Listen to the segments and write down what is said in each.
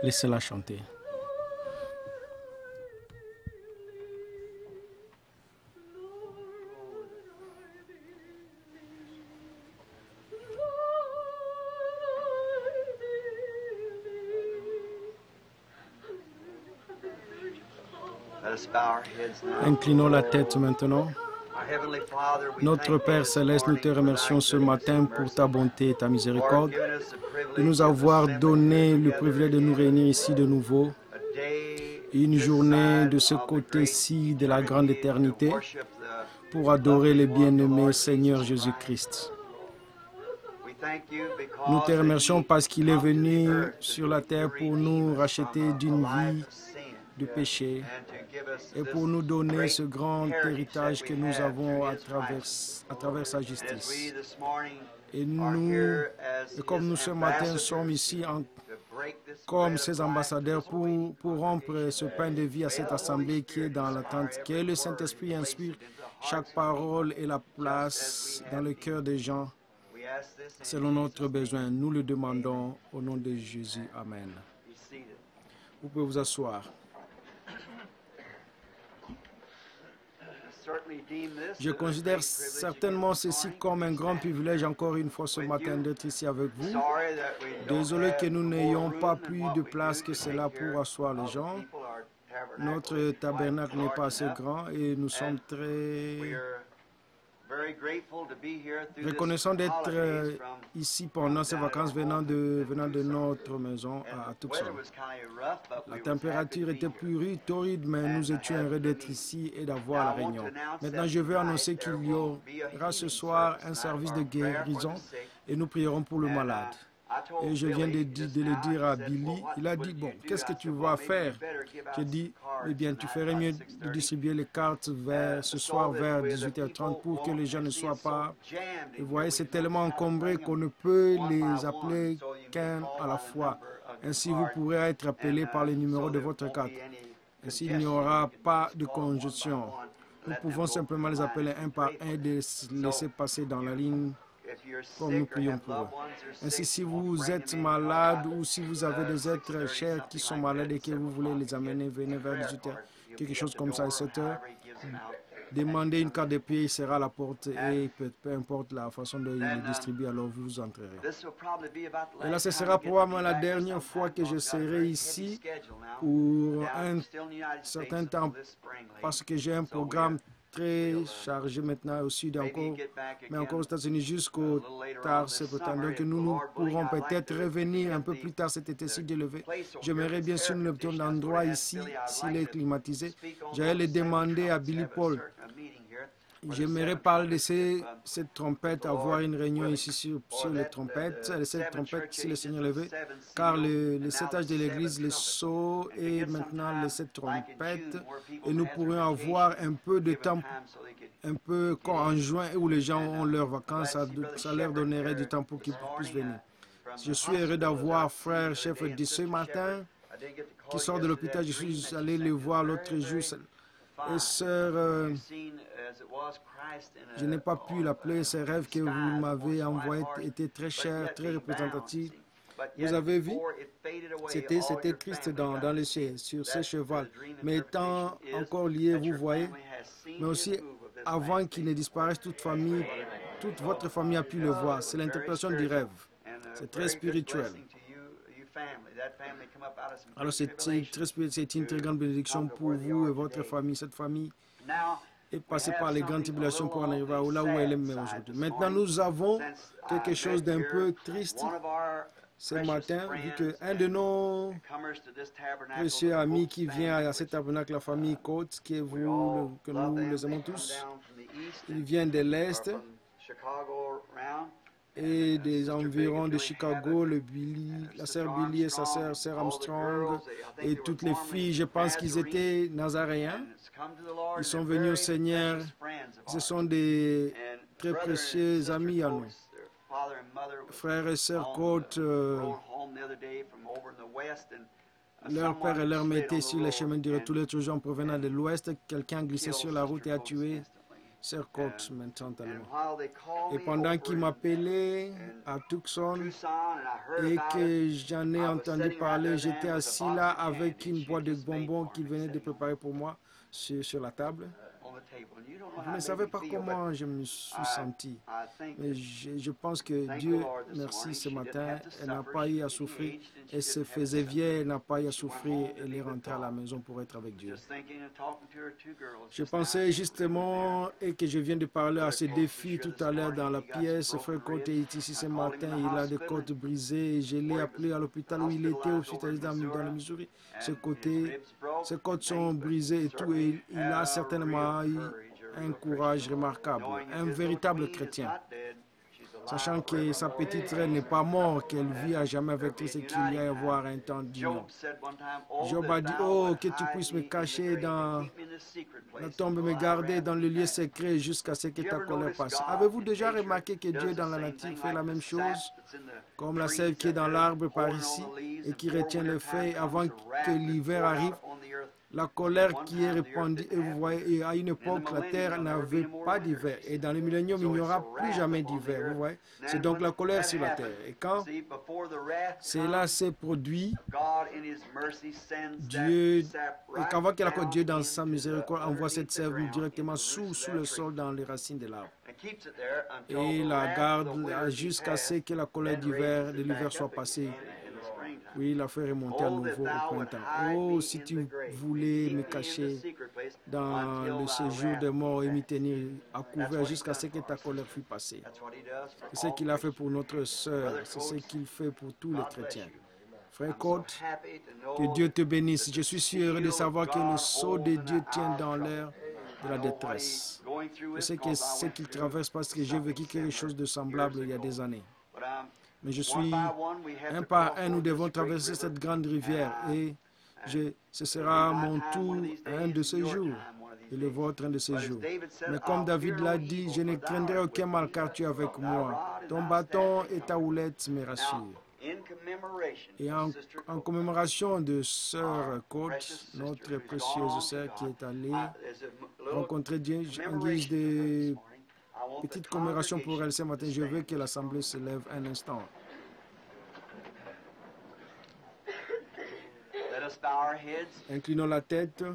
Laissez-la chanter. Inclinons la tête maintenant. Notre Père Céleste, nous te remercions ce matin pour ta bonté et ta miséricorde, de nous avoir donné le privilège de nous réunir ici de nouveau, une journée de ce côté-ci de la grande éternité, pour adorer le bien-aimé Seigneur Jésus-Christ. Nous te remercions parce qu'il est venu sur la terre pour nous racheter d'une vie de péché et pour nous donner ce grand héritage que nous avons à travers sa justice. Et comme nous ce matin sommes ici comme ses ambassadeurs pour rompre ce pain de vie à cette assemblée qui est dans l'attente, que le Saint-Esprit inspire chaque parole et la place dans le cœur des gens selon notre besoin. Nous le demandons au nom de Jésus. Amen. Vous pouvez vous asseoir. Je considère certainement ceci comme un grand privilège encore une fois ce matin d'être ici avec vous. Désolé que nous n'ayons pas plus de place que cela pour asseoir les gens. Notre tabernacle n'est pas assez grand et nous sommes très reconnaissants d'être ici pendant ces vacances venant de notre maison à Tucson. La température était plus torride, mais nous étions heureux d'être ici et d'avoir la réunion. Maintenant, je veux annoncer qu'il y aura ce soir un service de guérison et nous prierons pour le malade. Et je viens de le dire à Billy. Il a dit, bon, qu'est-ce que tu vas faire? J'ai dit, eh bien, tu ferais mieux de distribuer les cartes ce soir vers 18h30 pour que les gens ne soient pas... Vous voyez, c'est tellement encombré qu'on ne peut les appeler qu'un à la fois. Ainsi, vous pourrez être appelé par les numéros de votre carte. Ainsi, il n'y aura pas de conjonction. Nous pouvons simplement les appeler un par un et les laisser passer dans la ligne comme nous prions pour eux. Ainsi, si vous êtes malade ou si vous avez des êtres chers qui sont malades et que vous voulez les amener, venez vers 18h, quelque chose comme ça à 7h. Demandez une carte de paie, il sera à la porte et peu importe la façon de le distribuer, alors vous entrerez. Et là, ce sera probablement la dernière fois que je serai ici pour un certain temps parce que j'ai un programme très chargé maintenant au sud mais encore aux États-Unis jusqu'au tard septembre. Donc nous pourrons peut-être revenir un peu plus tard cet été-ci de lever. J'aimerais bien sûr nous obtenir l'endroit ici, s'il est climatisé. J'allais le demander à Billy Paul. J'aimerais parler de cette trompette, avoir une réunion ici sur les trompettes, cette trompette si le Seigneur le veut, car le setage de l'église, le sceau et maintenant les 7 trompettes, et nous pourrions avoir un peu de temps, un peu comme en juin où les gens ont leurs vacances, ça leur donnerait du temps pour qu'ils puissent venir. Je suis heureux d'avoir frère chef de ce matin qui sort de l'hôpital, je suis allé le voir l'autre jour. Et sœur, je n'ai pas pu l'appeler, ces rêves que vous m'avez envoyés étaient très chers, très représentatifs. Vous avez vu, c'était Christ dans les cieux, sur ses chevaux. Mais étant encore lié, vous voyez, mais aussi avant qu'il ne disparaisse, toute votre famille a pu le voir. C'est l'interprétation du rêve. C'est très spirituel. Alors c'est une très grande bénédiction pour vous et votre famille. Cette famille est passée par les grandes tribulations pour en arriver là où elle est aujourd'hui. Maintenant, nous avons quelque chose d'un peu triste ce matin, vu qu'un de nos précieux amis qui vient à cet tabernacle, la famille Coates, que nous les aimons tous, il vient de l'Est et des environs de Chicago, la sœur Billy et sa sœur Armstrong et toutes les filles, je pense qu'ils étaient nazaréens. Ils sont venus au Seigneur. Ce sont des très précieux amis à nous. Frères et sœurs Côte, leur père et leur mère étaient sur les chemins du retour. Les gens provenant de l'Ouest, quelqu'un a glissé sur la route et a tué Sir Coates instantanément. Et pendant qu'il m'appelait à Tucson et que j'en ai entendu parler, j'étais assis là avec une boîte de bonbons qu'il venait de préparer pour moi sur la table. Vous ne savez pas comment je me suis senti. Mais je pense que Dieu, merci, ce matin, elle n'a pas eu à souffrir. Elle se faisait vieille, elle n'a pas eu à souffrir. Elle est rentrée à la maison pour être avec Dieu. Je pensais justement, et que je viens de parler à ces deux filles tout à l'heure dans la pièce. Frère Côte est ici ce matin, il a des côtes brisées. Je l'ai appelé à l'hôpital où il était hospitalisé dans le Missouri. Ses côtes sont brisées et tout. Et il a certainement eu un courage remarquable, un véritable chrétien. Sachant que sa petite reine n'est pas morte, qu'elle vit à jamais avec tout ce qu'il y a à avoir un temps d'union. Job a dit, oh, que tu puisses me cacher dans la tombe, me garder dans le lieu secret jusqu'à ce que ta colère passe. Avez-vous déjà remarqué que Dieu dans la nature fait la même chose, comme la sève qui est dans l'arbre par ici et qui retient les feuilles avant que l'hiver arrive? La colère qui est répandue, et vous voyez, à une époque, la terre n'avait pas d'hiver. Et dans le millénium, il n'y aura plus jamais d'hiver, vous voyez. C'est donc la colère sur la terre. Et quand cela s'est produit, Dieu, et qu'avant que la colère, Dieu dans sa miséricorde envoie cette sève directement sous le sol dans les racines de l'arbre. Et la garde jusqu'à ce que la colère de l'hiver soit passée. Oui, il a fait remonter à nouveau au printemps. Oh, si tu voulais me cacher dans le séjour des morts et m'y tenir à couvert jusqu'à ce que ta colère fût passée. C'est ce qu'il a fait pour notre sœur. C'est ce qu'il fait pour tous les chrétiens. Frère Côte, que Dieu te bénisse. Je suis sûr de savoir que le sceau de Dieu tient dans l'air de la détresse. Je sais que ce qu'il traverse parce que j'ai vécu quelque chose de semblable il y a des années. Mais je suis un par un, nous devons traverser cette grande rivière et ce sera mon tour un de ces jours et le vôtre un de ces jours. Mais comme David l'a dit, je ne craindrai aucun mal car tu es avec moi. Ton bâton et ta houlette me rassurent. Et en commémoration de Sœur Côte, notre précieuse sœur qui est allée rencontrer Dieu en guise de petite commémoration pour elle ce matin, je veux que l'Assemblée se lève un instant. Inclinons la tête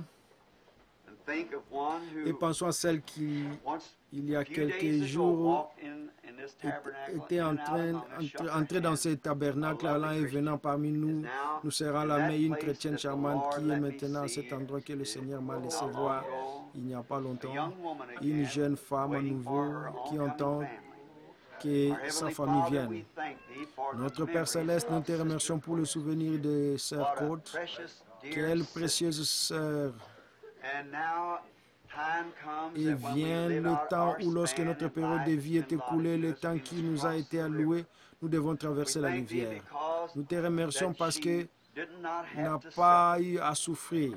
et pensons à celle qui, il y a quelques jours, était entrée dans ce tabernacle, allant et venant parmi nous. Nous serons la main, une chrétienne charmante qui est maintenant à cet endroit que le Seigneur m'a laissé voir il n'y a pas longtemps. Une jeune femme à nouveau qui entend que sa famille vienne. Notre Père Céleste, nous te remercions pour le souvenir de Sœur Côte. Quelle précieuse sœur. Et vient le temps où lorsque notre période de vie est écoulée, le temps qui nous a été alloué, nous devons traverser la rivière. Nous te remercions parce que n'a pas eu à souffrir.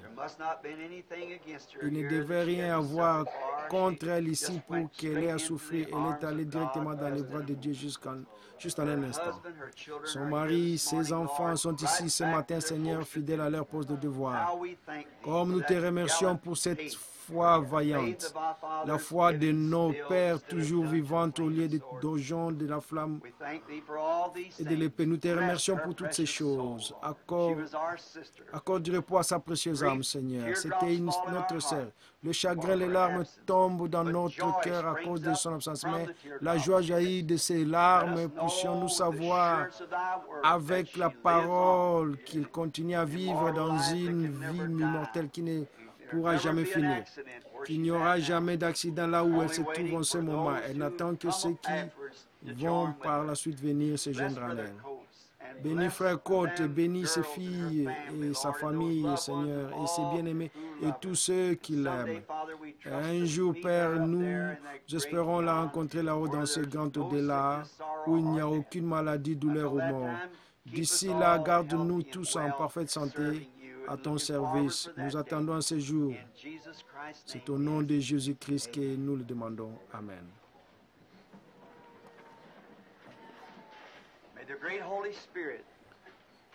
Il ne devait rien avoir contre elle ici pour qu'elle ait à souffrir. Elle est allée directement dans les bras de Dieu juste en un instant. Son mari, ses enfants sont ici ce matin, Seigneur, fidèles à leur poste de devoir. Comme nous te remercions pour cette foi vaillante, la foi de nos pères toujours vivantes au lieu des donjons de la flamme et de l'épée. Nous te remercions pour toutes ces choses. Accorde du repos à sa précieuse âme, Seigneur. C'était notre sœur. Le chagrin, les larmes tombent dans notre cœur à cause de son absence. Mais la joie jaillit de ces larmes. Puissions-nous savoir, avec la parole, qu'il continue à vivre dans une vie immortelle qui ne pourra jamais finir. Qu'il n'y aura jamais d'accident là où elle se trouve en ce moment. Elle n'attend que ceux qui vont par la suite venir se joindre à elle. Bénis Frère Côte, bénis ses filles et sa famille, Seigneur, et ses bien-aimés et tous ceux qui l'aiment. Un jour, Père, nous espérons la rencontrer là-haut dans ce grand au-delà où il n'y a aucune maladie, douleur ou mort. D'ici là, garde-nous tous en parfaite santé à ton service. Nous attendons ce jour. C'est au nom de Jésus-Christ que nous le demandons. Amen.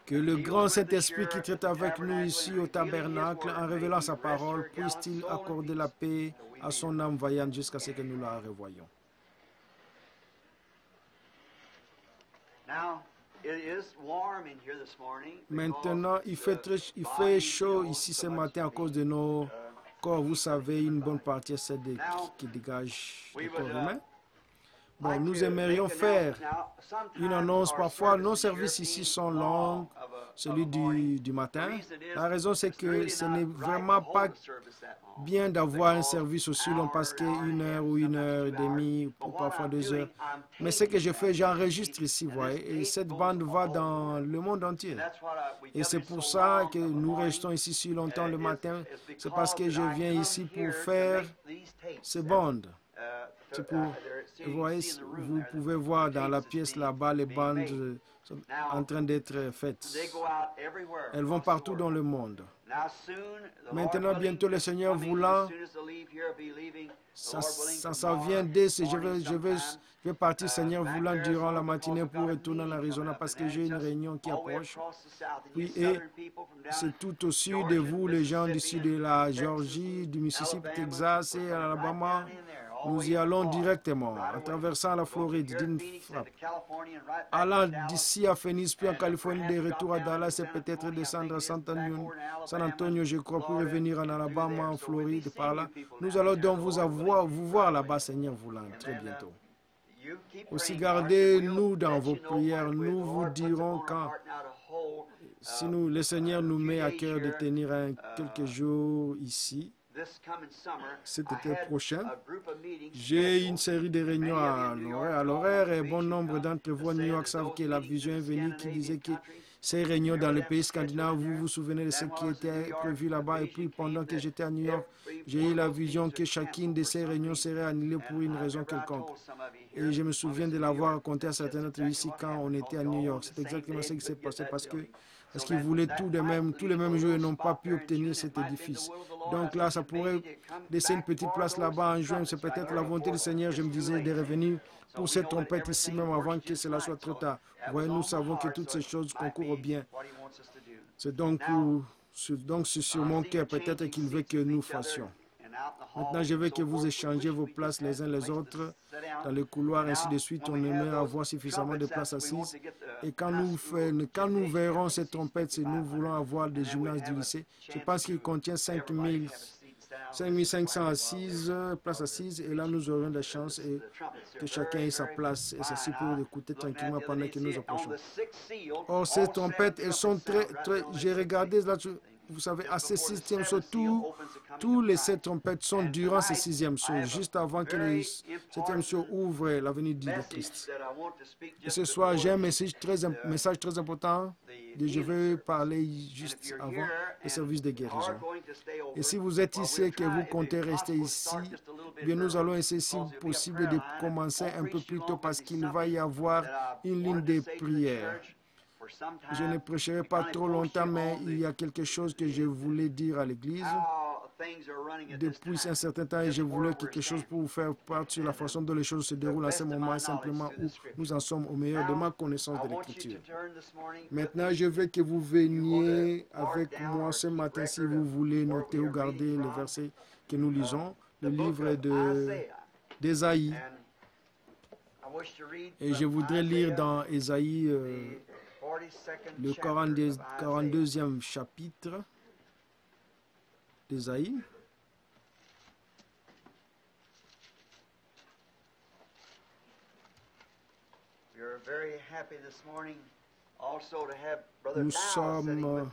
Que le grand Saint-Esprit qui traite avec nous ici au tabernacle en révélant sa parole, puisse-t-il accorder la paix à son âme vaillante jusqu'à ce que nous la revoyions. Maintenant, il fait chaud ici ce matin à cause de nos corps. Vous savez, une bonne partie est celle qui dégage le corps humain. Bon, nous aimerions faire une annonce. Parfois, nos services ici sont longs, celui du matin. La raison, c'est que ce n'est vraiment pas bien d'avoir un service aussi long parce qu'une heure ou 1h30 ou parfois 2 heures. Mais ce que je fais, j'enregistre ici, vous voyez, et cette bande va dans le monde entier. Et c'est pour ça que nous restons ici si longtemps le matin. C'est parce que je viens ici pour faire ces bandes. Vous voyez, vous pouvez voir dans la pièce là-bas, les bandes sont en train d'être faites. Elles vont partout dans le monde. Maintenant, bientôt, le Seigneur voulant, ça vient dès ce... Je vais partir, Seigneur voulant, durant la matinée pour retourner en Arizona parce que j'ai une réunion qui approche. Puis, et c'est tout au sud de vous, les gens d'ici de la Géorgie, du Mississippi, Texas et Alabama. Nous y allons directement, en traversant la Floride d'une frappe. Allant d'ici à Phoenix, puis en Californie, de retour à Dallas et peut-être descendre à San Antonio, je crois, pour revenir en Alabama, en Floride, par là. Nous allons donc vous voir là-bas, Seigneur voulant, très bientôt. Aussi, gardez-nous dans vos prières. Nous vous dirons quand, si le Seigneur nous met à cœur de tenir quelques jours ici, cet été prochain, j'ai une série de réunions à l'horaire et bon nombre d'entre vous à New York savent que la vision est venue qui disait que ces réunions dans les pays scandinaves, vous vous souvenez de ce qui était prévu là-bas et puis pendant que j'étais à New York, j'ai eu la vision que chacune de ces réunions serait annulée pour une raison quelconque. Et je me souviens de l'avoir raconté à certains d'entre vous ici quand on était à New York. C'est exactement ce qui s'est passé parce qu'ils voulaient tous les mêmes jours et n'ont pas pu obtenir cet édifice. Donc là, ça pourrait laisser une petite place là-bas en juin. C'est peut-être la volonté du Seigneur, je me disais, de revenir pour cette trompette ici même avant que cela soit trop tard. Voyez, nous savons que toutes ces choses concourent bien. C'est donc sur mon cœur peut-être qu'il veut que nous fassions. Maintenant, je veux que vous échangez vos places les uns les autres dans le couloir, ainsi de suite. On aimerait avoir suffisamment de places assises. Et quand nous verrons cette trompette, si nous voulons avoir des gymnases du lycée, je pense qu'il contient 5500 places assises. Et là, nous aurons la chance et que chacun ait sa place et s'assied pour écouter tranquillement pendant que nous approchons. Or, ces trompettes, elles sont très... J'ai regardé là, vous savez, à ces 6e sauts, tous les 7 trompettes sont durant ce 6e saut, juste avant que le 7e saut ouvre la venue du Christ. Et ce soir, j'ai un message très important et je vais parler juste avant le service de guérison. Et si vous êtes ici et que vous comptez rester ici, bien nous allons essayer, si possible, de commencer un peu plus tôt parce qu'il va y avoir une ligne de prière. Je ne prêcherai pas trop longtemps, mais il y a quelque chose que je voulais dire à l'Église depuis un certain temps et je voulais quelque chose pour vous faire part sur la façon dont les choses se déroulent à ce moment, simplement où nous en sommes au meilleur de ma connaissance de l'Écriture. Maintenant, je veux que vous veniez avec moi ce matin, si vous voulez noter ou garder le verset que nous lisons, le livre d'Ésaïe. Et je voudrais lire dans Ésaïe le 42e chapitre d'Ésaïe. Nous sommes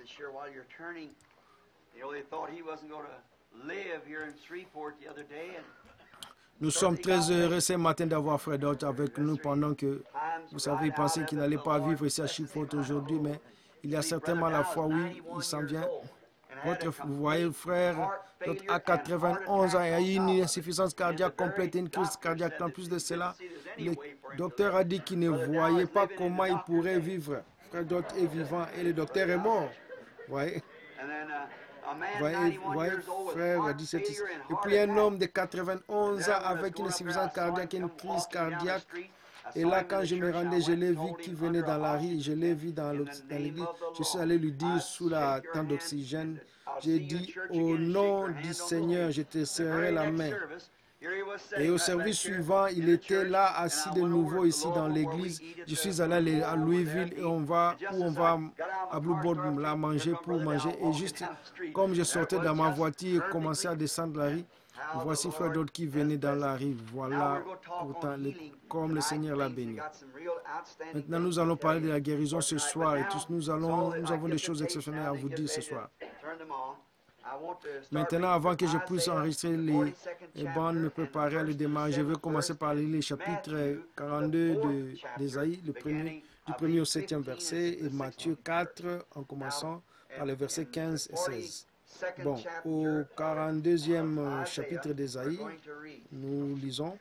Nous sommes très heureux ce matin d'avoir Frère Dodge avec nous pendant que, vous savez, il pensait qu'il n'allait pas vivre ici à Shreveport aujourd'hui, mais il y a certainement la fois, oui, il s'en vient. Vous voyez, Frère Dodge a 91 ans et a eu une insuffisance cardiaque complète, une crise cardiaque. En plus de cela, le docteur a dit qu'il ne voyait pas comment il pourrait vivre. Frère Dodge est vivant et le docteur est mort. Vous voyez? Voyez, frère, a dit ceci. Et puis un homme de 91 ans avec une insuffisance cardiaque, une crise cardiaque, Et là, quand je me rendais, je l'ai vu qui venait dans la rue, je l'ai vu dans l'église. Je suis allé lui dire sous la tente d'oxygène, j'ai dit, au nom du Seigneur, je te serrerai la main. Et au service suivant, il était là, assis de nouveau ici dans l'église. Je suis allé à Louisville et on va à Blue Board là manger pour manger. Et juste comme je sortais dans ma voiture et commençais à descendre la rue, voici frère d'autres qui venaient dans la rue. Voilà pourtant comme le Seigneur l'a béni. Maintenant, nous allons parler de la guérison ce soir et tous nous avons des choses exceptionnelles à vous dire ce soir. Maintenant, avant que je puisse enregistrer les bandes, me préparer à le démarrer, je vais commencer par lire les chapitres 42 d'Ésaïe, du 1er au 7e verset, et Matthieu 4, en commençant par les versets 15 et 16. Bon, au 42e chapitre d'Ésaïe, nous lisons.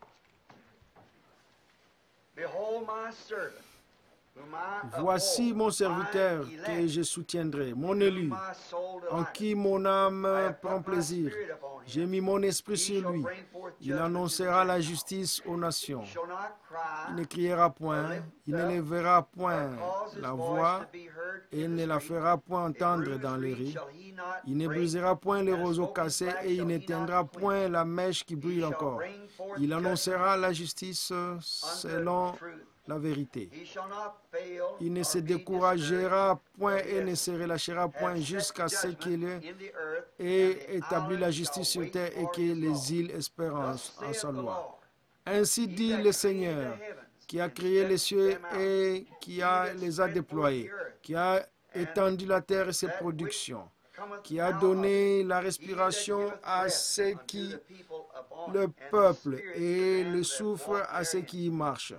Voici mon serviteur que je soutiendrai, mon élu, en qui mon âme prend plaisir. J'ai mis mon esprit sur lui. Il annoncera la justice aux nations. Il ne criera point, il n'élèvera point la voix et ne la fera point entendre dans les rues. Il ne brisera point les roseaux cassés et il n'éteindra point la mèche qui brûle encore. Il annoncera la justice selon la vérité. Il ne se découragera point et ne se relâchera point jusqu'à ce qu'il ait établi la justice sur terre et que les îles espèrent en sa loi. Ainsi dit le Seigneur, qui a créé les cieux et qui les a déployés, qui a étendu la terre et ses productions, qui a donné la respiration à ceux qui le peuplent et le souffle à ceux qui y marchent.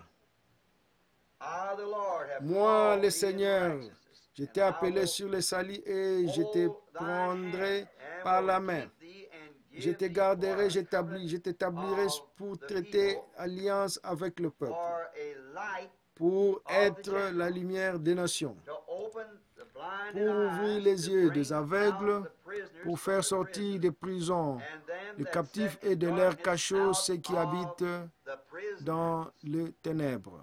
Moi, le Seigneur, je t'ai appelé sur le salut et je te prendrai par la main. Je te garderai, je t'établirai pour traiter alliance avec le peuple, pour être la lumière des nations, pour ouvrir les yeux des aveugles, pour faire sortir des prisons les captifs et de leurs cachots ceux qui habitent dans les ténèbres.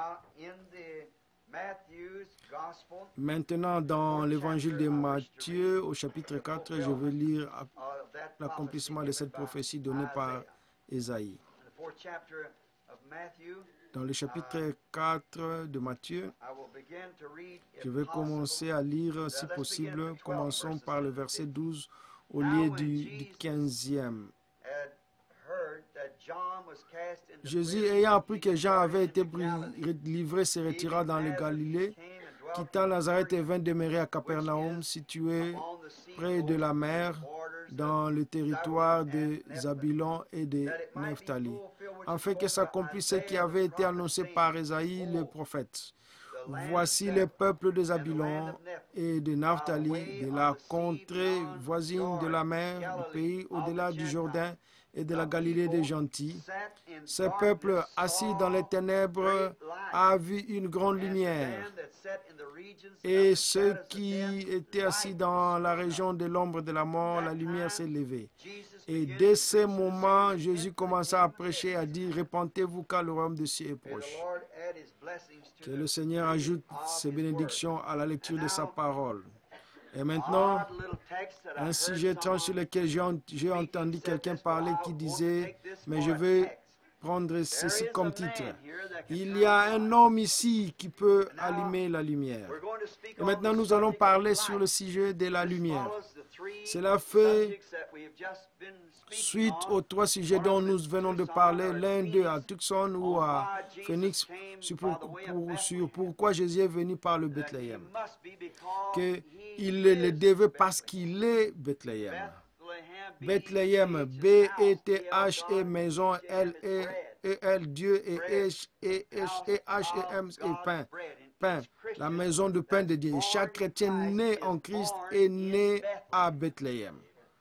Maintenant, dans l'évangile de Matthieu, au chapitre 4, je vais lire l'accomplissement de cette prophétie donnée par Ésaïe. Dans le chapitre 4 de Matthieu, je vais commencer à lire, si possible, commençons par le verset 12 au lieu du 15e. Jésus, ayant appris que Jean avait été livré, se retira dans le Galilée, quittant Nazareth et vint demeurer à Capernaum, situé près de la mer, dans le territoire de Zabulon et de Nephtali, afin que s'accomplisse ce qui avait été annoncé par Ésaïe le prophète. Voici le peuple de Zabulon et de Nephtali, de la contrée voisine de la mer, du pays au-delà du Jourdain et de la Galilée des gentils. Ce peuple, assis dans les ténèbres, a vu une grande lumière. Et ceux qui étaient assis dans la région de l'ombre de la mort, la lumière s'est levée. Et dès ce moment, Jésus commença à prêcher et à dire, « Repentez-vous car le royaume des cieux est proche. » Que le Seigneur ajoute ses bénédictions à la lecture de sa parole. Et maintenant, un sujet étrange sur lequel j'ai entendu quelqu'un parler qui disait, mais je vais prendre ceci comme titre. Il y a un homme ici qui peut allumer la lumière. Et maintenant, nous allons parler sur le sujet de la lumière. Cela fait suite aux 3 sujets dont nous venons de parler, l'un d'eux à Tucson ou à Phoenix, sur pourquoi Jésus est venu par le Bethléem. Qu'il le devait parce qu'il est Bethléem. Bethléem, B-E-T-H-E, maison, L-E-L, Dieu, et H-E-M, et pain, la maison de pain de Dieu. Chaque chrétien né en Christ est né à Bethléem,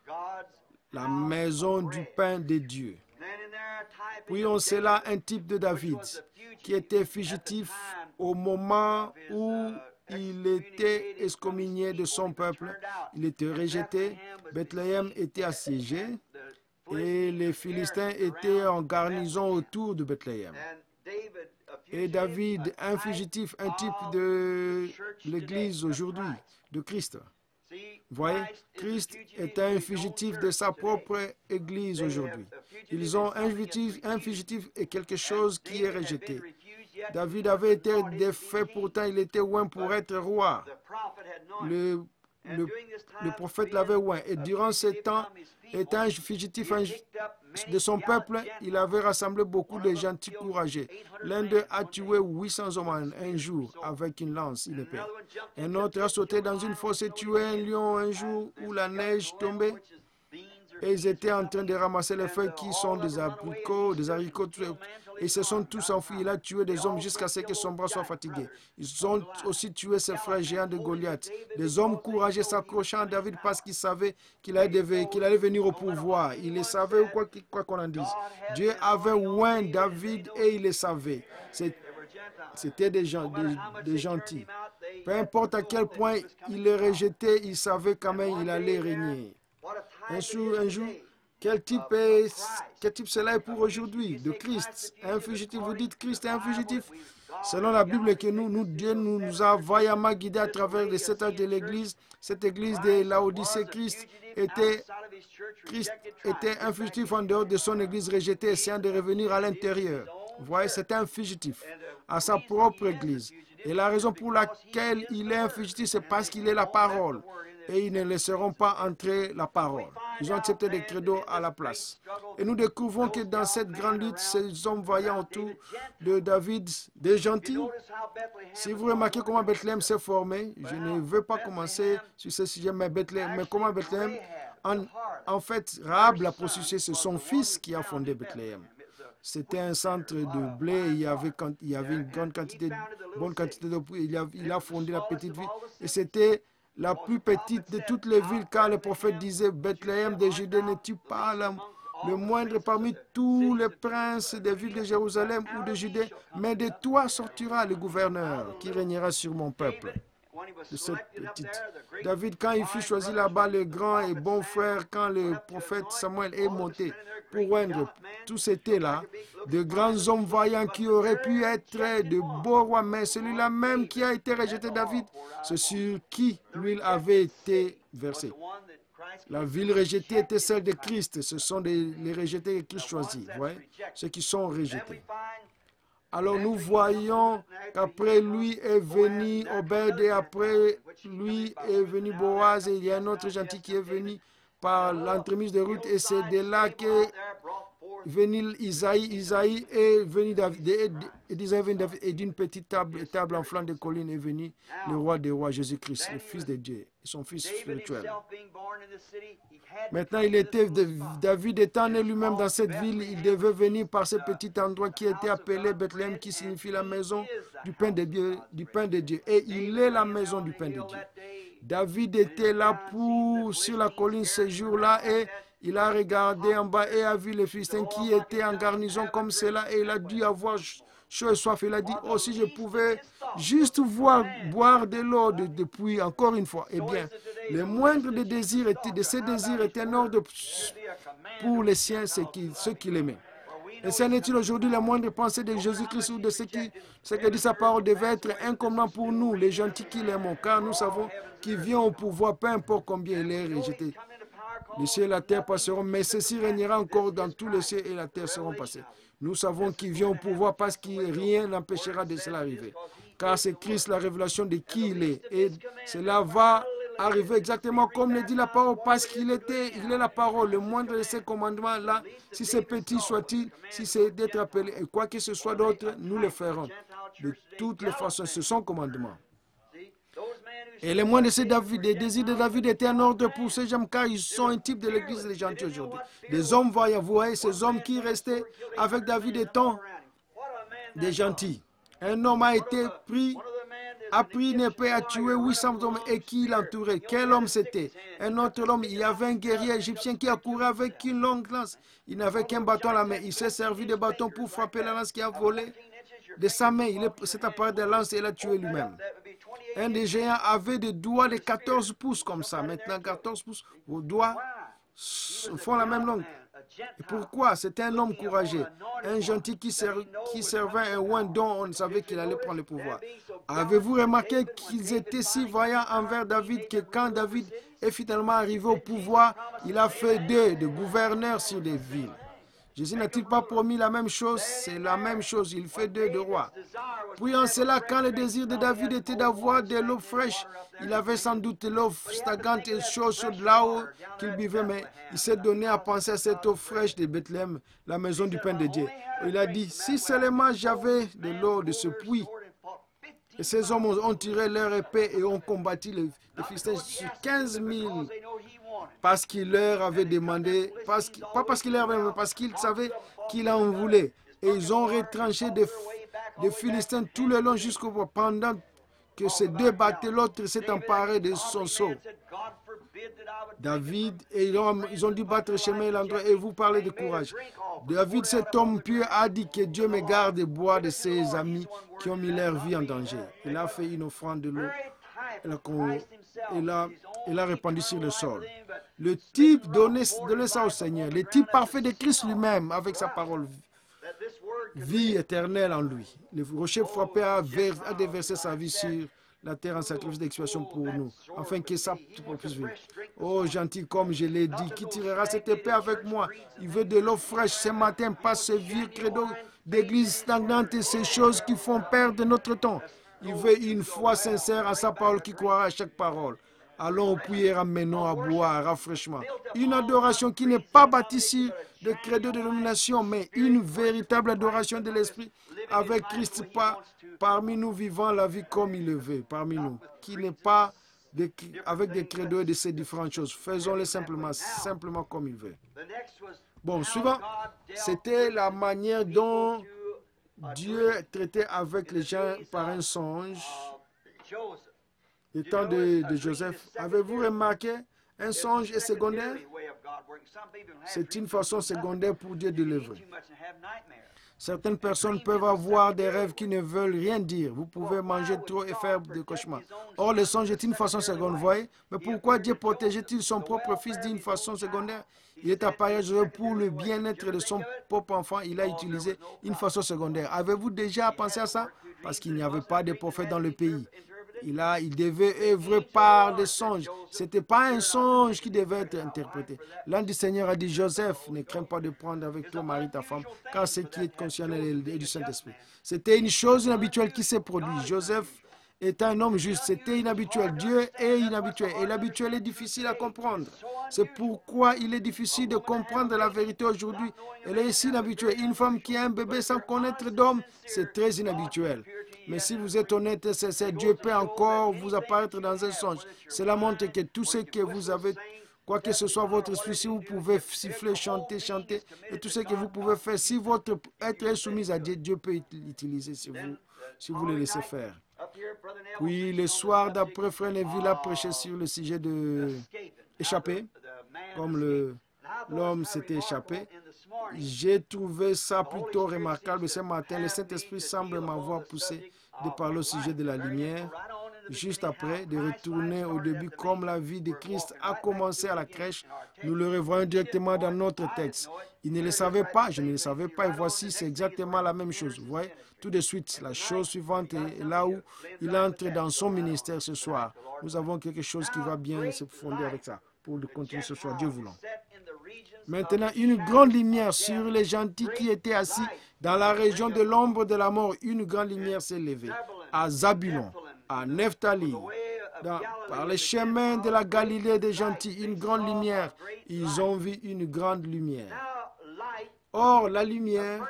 la maison du pain de Dieu. Puis on sait là un type de David qui était fugitif au moment où il était excommunié de son peuple, il était rejeté, Bethléem était assiégé et les Philistins étaient en garnison autour de Bethléem. Et David, un fugitif, un type de l'Église aujourd'hui, de Christ. Vous voyez, Christ est un fugitif de sa propre Église aujourd'hui. Ils ont un fugitif et quelque chose qui est rejeté. David avait été défait, pourtant il était loin pour être roi. Le prophète l'avait oint. Et durant ce temps, étant un fugitif de son peuple, il avait rassemblé beaucoup de gentils courageux. L'un d'eux a tué 800 hommes un jour avec une lance, une épée. Un autre a sauté dans une fosse et tué un lion un jour où la neige tombait. Et ils étaient en train de ramasser les feuilles qui sont des abricots, des haricots, et ils se sont tous enfuis. Il a tué des hommes jusqu'à ce que son bras soit fatigué. Ils ont aussi tué ses frères géants de Goliath. Des hommes courageux s'accrochant à David parce qu'ils savaient qu'il allait venir au pouvoir. Ils le savaient, quoi qu'on en dise. Dieu avait oint David et il le savait. C'était des gentils. Peu importe à quel point il les rejetait, il savait quand même il allait régner. Un jour, quel type cela est pour aujourd'hui? De Christ, un fugitif. Vous dites Christ est un fugitif? Selon la Bible que Dieu nous a vaillamment guidés à travers les 7 âges de l'Église. Cette Église de Laodicée, Christ était un fugitif en dehors de son Église rejetée, essayant de revenir à l'intérieur. Vous voyez, c'était un fugitif à sa propre Église. Et la raison pour laquelle il est un fugitif, c'est parce qu'il est la parole. Et ils ne laisseront pas entrer la parole. Ils ont accepté des credos à la place. Et nous découvrons que dans cette grande lutte, ces hommes vaillants autour de David, des gentils. Si vous remarquez comment Bethléem s'est formé, je ne veux pas commencer sur ce sujet, mais comment Bethléem, en fait, Rahab la prostituée, c'est son fils qui a fondé Bethléem. C'était un centre de blé, il y avait une bonne quantité de blé, il a fondé la petite ville. Et c'était la plus petite de toutes les villes, car le prophète disait, Bethléem de Judée n'est-tu pas le moindre parmi tous les princes des villes de Jérusalem ou de Judée, mais de toi sortira le gouverneur qui régnera sur mon peuple. De cette petite. David, quand il fut choisi là-bas, le grand et bon frère, quand le prophète Samuel est monté pour oindre, tous étaient là, de grands hommes vaillants qui auraient pu être de beaux rois, mais celui-là même qui a été rejeté, David, c'est sur qui l'huile avait été versée. La ville rejetée était celle de Christ. Ce sont les rejetés que Christ choisit. Ceux qui sont rejetés. Alors nous voyons qu'après lui est venu Obed et après lui est venu Boaz et il y a un autre gentil qui est venu par l'entremise de Ruth et c'est de là que venu Isaïe est venu David et d'une petite table en flanc de colline est venu le roi des rois Jésus-Christ, le fils de Dieu, son fils spirituel. Maintenant, David étant né lui-même dans cette ville, il devait venir par ce petit endroit qui était appelé Bethléem, qui signifie la maison du pain de Dieu. Et il est la maison du pain de Dieu. David était là sur la colline ce jour-là et il a regardé en bas et a vu les Philistins qui étaient en garnison comme cela et il a dû avoir chaud et soif. Il a dit, oh, si je pouvais juste boire de l'eau depuis encore une fois. Eh bien, le moindre de ces désirs était un ordre pour les siens, ceux qui l'aimaient. Et ce n'est-il aujourd'hui la moindre pensée de Jésus-Christ ou de ce que dit sa parole devait être incommodant pour nous, les gentils qui l'aiment, car nous savons qu'il vient au pouvoir, peu importe combien il est rejeté. Le ciel et la terre passeront, mais ceci régnera encore dans tous les cieux et la terre seront passés. Nous savons qu'il vient au pouvoir parce que rien n'empêchera de cela arriver. Car c'est Christ la révélation de qui il est. Et cela va arriver exactement comme le dit la parole, parce il est la parole. Le moindre de ces commandements-là, si c'est petit soit-il, si c'est d'être appelé, et quoi que ce soit d'autre, nous le ferons. De toutes les façons, ce sont commandements. Et les moindres des désirs de David étaient en ordre pour ces gens, car ils sont un type de l'église des gentils aujourd'hui. Des hommes vaillants, vous voyez, ces hommes qui restaient avec David étant des gentils. Un homme a pris une épée à tuer 800 hommes et qui l'entourait. Quel homme c'était? Un autre homme, il y avait un guerrier égyptien qui a couru avec une longue lance. Il n'avait qu'un bâton à la main. Il s'est servi de bâton pour frapper la lance qui a volé de sa main. Il s'est apparu de la lance et il a tué lui-même. Un des géants avait des doigts de 14 pouces comme ça. Maintenant, 14 pouces, vos doigts font la même longue. Et pourquoi? C'était un homme courageux, un gentil qui servait un roi dont on savait qu'il allait prendre le pouvoir. Avez-vous remarqué qu'ils étaient si vaillants envers David que quand David est finalement arrivé au pouvoir, il a fait d'eux des gouverneurs sur des villes? Jésus n'a-t-il pas promis la même chose? C'est la même chose, il fait d'eux des rois. Puis en cela, quand le désir de David était d'avoir de l'eau fraîche, il avait sans doute l'eau stagnante et chaude là-haut qu'il buvait, mais il s'est donné à penser à cette eau fraîche de Bethléem, la maison du pain de Dieu. Il a dit, si seulement j'avais de l'eau de ce puits. Et ces hommes ont tiré leur épée et ont combattu les Philistins sur 15 000 parce qu'il leur avait demandé, pas parce qu'il leur avait demandé, parce qu'ils savaient qu'il en voulait. Et ils ont retranché des Philistins tout le long jusqu'au bout. Pendant que ces deux battaient, l'autre s'est emparé de son seau. David, et ils ont dû battre chemin et l'endroit, et vous parlez de courage. David, cet homme pieux, a dit que Dieu me garde et boit de ses amis qui ont mis leur vie en danger. Il a fait une offrande de l'eau. Il a répandu sur le sol. Le type donnait ça au Seigneur. Le type parfait de Christ lui-même avec sa parole. Vie éternelle en lui. Le rocher frappé a déversé sa vie sur la terre en sacrifice d'expiation pour nous, afin que ça puisse vivre. Oh, gentil, comme je l'ai dit, qui tirera cette épée avec moi? Il veut de l'eau fraîche ce matin, pas ce vieux credo d'église stagnante et ces choses qui font perdre notre temps. Il veut une foi sincère à sa parole qui croira à chaque parole. Allons au puits et ramenons à boire rafraîchissement. Une adoration qui n'est pas bâtie sur de credo de domination, mais une véritable adoration de l'esprit avec Christ parmi nous vivant la vie comme il le veut, parmi nous, qui n'est pas avec des credos et de ces différentes choses. Faisons-le simplement comme il veut. Bon, suivant, c'était la manière dont Dieu traitait avec les gens par un songe. Le temps de Joseph. Avez-vous remarqué, un songe est secondaire? C'est une façon secondaire pour Dieu de l'œuvrer. Certaines personnes peuvent avoir des rêves qui ne veulent rien dire. Vous pouvez manger trop et faire des cauchemars. Or, le songe est une façon secondaire, voyez. Mais pourquoi Dieu protégeait-il son propre fils d'une façon secondaire? Il est apparu pour le bien-être de son propre enfant. Il a utilisé une façon secondaire. Avez-vous déjà pensé à ça? Parce qu'il n'y avait pas de prophète dans le pays. Il devait œuvrer par des songes. Ce n'était pas un songe qui devait être interprété. L'ange du Seigneur a dit, Joseph, ne crains pas de prendre avec toi Marie, ta femme, car ce qui est concerné est du Saint-Esprit. C'était une chose inhabituelle qui s'est produite. Joseph est un homme juste. C'était inhabituel. Dieu est inhabituel. Et l'habituel est difficile à comprendre. C'est pourquoi il est difficile de comprendre la vérité aujourd'hui. Elle est si inhabituelle. Une femme qui a un bébé sans connaître d'homme, c'est très inhabituel. Mais si vous êtes honnête et sincère, Dieu peut encore vous apparaître dans un songe. Cela montre que tout ce que vous avez, quoi que ce soit votre esprit, si vous pouvez siffler, chanter, et tout ce que vous pouvez faire, si votre être est soumis à Dieu, Dieu peut l'utiliser si vous le laissez faire. Puis le soir d'après, Frère Neville a prêché sur le sujet de échapper, comme l'homme s'était échappé. J'ai trouvé ça plutôt remarquable ce matin. Le Saint-Esprit semble m'avoir poussé de parler au sujet de la lumière. Juste après, de retourner au début comme la vie de Christ a commencé à la crèche. Nous le revoyons directement dans notre texte. Il ne le savait pas, je ne le savais pas. Et voici, c'est exactement la même chose. Vous voyez, tout de suite, la chose suivante est là où il entre dans son ministère ce soir. Nous avons quelque chose qui va bien se fonder avec ça pour continuer ce soir, Dieu voulant. Maintenant, une grande lumière sur les gentils qui étaient assis dans la région de l'ombre de la mort. Une grande lumière s'est levée à Zabulon, à Nephtali, par les chemins de la Galilée des gentils. Une grande lumière. Ils ont vu une grande lumière. Or, la lumière,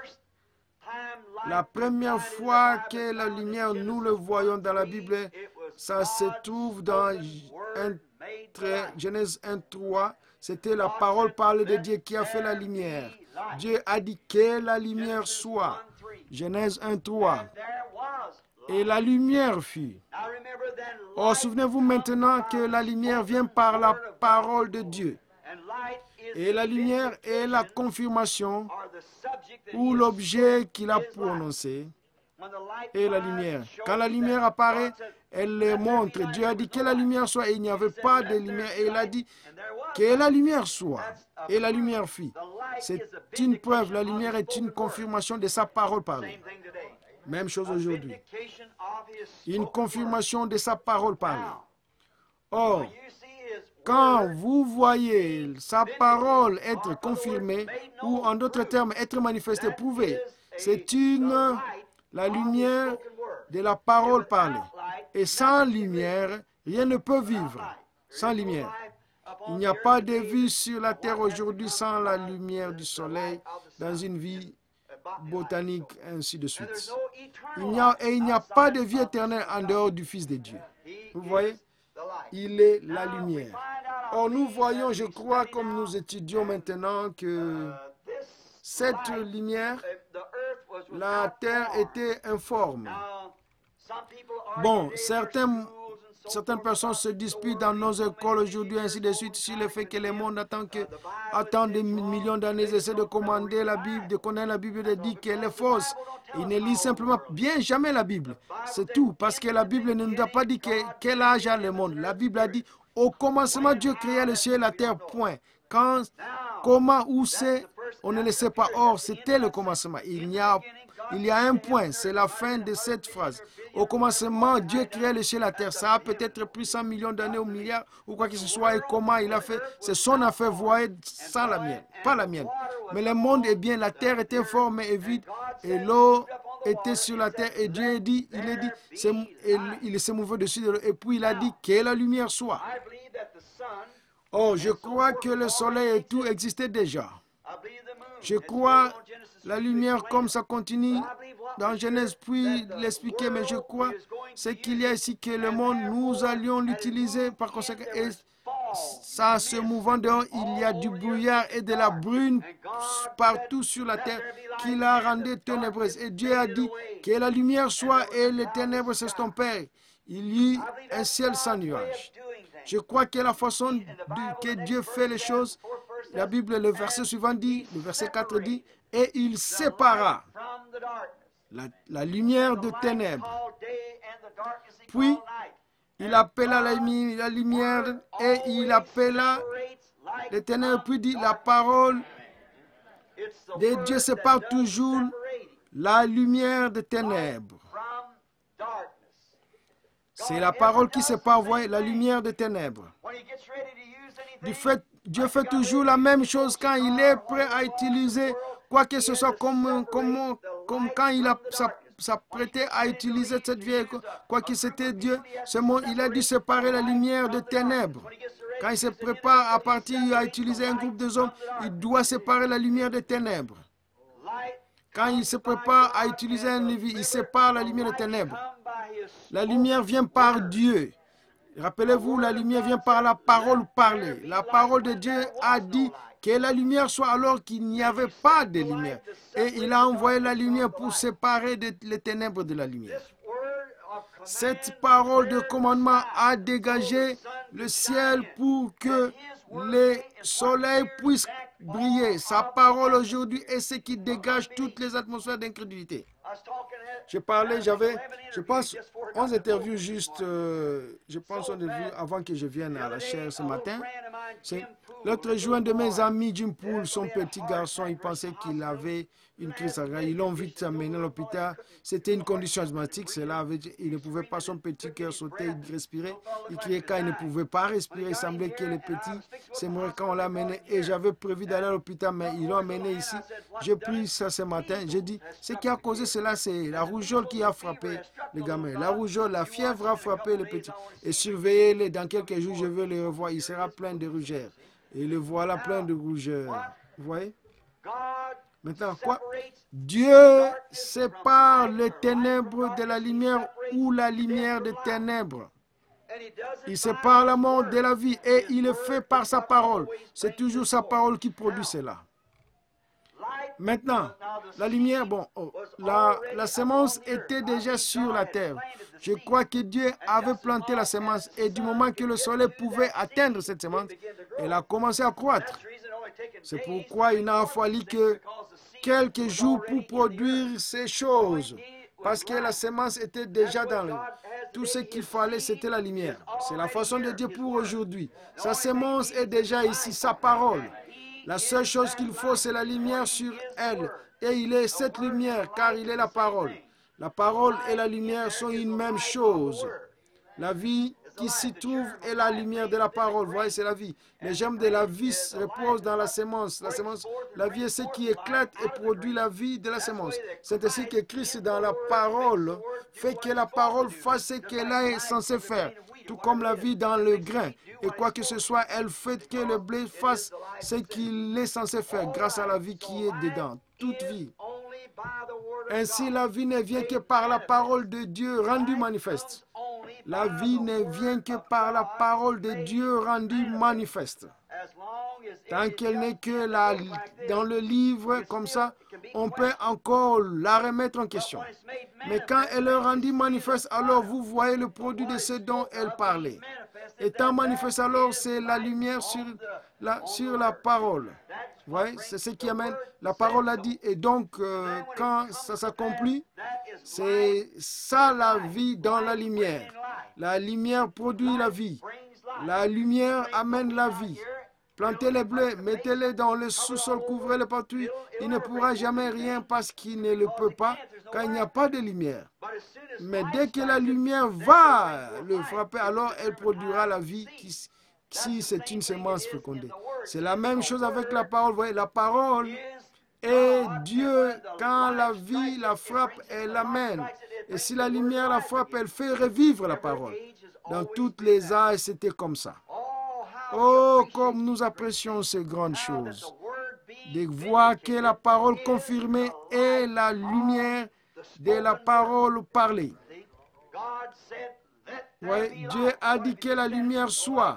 la première fois que la lumière, nous le voyons dans la Bible, ça se trouve dans Genèse 1:3. C'était la parole parle de Dieu qui a fait la lumière. Dieu a dit que la lumière soit. Genèse 1:3. Et la lumière fut. Oh, souvenez-vous maintenant que la lumière vient par la parole de Dieu. Et la lumière est la confirmation ou l'objet qu'il a prononcé. Et la lumière. Quand la lumière apparaît, elle le montre. Dieu a dit que la lumière soit et il n'y avait pas de lumière. Et il a dit, Que la lumière soit. Et la lumière fit. C'est une preuve. La lumière est une confirmation de sa parole parlée. Même chose aujourd'hui. Une confirmation de sa parole parlée. Or, quand vous voyez sa parole être confirmée, ou en d'autres termes, être manifestée, prouvée, c'est la lumière de la parole parlée. Et sans lumière, rien ne peut vivre. Sans lumière. Il n'y a pas de vie sur la terre aujourd'hui sans la lumière du soleil, dans une vie botanique, ainsi de suite. Il n'y a pas de vie éternelle en dehors du Fils de Dieu. Vous voyez? Il est la lumière. Or, nous voyons, je crois, comme nous étudions maintenant, que cette lumière, la terre était informe. Bon, certaines personnes se disputent dans nos écoles aujourd'hui, ainsi de suite, sur le fait que le monde attend des millions d'années, essaie de commander la Bible, de connaître la Bible, de dire qu'elle est fausse. Ils ne lisent simplement bien jamais la Bible. C'est tout, parce que la Bible ne nous a pas dit quel âge a le monde. La Bible a dit, au commencement, Dieu créa le ciel et la terre, point. Quand, comment, où c'est, on ne le sait pas. Or, c'était le commencement. Il y a un point, c'est la fin de cette phrase. Au commencement, Dieu créa le ciel et la terre. Ça a peut-être pris 100 millions d'années ou milliards ou quoi que ce soit. Et comment il a fait, c'est son affaire, voyez, sans la mienne, pas la mienne. Mais le monde est bien, la terre était forme et vide et l'eau était sur la terre. Et Dieu dit, il s'est mouvé dessus de l'eau. Et puis il a dit que la lumière soit. Oh, je crois que le soleil et tout existait déjà. Je crois la lumière comme ça continue dans Genèse, puis l'expliquer, mais je crois c'est qu'il y a ici que le monde, nous allions l'utiliser par conséquent, et ça se mouvant dehors, il y a du brouillard et de la brune partout sur la terre qui la rendait ténébreuse. Et Dieu a dit que la lumière soit et les ténèbres s'estompèrent. Il y eut un ciel sans nuages. Je crois que la façon que Dieu fait les choses, la Bible, le verset suivant dit, le verset 4 dit, et il sépara la lumière de ténèbres. Puis, il appela la lumière et il appela les ténèbres. Puis dit, la parole de Dieu sépare toujours la lumière de ténèbres. C'est la parole qui sépare, voyez, la lumière de ténèbres. Dieu fait toujours la même chose quand il est prêt à utiliser quoi que ce soit, comme quand il s'apprêtait à utiliser cette vieille, quoi que c'était Dieu, il a dû séparer la lumière de ténèbres. Quand il se prépare à partir à utiliser un groupe de hommes, il doit séparer la lumière des ténèbres. Quand il se prépare à utiliser un lévi, il sépare la lumière des ténèbres. La lumière vient par Dieu. Rappelez-vous, la lumière vient par la parole parlée. La parole de Dieu a dit que la lumière soit alors qu'il n'y avait pas de lumière. Et il a envoyé la lumière pour séparer les ténèbres de la lumière. Cette parole de commandement a dégagé le ciel pour que le soleil puisse briller. Sa parole aujourd'hui est ce qui dégage toutes les atmosphères d'incrédulité. Je pense, 11 interviews juste, avant que je vienne à la chaire ce matin. L'autre jour, un de mes amis, Jim Poole, son petit garçon, il pensait qu'il avait une crise cardiaque. Ils l'ont vite amené à l'hôpital. C'était une condition asthmatique. Il ne pouvait pas, son petit cœur sauter, il respirait. Il criait quand il ne pouvait pas respirer. Il semblait que le petit s'est mort quand on l'a amené. Et j'avais prévu d'aller à l'hôpital, mais ils l'ont amené ici. J'ai pris ça ce matin. J'ai dit, ce qui a causé cela, c'est la rougeole qui a frappé le gamin. La rougeole, la fièvre a frappé le petit. Et surveillez-les. Dans quelques jours, je vais le revoir. Il sera plein de rougeur. Et le voilà plein de rougeur. Vous voyez? Maintenant, quoi? Dieu sépare les ténèbres de la lumière ou la lumière des ténèbres. Il sépare la mort de la vie et il le fait par sa parole. C'est toujours sa parole qui produit cela. Maintenant, la lumière, la semence était déjà sur la terre. Je crois que Dieu avait planté la semence et du moment que le soleil pouvait atteindre cette semence, elle a commencé à croître. C'est pourquoi il n'a fallu que quelques jours pour produire ces choses. parce que la sémence était déjà dans le... Tout ce qu'il fallait, c'était la lumière. C'est la façon de Dieu pour aujourd'hui. Sa sémence est déjà ici, sa parole. La seule chose qu'il faut, c'est la lumière sur elle. Et il est cette lumière, car il est la parole. La parole et la lumière sont une même chose. La vie qui s'y trouve est la lumière de la parole. Vous voyez, c'est la vie. Les germes de la vie reposent dans la sémence. La vie est ce qui éclate et produit la vie de la sémence. C'est ainsi que Christ, dans la parole, fait que la parole fasse ce qu'elle est censée faire. Tout comme la vie dans le grain. Et quoi que ce soit, elle fait que le blé fasse ce qu'il est censé faire grâce à la vie qui est dedans. Toute vie. Ainsi, la vie ne vient que par la parole de Dieu rendue manifeste. La vie ne vient que par la parole de Dieu rendue manifeste. Tant qu'elle n'est que là, dans le livre, comme ça, on peut encore la remettre en question. Mais quand elle est rendue manifeste, alors vous voyez le produit de ce dont elle parlait. Étant manifeste, alors c'est la lumière sur la parole. Vous voyez, c'est ce qui amène. La parole a dit. Et donc, quand ça s'accomplit, c'est ça la vie dans la lumière. La lumière produit la vie. La lumière amène la vie. Plantez les blés, mettez-les dans le sous-sol, couvrez-les partout. Il ne pourra jamais rien parce qu'il ne le peut pas, car il n'y a pas de lumière. Mais dès que la lumière va le frapper, alors elle produira la vie si c'est une semence fécondée. C'est la même chose avec la parole. Vous voyez, la parole est Dieu. Quand la vie la frappe, elle l'amène. Et si la lumière la frappe, elle fait revivre la parole. Dans toutes les âges, c'était comme ça. Oh, comme nous apprécions ces grandes choses. De voir que la parole confirmée est la lumière de la parole parlée. Oui, Dieu a dit que la lumière soit.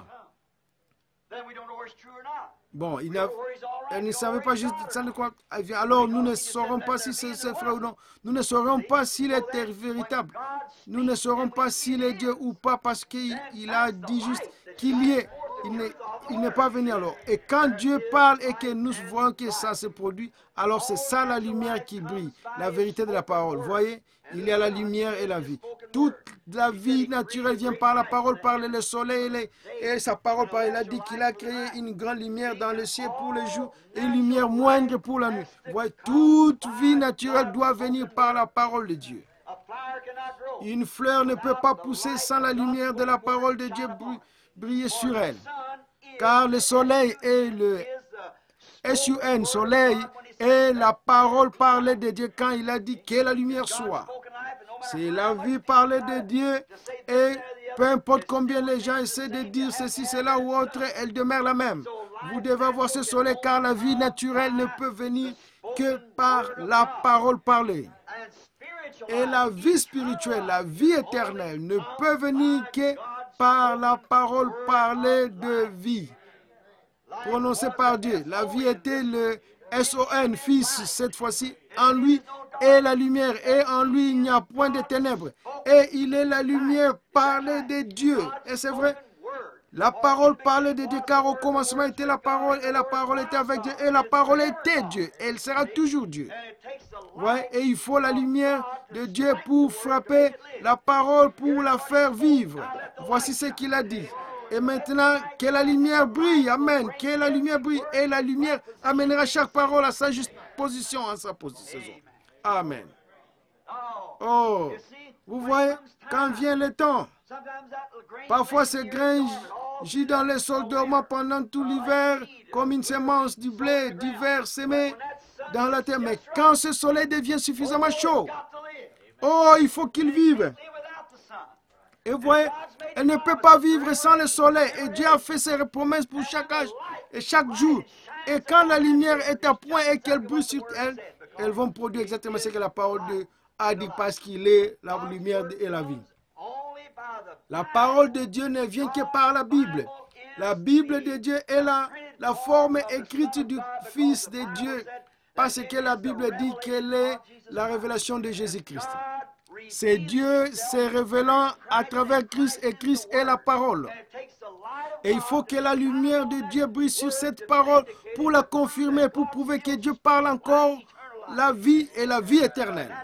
Bon, elle ne savait pas juste ça de quoi. Alors nous ne saurons pas si c'est vrai ou non. Nous ne saurons pas s'il était véritable. Nous ne saurons pas s'il est Dieu ou pas parce qu'il a dit juste qu'il y est. Il n'est pas venu alors. Et quand Dieu parle et que nous voyons que ça se produit, alors c'est ça la lumière qui brille, la vérité de la parole. Vous voyez, il y a la lumière et la vie. Toute la vie naturelle vient par la parole, par le soleil et sa parole. Il a dit qu'il a créé une grande lumière dans le ciel pour le jour et une lumière moindre pour la nuit. Vous voyez, toute vie naturelle doit venir par la parole de Dieu. Une fleur ne peut pas pousser sans la lumière de la parole de Dieu briller sur elle. Car le soleil est le S-U-N, soleil, est la parole parlée de Dieu quand il a dit que la lumière soit. C'est la vie parlée de Dieu et peu importe combien les gens essaient de dire ceci, cela ou autre, elle demeure la même. Vous devez avoir ce soleil car la vie naturelle ne peut venir que par la parole parlée. Et la vie spirituelle, la vie éternelle ne peut venir que par la parole parlée de vie, prononcée par Dieu. La vie était le S-O-N, Fils, cette fois-ci. En lui est la lumière, et en lui il n'y a point de ténèbres. Et il est la lumière parlée de Dieu. Et c'est vrai, la parole parlée de Dieu, car au commencement était la parole, et la parole était avec Dieu, et la parole était Dieu. Et elle sera toujours Dieu. Ouais, et il faut la lumière de Dieu pour frapper la parole, pour la faire vivre. Voici ce qu'il a dit. Et maintenant, que la lumière brille, amen, que la lumière brille, et la lumière amènera chaque parole à sa juste position, à sa position. Amen. Oh, vous voyez, quand vient le temps, parfois ce grain gît dans le sol dormant pendant tout l'hiver, comme une semence du blé d'hiver semé dans la terre. Mais quand ce soleil devient suffisamment chaud, oh, il faut qu'il vive. Et vous voyez, elle ne peut pas vivre sans le soleil. Et Dieu a fait ses promesses pour chaque âge et chaque jour. Et quand la lumière est à point et qu'elle brille sur elle, elles vont produire exactement ce que la parole de Dieu a dit parce qu'il est la lumière et la vie. La parole de Dieu ne vient que par la Bible. La Bible de Dieu est la forme écrite du Fils de Dieu. Parce que la Bible dit qu'elle est la révélation de Jésus-Christ. C'est Dieu se révélant à travers Christ et Christ est la parole. Et il faut que la lumière de Dieu brille sur cette parole pour la confirmer, pour prouver que Dieu parle encore la vie et la vie éternelle.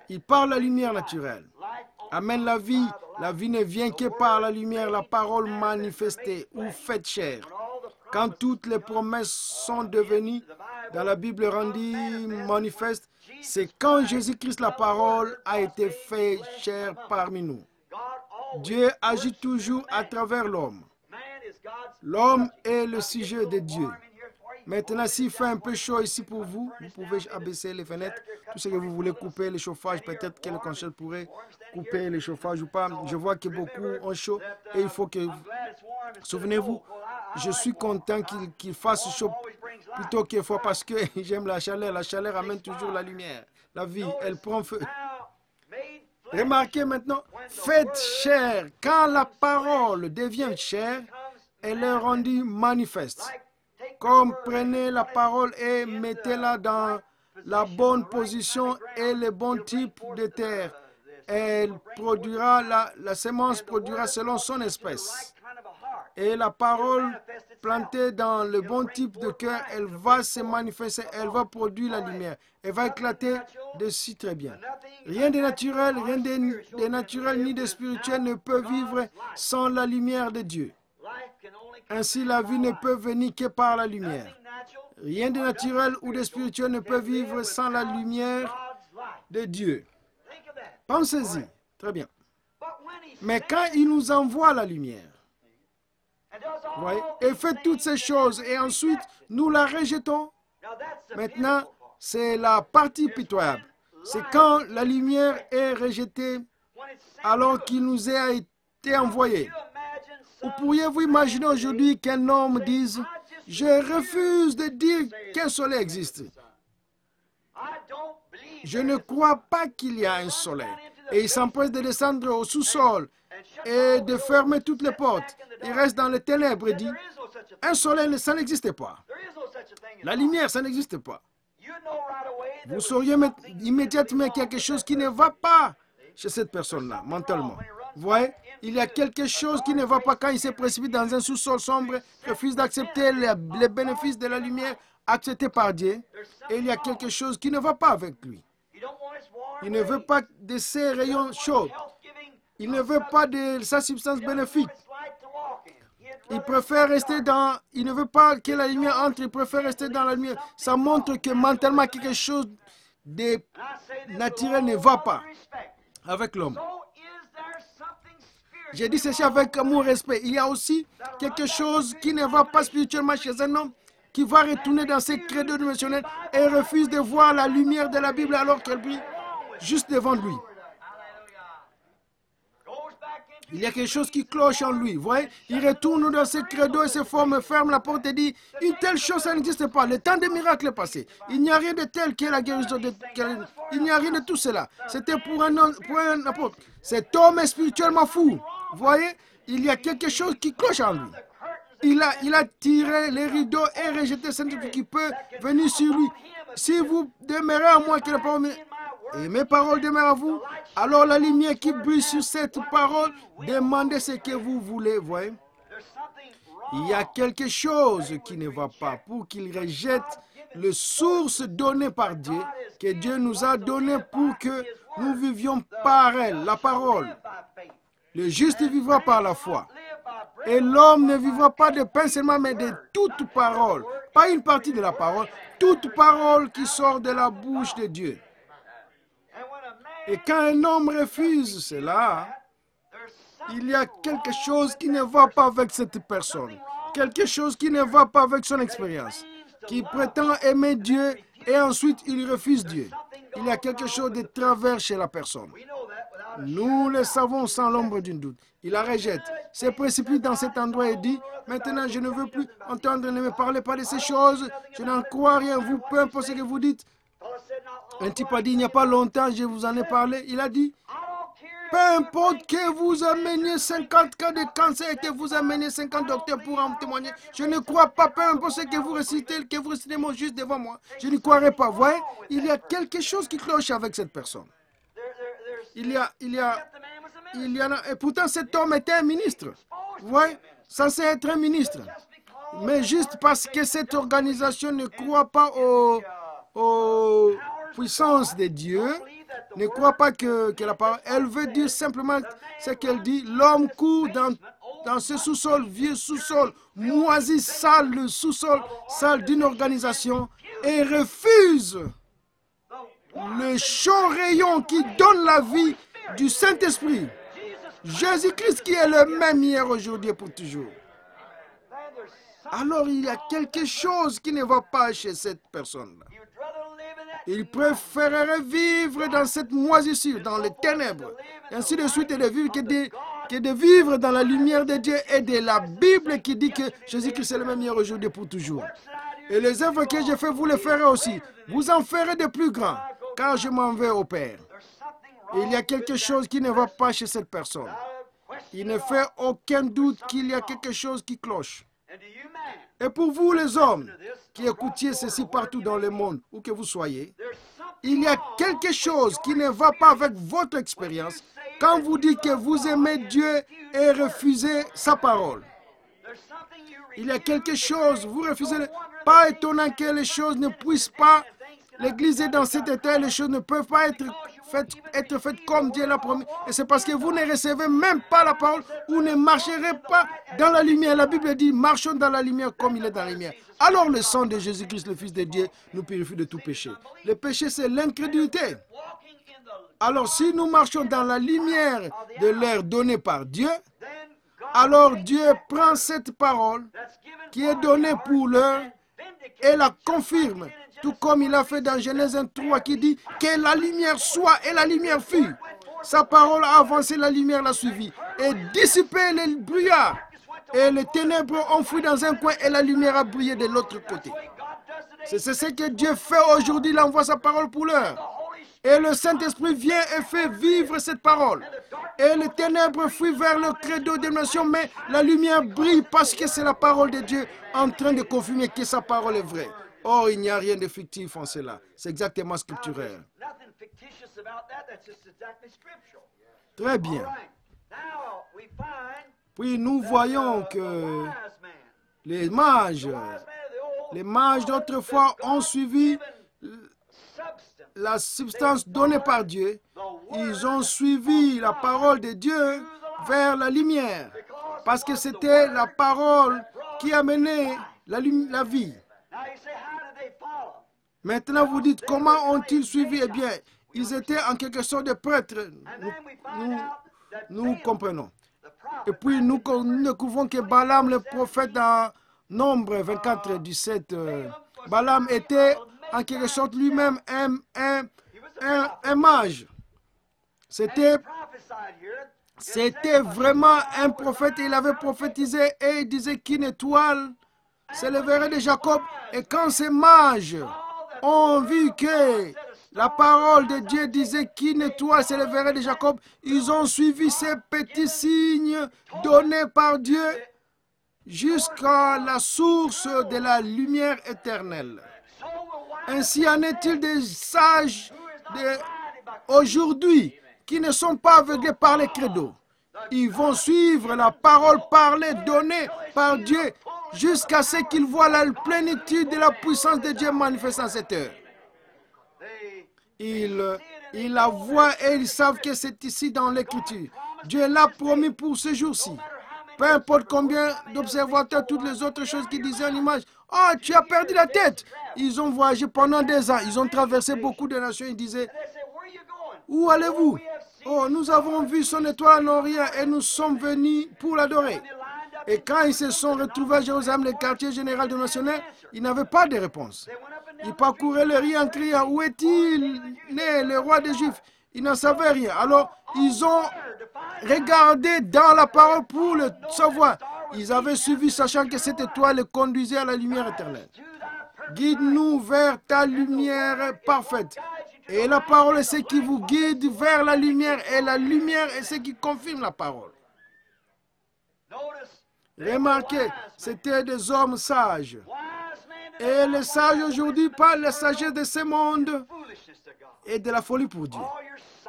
Il parle la lumière naturelle. Amen, la vie. La vie ne vient que par la lumière, la parole manifestée ou faite chair. Quand toutes les promesses sont devenues dans la Bible rendues manifestes, c'est quand Jésus-Christ, la parole, a été fait chair parmi nous. Dieu agit toujours à travers l'homme. L'homme est le sujet de Dieu. Maintenant, s'il fait un peu chaud ici pour vous, vous pouvez abaisser les fenêtres. Tout ce que vous voulez, couper le chauffage. Peut-être que le conseil pourrait couper le chauffage ou pas. Je vois que beaucoup ont chaud et il faut que... Souvenez-vous, je suis content qu'il fasse chaud plutôt qu'il faut parce que j'aime la chaleur. La chaleur amène toujours la lumière. La vie, elle prend feu. Remarquez maintenant, faites chair. Quand la parole devient chair, elle est rendue manifeste. Comme prenez la parole et mettez-la dans la bonne position et le bon type de terre. Elle produira, la semence produira selon son espèce. Et la parole plantée dans le bon type de cœur, elle va se manifester, elle va produire la lumière. Elle va éclater dessus très bien. Rien de naturel, rien de naturel ni de spirituel ne peut vivre sans la lumière de Dieu. Ainsi, la vie ne peut venir que par la lumière. Rien de naturel ou de spirituel ne peut vivre sans la lumière de Dieu. Pensez-y. Très bien. Mais quand il nous envoie la lumière, voyez, et fait toutes ces choses, et ensuite nous la rejetons, maintenant, c'est la partie pitoyable. C'est quand la lumière est rejetée alors qu'il nous a été envoyé. Ou pourriez-vous imaginer aujourd'hui qu'un homme dise « Je refuse de dire qu'un soleil existe. Je ne crois pas qu'il y a un soleil. » Et il s'empresse de descendre au sous-sol et de fermer toutes les portes. Il reste dans les ténèbres et dit « Un soleil, ça n'existe pas. La lumière, ça n'existe pas. » Vous sauriez immédiatement quelque chose qui ne va pas chez cette personne-là, mentalement. Vous voyez, il y a quelque chose qui ne va pas quand il se précipite dans un sous-sol sombre, refuse d'accepter les bénéfices de la lumière acceptés par Dieu, et il y a quelque chose qui ne va pas avec lui. Il ne veut pas de ces rayons chauds. Il ne veut pas de sa substance bénéfique. Il préfère rester dans... Il ne veut pas que la lumière entre, il préfère rester dans la lumière. Ça montre que mentalement quelque chose de naturel ne va pas avec l'homme. J'ai dit ceci avec amour et respect. Il y a aussi quelque chose qui ne va pas spirituellement chez un homme qui va retourner dans ses credos dimensionnels et refuse de voir la lumière de la Bible alors qu'elle brille juste devant lui. Il y a quelque chose qui cloche en lui. Vous voyez, il retourne dans ses credos et ses formes, ferme la porte et dit une telle chose, ça n'existe pas. Le temps des miracles est passé. Il n'y a rien de tel que la guérison. Il n'y a rien de tout cela. C'était pour un apôtre. Cet homme est spirituellement fou. Vous voyez, il y a quelque chose qui cloche en lui. Il a tiré les rideaux et rejeté ce qui peut venir sur lui. Si vous demeurez en moi, que la parole et mes paroles demeurent à vous, alors la lumière qui brille sur cette parole, demandez ce que vous voulez, voyez. Il y a quelque chose qui ne va pas pour qu'il rejette les sources données par Dieu, que Dieu nous a données pour que nous vivions par elle, la parole. Le juste vivra par la foi. Et l'homme ne vivra pas de pain seulement, mais de toute parole. Pas une partie de la parole, toute parole qui sort de la bouche de Dieu. Et quand un homme refuse cela, il y a quelque chose qui ne va pas avec cette personne. Quelque chose qui ne va pas avec son expérience. Qui prétend aimer Dieu et ensuite il refuse Dieu. Il y a quelque chose de travers chez la personne. Nous le savons sans l'ombre d'une doute. Il la rejette. Se précipite dans cet endroit et dit, maintenant je ne veux plus entendre, ne me parlez pas de ces choses. Je n'en crois rien, vous, peu importe ce que vous dites. Un type a dit, il n'y a pas longtemps, je vous en ai parlé. Il a dit, peu importe que vous ameniez 50 cas de cancer et que vous ameniez 50 docteurs pour en témoigner, je ne crois pas, peu importe ce que vous récitez mon juste devant moi. Je ne croirais pas. Vous voyez, il y a quelque chose qui cloche avec cette personne. Il y en a, et pourtant cet homme était un ministre. Vous voyez, censé être un ministre. Mais juste parce que cette organisation ne croit pas aux puissance de Dieu, Ne crois pas que la parole, elle veut dire simplement ce qu'elle dit. L'homme court dans ce sous-sol, vieux sous-sol, moisi, sale, le sous-sol, sale d'une organisation, et refuse le chaud rayon qui donne la vie du Saint-Esprit. Jésus-Christ qui est le même hier, aujourd'hui et pour toujours. Alors il y a quelque chose qui ne va pas chez cette personne-là. Il préférerait vivre dans cette moisissure, dans les ténèbres, et ainsi de suite, et de vivre que de vivre dans la lumière de Dieu et de la Bible qui dit que Jésus-Christ est le même hier, aujourd'hui et pour toujours. Et les œuvres que j'ai fait, vous les ferez aussi. Vous en ferez de plus grands, car je m'en vais au Père. Et il y a quelque chose qui ne va pas chez cette personne. Il ne fait aucun doute qu'il y a quelque chose qui cloche. Et pour vous, les hommes, qui écoutiez ceci partout dans le monde, où que vous soyez, il y a quelque chose qui ne va pas avec votre expérience quand vous dites que vous aimez Dieu et refusez sa parole. Il y a quelque chose, vous refusez. Pas étonnant que les choses ne puissent pas, l'Église est dans cet état, les choses ne peuvent pas être faites comme Dieu l'a promis. Et c'est parce que vous ne recevez même pas la parole, vous ne marcherez pas dans la lumière. La Bible dit, marchons dans la lumière comme il est dans la lumière. Alors le sang de Jésus-Christ, le Fils de Dieu, nous purifie de tout péché. Le péché, c'est l'incrédulité. Alors si nous marchons dans la lumière de l'air donné par Dieu, alors Dieu prend cette parole qui est donnée pour l'heure et la confirme, tout comme il a fait dans Genèse 3 qui dit que la lumière soit et la lumière fut. Sa parole a avancé, la lumière l'a suivi et dissipé les brouillards. Et les ténèbres ont fui dans un coin et la lumière a brillé de l'autre côté. C'est ce que Dieu fait aujourd'hui, il envoie sa parole pour l'heure. Et le Saint-Esprit vient et fait vivre cette parole. Et les ténèbres fuient vers le credo des nations, mais la lumière brille parce que c'est la parole de Dieu en train de confirmer que sa parole est vraie. Or, il n'y a rien de fictif en cela. C'est exactement scripturaire. Très bien. Puis nous voyons que les mages d'autrefois ont suivi la substance donnée par Dieu. Ils ont suivi la parole de Dieu vers la lumière. Parce que c'était la parole qui amenait la vie. Maintenant, vous dites, comment ont-ils suivi? Eh bien, ils étaient en quelque sorte des prêtres. Nous comprenons. Et puis, nous découvrons que Balaam, le prophète, dans Nombre 24, 17, Balaam était en quelque sorte lui-même un mage. C'était vraiment un prophète. Il avait prophétisé et il disait qu'une étoile s'élèverait de Jacob. Et quand ces mages ont vu que la parole de Dieu disait qu'une étoile s'élèverait de Jacob, ils ont suivi ces petits signes donnés par Dieu jusqu'à la source de la lumière éternelle. Ainsi en est-il des sages aujourd'hui qui ne sont pas aveuglés par les credos. Ils vont suivre la parole parlée, donnée par Dieu, jusqu'à ce qu'ils voient la plénitude de la puissance de Dieu manifestée en cette heure. Ils la voient et ils savent que c'est ici dans l'Écriture. Dieu l'a promis pour ce jour-ci. Peu importe combien d'observateurs, toutes les autres choses qui disaient en image, « Oh, tu as perdu la tête !» Ils ont voyagé pendant des ans. Ils ont traversé beaucoup de nations. Ils disaient, « Où allez-vous ?»« Oh, nous avons vu son étoile en Orient et nous sommes venus pour l'adorer. » Et quand ils se sont retrouvés à Jérusalem, le quartier général de nationnaire, ils n'avaient pas de réponse. Ils parcouraient le riz en criant, « Où est-il né, le roi des Juifs ?» Ils n'en savaient rien. Alors, ils ont regardé dans la parole pour le savoir. Ils avaient suivi, sachant que cette étoile les conduisait à la lumière éternelle. Guide-nous vers ta lumière parfaite. Et la parole est ce qui vous guide vers la lumière. Et la lumière est ce qui confirme la parole. Remarquez, c'était des hommes sages. Et les sages aujourd'hui parlent de la sagesse de ce monde et de la folie pour Dieu.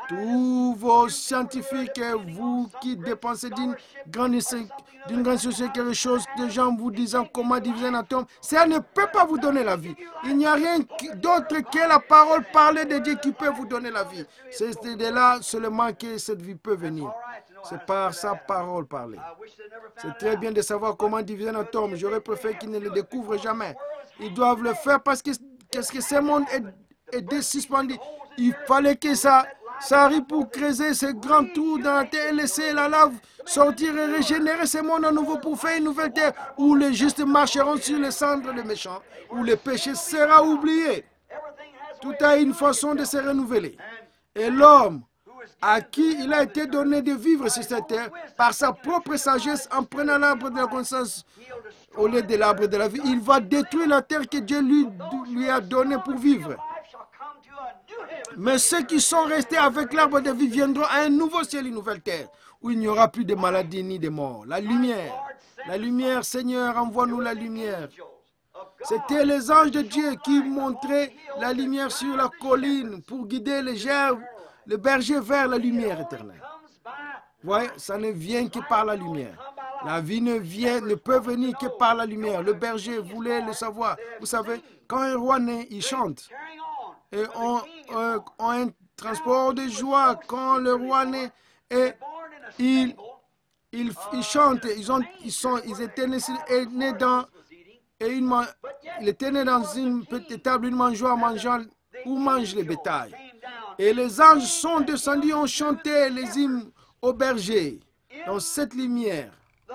tous vos scientifiques, vous qui dépensez d'une grande société quelque chose, de gens vous disant comment diviser un atome, ça ne peut pas vous donner la vie. Il n'y a rien d'autre que la parole parlée de Dieu qui peut vous donner la vie. C'est de là seulement que cette vie peut venir. C'est par sa parole parlée. C'est très bien de savoir comment diviser un atome. J'aurais préféré qu'ils ne le découvrent jamais. Ils doivent le faire parce que ce monde est suspendu. Il fallait que ça arrive pour creuser ce grand trou dans la terre et laisser la lave sortir et régénérer ce monde à nouveau pour faire une nouvelle terre où les justes marcheront sur les cendres des méchants, où le péché sera oublié. Tout a une façon de se renouveler. Et l'homme à qui il a été donné de vivre sur cette terre, par sa propre sagesse, en prenant l'arbre de la connaissance au lieu de l'arbre de la vie, il va détruire la terre que Dieu lui a donnée pour vivre. Mais ceux qui sont restés avec l'arbre de vie viendront à un nouveau ciel, une nouvelle terre, où il n'y aura plus de maladie ni de mort. La lumière, Seigneur, envoie-nous la lumière. C'était les anges de Dieu qui montraient la lumière sur la colline pour guider le berger vers la lumière éternelle. Voyez, ça ne vient que par la lumière. La vie ne peut venir que par la lumière. Le berger voulait le savoir. Vous savez, quand un roi naît, il chante. Et on un transport de joie quand le roi naît. Et ils chantent. Ils étaient nés dans... il était né dans une petite table, une mangeoire où mangent les bétails. Et les anges sont descendus, ont chanté les hymnes au berger. Dans cette lumière,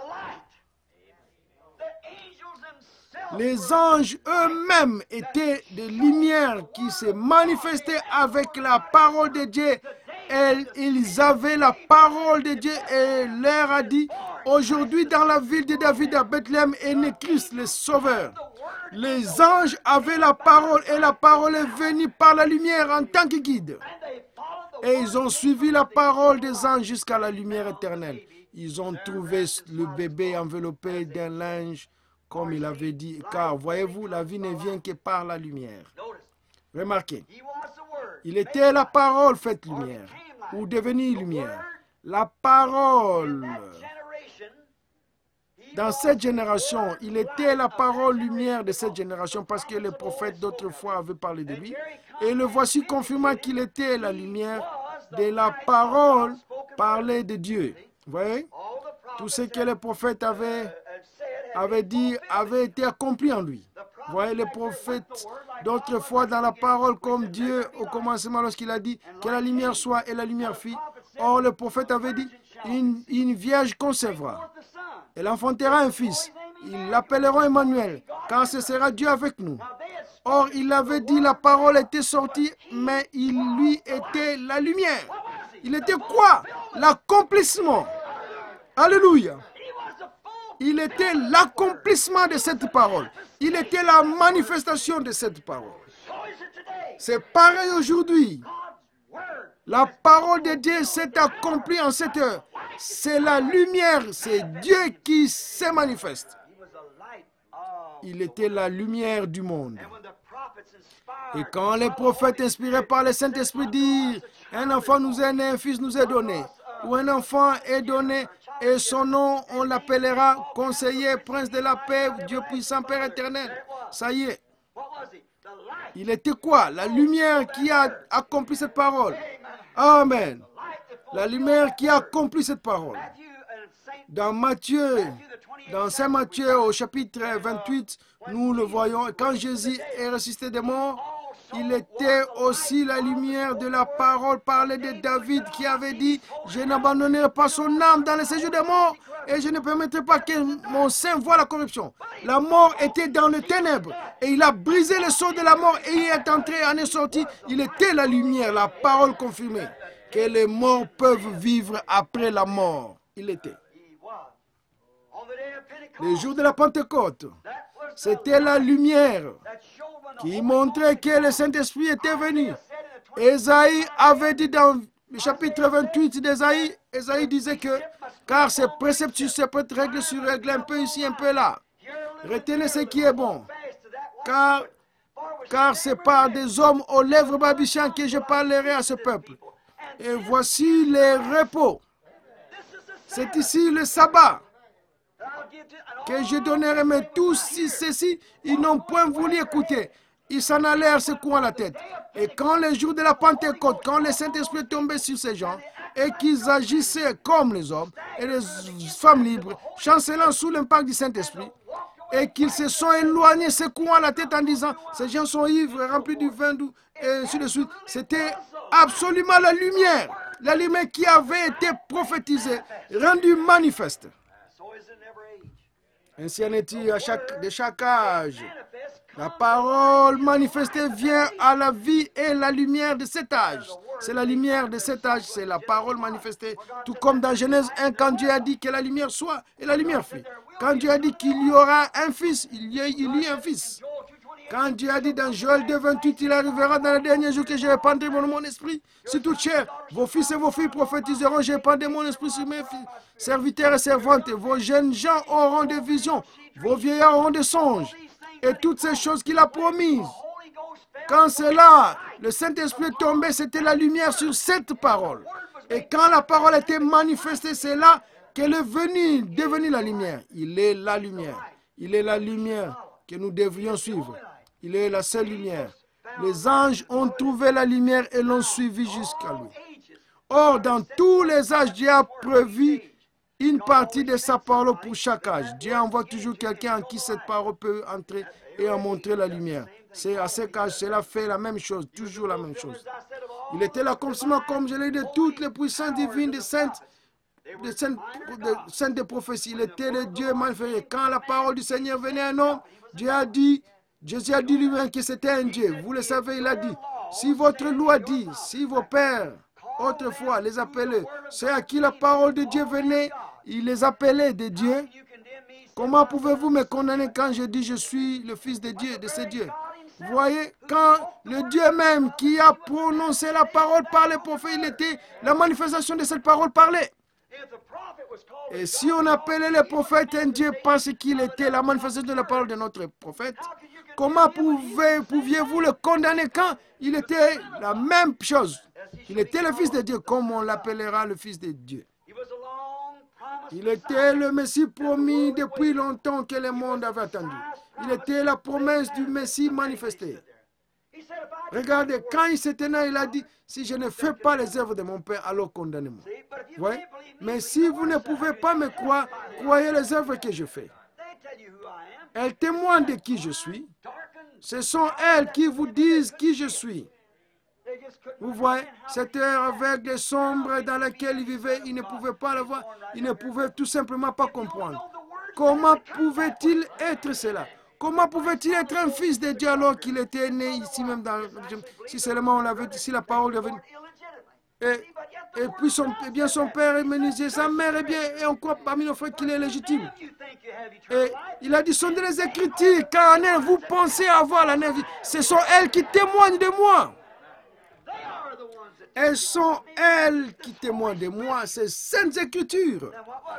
les anges eux-mêmes étaient des lumières qui se manifestaient avec la parole de Dieu. Et ils avaient la parole de Dieu et leur a dit, aujourd'hui dans la ville de David à Bethléem est né Christ le Sauveur. Les anges avaient la parole et la parole est venue par la lumière en tant que guide. Et ils ont suivi la parole des anges jusqu'à la lumière éternelle. Ils ont trouvé le bébé enveloppé d'un linge, comme il avait dit, car voyez-vous, la vie ne vient que par la lumière. Remarquez, il était la parole faite lumière, ou devenue lumière. La parole, dans cette génération, il était la parole lumière de cette génération, parce que les prophètes d'autrefois avaient parlé de lui. Et le voici confirmant qu'il était la lumière de la parole parlée de Dieu. Vous voyez? Tout ce que les prophètes avaient dit avait été accompli en lui. Vous voyez, les prophètes d'autrefois dans la parole comme Dieu au commencement lorsqu'il a dit que la lumière soit et la lumière fit. Or, le prophète avait dit une vierge concevra. Elle enfantera un fils. Ils l'appelleront Emmanuel, car ce sera Dieu avec nous. Or, il avait dit la parole était sortie, mais il lui était la lumière. Il était quoi? L'accomplissement. Alléluia. Il était l'accomplissement de cette parole. Il était la manifestation de cette parole. C'est pareil aujourd'hui. La parole de Dieu s'est accomplie en cette heure. C'est la lumière, c'est Dieu qui se manifeste. Il était la lumière du monde. Et quand les prophètes inspirés par le Saint-Esprit disent « Un enfant nous est né, un fils nous est donné » ou « Un enfant est donné et son nom, on l'appellera conseiller, prince de la paix, Dieu puissant, Père éternel. » Ça y est. Il était quoi? La lumière qui a accompli cette parole. Amen. La lumière qui a accompli cette parole. Dans Saint Matthieu au chapitre 28, nous le voyons. Quand Jésus est ressuscité des morts, il était aussi la lumière de la parole parlée de David qui avait dit « Je n'abandonnerai pas son âme dans le séjour des morts et je ne permettrai pas que mon sein voie la corruption. » La mort était dans les ténèbres et il a brisé le sceau de la mort et il est entré, en est sorti. Il était la lumière, la parole confirmée que les morts peuvent vivre après la mort. Il était. Le jour de la Pentecôte, c'était la lumière qui montrait que le Saint-Esprit était venu. Ésaïe avait dit dans le chapitre 28 d'Ésaïe, Ésaïe disait que car ces préceptes sur ces préceptes, règle sur règle, un peu ici, un peu là. Retenez ce qui est bon. Car c'est par des hommes aux lèvres balbutiantes que je parlerai à ce peuple. Et voici les repos. C'est ici le sabbat que je donnerai, mais tous ceux-ci, ils n'ont point voulu écouter. Ils s'en allèrent secouant la tête. Et quand le jour de la Pentecôte, quand le Saint-Esprit tombait sur ces gens, et qu'ils agissaient comme les hommes et les femmes libres, chancelant sous l'impact du Saint-Esprit, et qu'ils se sont éloignés, secouant la tête en disant, ces gens sont ivres, remplis du vin doux, et ainsi de suite. C'était absolument la lumière qui avait été prophétisée, rendue manifeste. Ainsi en est-il de chaque âge. La parole manifestée vient à la vie et la lumière de cet âge. C'est la lumière de cet âge, c'est la parole manifestée. Tout comme dans Genèse 1, quand Dieu a dit que la lumière soit, et la lumière fut. Quand Dieu a dit qu'il y aura un fils, il y eut un fils. Quand Dieu a dit dans Joël 2,28, il arrivera dans le dernier jour que je répandrai mon esprit sur toute chair. Vos fils et vos filles prophétiseront, je répandrai mon esprit sur mes serviteurs et servantes. Vos jeunes gens auront des visions, vos vieillards auront des songes. Et toutes ces choses qu'il a promises. Quand cela, le Saint-Esprit est tombé, c'était la lumière sur cette parole. Et quand la parole était manifestée, c'est là qu'elle est venue devenir la lumière. Il est la lumière. Il est la lumière que nous devrions suivre. Il est la seule lumière. Les anges ont trouvé la lumière et l'ont suivi jusqu'à lui. Or, dans tous les âges, Dieu a prévu une partie de sa parole pour chaque âge. Dieu envoie toujours quelqu'un en qui cette parole peut entrer et en montrer la lumière. C'est à cet âge, cela fait la même chose, toujours la même chose. Il était l'accomplissement, comme je l'ai dit, de toutes les puissances divines des saintes, des prophéties. Il était le Dieu manifesté. Quand la parole du Seigneur venait à un homme, Jésus a dit lui-même que c'était un Dieu. Vous le savez, il a dit, si votre loi dit, si vos pères, autrefois, les appelaient, c'est à qui la parole de Dieu venait, il les appelait des dieux. Comment pouvez-vous me condamner quand je dis je suis le fils de Dieu, de ce Dieu? Vous voyez, quand le Dieu même qui a prononcé la parole par les prophètes, il était la manifestation de cette parole parlait. Et si on appelait le prophète un Dieu parce qu'il était la manifestation de la parole de notre prophète, comment pouviez-vous le condamner quand il était la même chose? Il était le fils de Dieu, comme on l'appellera le fils de Dieu. Il était le Messie promis depuis longtemps que le monde avait attendu. Il était la promesse du Messie manifestée. Regardez, quand il s'est tenu, il a dit, si je ne fais pas les œuvres de mon Père, alors condamnez-moi. Oui? Mais si vous ne pouvez pas me croire, croyez les œuvres que je fais. Elles témoignent de qui je suis. Ce sont elles qui vous disent qui je suis. Vous voyez, cette heure aveugle et sombre dans laquelle il vivait, il ne pouvait pas le voir, il ne pouvait tout simplement pas comprendre. Comment pouvait-il être cela? Comment pouvait-il être un fils de Dieu alors qu'il était né ici même dans... Si seulement on l'avait dit, si la parole avait... Et puis son père est menuisier, sa mère est bien, et encore parmi nos frères qu'il est légitime. Et il a dit, sondez les Écritures, car en elles vous pensez avoir la vie. Ce sont elles qui témoignent de moi. Elles sont elles qui témoignent de moi, ces saintes Écritures.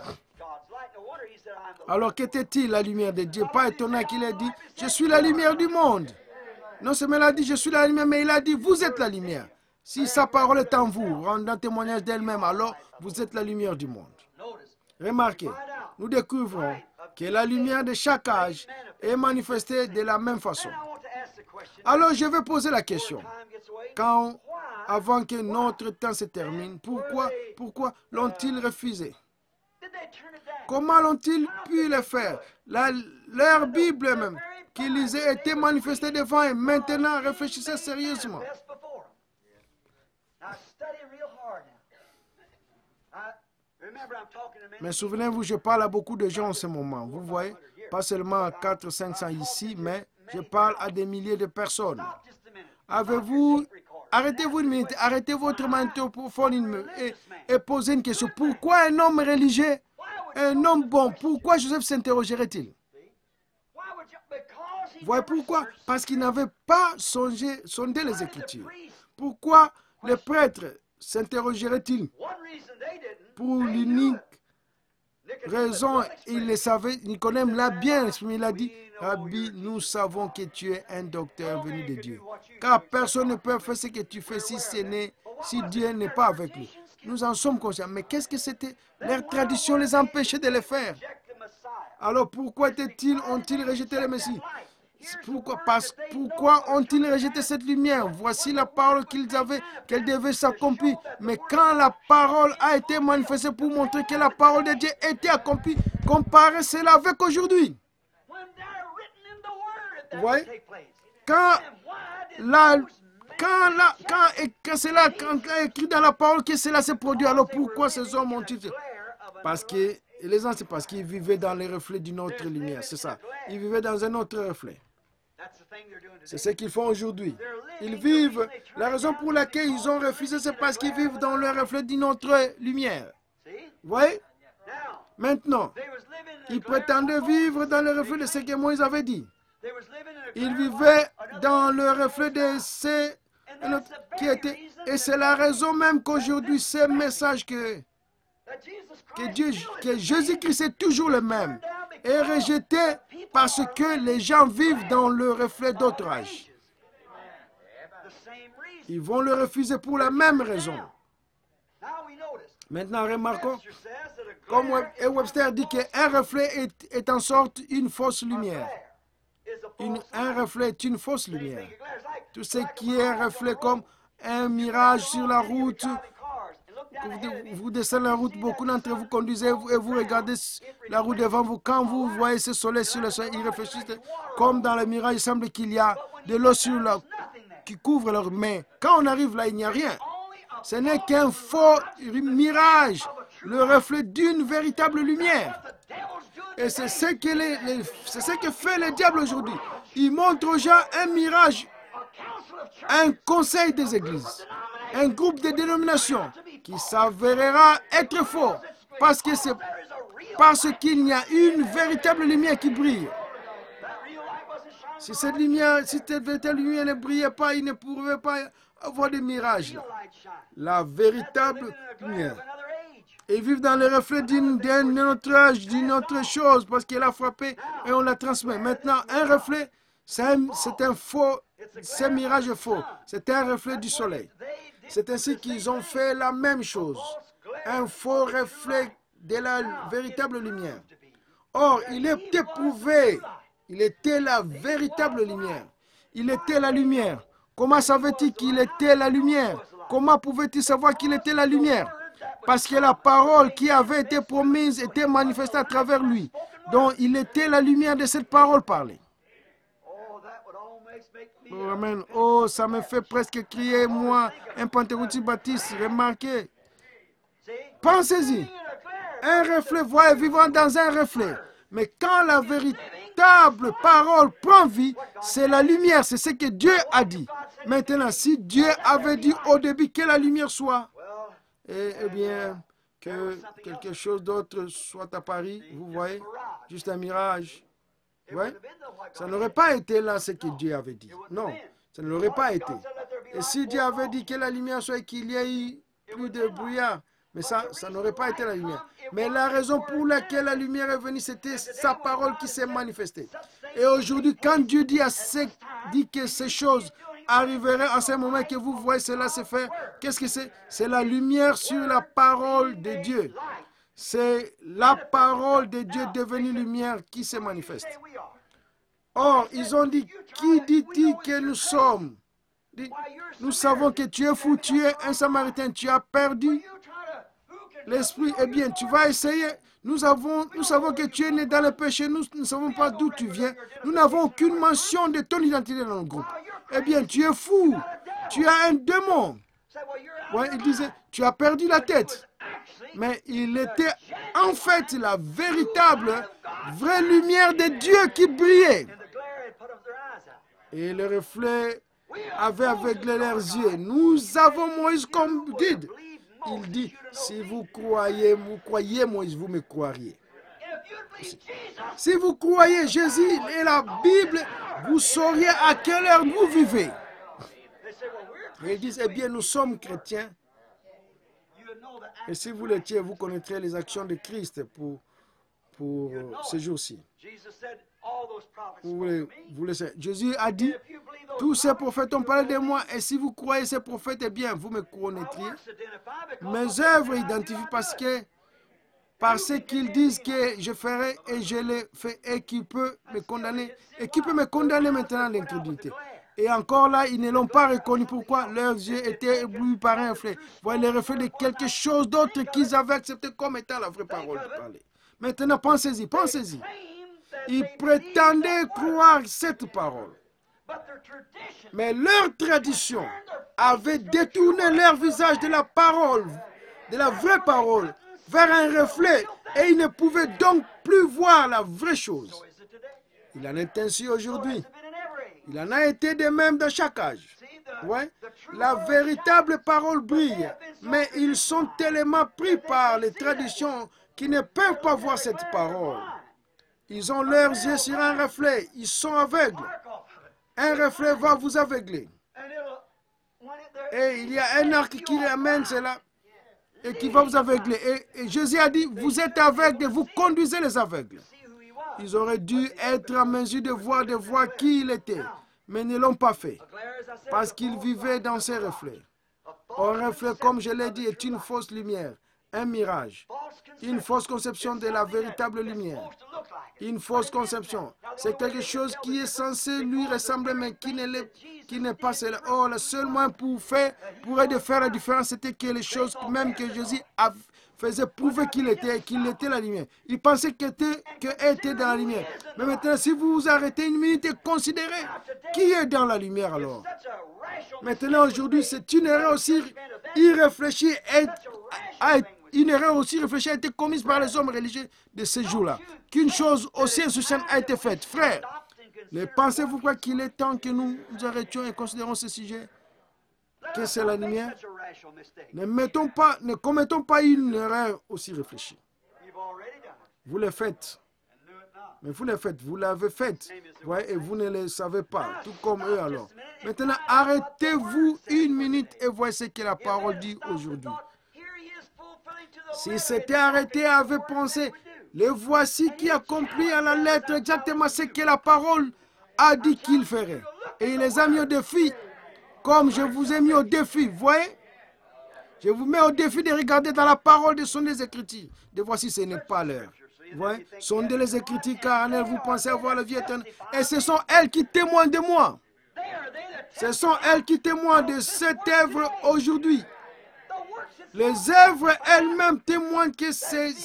Alors qu'était-il la lumière de Dieu? Pas étonnant qu'il ait dit, je suis la lumière du monde. Non seulement il a dit, je suis la lumière, mais il a dit, vous êtes la lumière. Si sa parole est en vous, rendant témoignage d'elle-même, alors vous êtes la lumière du monde. Remarquez, nous découvrons que la lumière de chaque âge est manifestée de la même façon. Alors je vais poser la question. Avant que notre temps se termine, pourquoi l'ont-ils refusé? Comment l'ont-ils pu le faire? Leur Bible même, qu'ils lisaient, était manifestée devant eux. Maintenant, réfléchissez sérieusement. Mais souvenez-vous, je parle à beaucoup de gens en ce moment. Vous voyez, pas seulement à 400-500 ici, mais je parle à des milliers de personnes. Arrêtez-vous une minute, arrêtez votre magnétophone et posez une question. Pourquoi un homme religieux, un homme bon, pourquoi Joseph s'interrogerait-il? Vous voyez pourquoi? Parce qu'il n'avait pas sondé les Écritures. Pourquoi le prêtre s'interrogerait-il? Pour l'unique raison, il le savait, Nicodème l'a bien exprimé, il a dit, Rabbi, nous savons que tu es un docteur venu de Dieu. Car personne ne peut faire ce que tu fais si ce n'est si Dieu n'est pas avec lui. Nous en sommes conscients. Mais qu'est-ce que c'était? Leur tradition les empêchait de le faire. Alors pourquoi ont-ils rejeté le Messie? Pourquoi ont-ils rejeté cette lumière? Voici la parole qu'ils avaient, qu'elle devait s'accomplir. Mais quand la parole a été manifestée pour montrer que la parole de Dieu était accomplie, comparez cela avec aujourd'hui. Vous voyez? Quand cela quand écrit dans la parole que cela s'est produit, alors pourquoi ces hommes ont-ils fait? Parce que les gens, c'est parce qu'ils vivaient dans les reflets d'une autre lumière. C'est ça. Ils vivaient dans un autre reflet. C'est ce qu'ils font aujourd'hui. Ils vivent. La raison pour laquelle ils ont refusé, c'est parce qu'ils vivent dans le reflet d'une autre lumière. Vous voyez? Maintenant, ils prétendaient vivre dans le reflet de ce que Moïse avait dit. Ils vivaient dans le reflet de ce qui était. Et c'est la raison même qu'aujourd'hui, ce message que Jésus-Christ est toujours le même est rejeté parce que les gens vivent dans le reflet d'autres âges. Ils vont le refuser pour la même raison. Maintenant, remarquons, comme Webster dit qu'un reflet est en sorte une fausse lumière. Un reflet est une fausse lumière. Tout ce qui est un reflet comme un mirage sur la route. Vous descendez la route, beaucoup d'entre vous conduisez et vous regardez la route devant vous. Quand vous voyez ce soleil sur le sol, ils réfléchissent comme dans le mirage, il semble qu'il y a de l'eau qui couvre leur main. Quand on arrive là, il n'y a rien. Ce n'est qu'un faux mirage, le reflet d'une véritable lumière. Et c'est ce que fait le diable aujourd'hui. Il montre aux gens un mirage, un conseil des églises, un groupe de dénominations qui s'avérera être faux parce qu'il y a une véritable lumière qui brille. Si cette véritable lumière ne brillait pas, il ne pourrait pas avoir de mirage. La véritable lumière. Ils vivent dans le reflet d'un autre âge, d'une autre chose, parce qu'elle a frappé et on la transmet. Maintenant, un reflet, c'est un faux, c'est un mirage faux. C'est un reflet du soleil. C'est ainsi qu'ils ont fait la même chose. Un faux reflet de la véritable lumière. Or, il était prouvé. Il était la véritable lumière. Il était la lumière. Comment savait-il qu'il était la lumière? Comment pouvait-il savoir qu'il était la lumière? Parce que la parole qui avait été promise était manifestée à travers lui. Donc, il était la lumière de cette parole parlée. Oh, amen. Oh, ça me fait presque crier, moi, un pentecôtiste baptiste. Remarquez. Pensez-y. Un reflet, voyez, vivant dans un reflet. Mais quand la véritable parole prend vie, c'est la lumière, c'est ce que Dieu a dit. Maintenant, si Dieu avait dit au début que la lumière soit, eh bien, que quelque chose d'autre soit à Paris, vous voyez, juste un mirage. Ouais. Ça n'aurait pas été là ce que Dieu avait dit. Non, ça ne l'aurait pas été. Et si Dieu avait dit que la lumière soit qu'il y ait plus de brouillard, mais ça n'aurait pas été la lumière. Mais la raison pour laquelle la lumière est venue, c'était sa parole qui s'est manifestée. Et aujourd'hui, quand Dieu dit que ces choses arriveraient à ce moment que vous voyez cela se faire, qu'est-ce que c'est? C'est la lumière sur la parole de Dieu. C'est la parole de Dieu devenue lumière qui se manifeste. Or, ils ont dit, qui dit-il que nous sommes? Nous savons que tu es fou, tu es un Samaritain, tu as perdu l'esprit. Eh bien, tu vas essayer. Nous savons que tu es né dans le péché, nous ne savons pas d'où tu viens. Nous n'avons aucune mention de ton identité dans le groupe. Eh bien, tu es fou, tu as un démon. Ouais, il disait, tu as perdu la tête. Mais il était en fait la véritable, vraie lumière de Dieu qui brillait. Et le reflet avait aveuglé leurs yeux. Nous avons Moïse comme guide. Il dit, si vous croyez Moïse, vous me croiriez. Si vous croyez Jésus et la Bible, vous sauriez à quelle heure vous vivez. Et ils disent, eh bien, nous sommes chrétiens. Et si vous l'étiez, vous connaîtrez les actions de Christ pour ce jour-ci. Vous le savez. Jésus a dit, tous ces prophètes ont parlé de moi, et si vous croyez ces prophètes, eh bien, vous me connaîtriez. Mes œuvres identifient par ce qu'ils disent que je ferai, et je les fais, et qui peut me condamner, et qui peut me condamner maintenant à l'incrédulité. Et encore là, ils ne l'ont pas reconnu. Pourquoi? Leurs yeux étaient éblouis par un reflet. Voilà le reflet de quelque chose d'autre qu'ils avaient accepté comme étant la vraie parole de parler. Maintenant, pensez-y, pensez-y. Ils prétendaient croire cette parole. Mais leur tradition avait détourné leur visage de la parole, de la vraie parole, vers un reflet, et ils ne pouvaient donc plus voir la vraie chose. Il en est ainsi aujourd'hui. Il en a été de même dans chaque âge. Ouais. La véritable parole brille, mais ils sont tellement pris par les traditions qu'ils ne peuvent pas voir cette parole. Ils ont leurs yeux sur un reflet, ils sont aveugles. Un reflet va vous aveugler. Et il y a un arc qui ramène cela et qui va vous aveugler. Et Jésus a dit, vous êtes aveugles et vous conduisez les aveugles. Ils auraient dû être en mesure de voir qui il était, mais ne l'ont pas fait, parce qu'ils vivaient dans ces reflets. Un reflet, comme je l'ai dit, est une fausse lumière, un mirage, une fausse conception de la véritable lumière. Une fausse conception. C'est quelque chose qui est censé lui ressembler, mais qui n'est pas cela. Or, le seul moyen pourrait de faire la différence, c'était que les choses même que Jésus faisait prouver qu'il était la lumière. Il pensait qu'il était dans la lumière. Mais maintenant, si vous vous arrêtez une minute et considérez qui est dans la lumière alors. Maintenant, aujourd'hui, c'est une erreur aussi irréfléchie une erreur aussi réfléchie a été commise par les hommes religieux de ces jours-là. Qu'une chose aussi insouciante a été faite. Frère, ne pensez-vous pas qu'il est temps que nous arrêtions et considérons ce sujet? Que c'est la lumière? Ne commettons pas une erreur aussi réfléchie. Vous le faites. Mais vous le faites, vous l'avez faite. Et vous ne le savez pas, tout comme eux alors. Maintenant, arrêtez-vous une minute et voyez ce que la parole dit aujourd'hui. S'il s'était arrêté et avait pensé, le voici qui accomplit à la lettre exactement ce que la parole a dit qu'il ferait. Et il les a mis au défi, comme je vous ai mis au défi. Voyez? Je vous mets au défi de regarder dans la parole de son des Écritures. De voici, ce n'est pas l'heure. Voyez? Sondez les Écritures, car en elles vous pensez avoir la vie éternelle. Et ce sont elles qui témoignent de moi. Ce sont elles qui témoignent de cette œuvre aujourd'hui. Les œuvres elles-mêmes témoignent que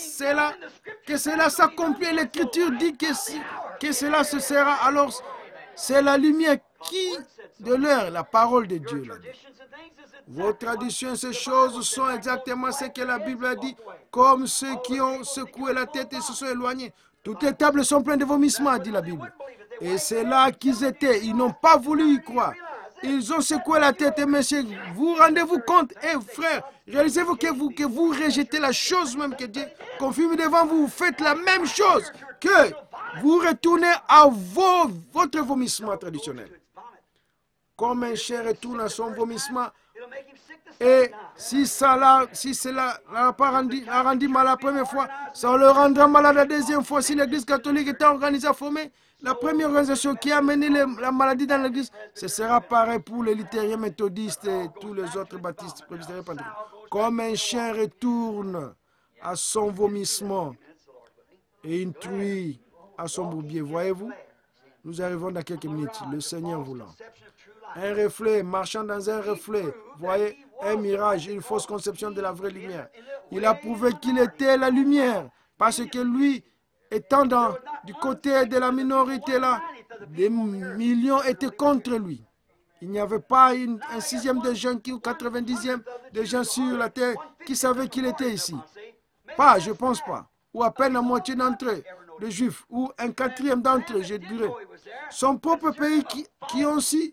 cela s'accomplit. L'Écriture dit que cela se sera. Alors, c'est la lumière qui, de l'heure, la parole de Dieu l'a dit. Vos traditions, ces choses sont exactement ce que la Bible a dit, comme ceux qui ont secoué la tête et se sont éloignés. Toutes les tables sont pleines de vomissements, dit la Bible. Et c'est là qu'ils étaient. Ils n'ont pas voulu y croire. Ils ont secoué la tête, et messieurs, vous rendez-vous compte, frère, réalisez-vous que vous rejetez la chose même que Dieu confirme devant vous, vous faites la même chose, que vous retournez à votre vomissement traditionnel. Comme un chien retourne à son vomissement, et si cela l'a rendu malade la première fois, ça le rendra malade la deuxième fois. Si l'église catholique était organisée à former, la première organisation qui a mené la maladie dans l'église, ce sera pareil pour les luthériens, méthodistes et tous les autres baptistes, presbytériens, pentecôtistes. Comme un chien retourne à son vomissement et une truie à son bourbier. Voyez-vous, nous arrivons dans quelques minutes, le Seigneur voulant. Un reflet, marchant dans un reflet, voyez, un mirage, une fausse conception de la vraie lumière. Il a prouvé qu'il était la lumière, parce que lui, étant du côté de la minorité là, des millions étaient contre lui. Il n'y avait pas un sixième des gens ou 90e des gens sur la terre qui savaient qu'il était ici. Pas, je ne pense pas. Ou à peine la moitié d'entre eux, les Juifs, ou un quatrième d'entre eux, je dirais. Son propre pays qui ont aussi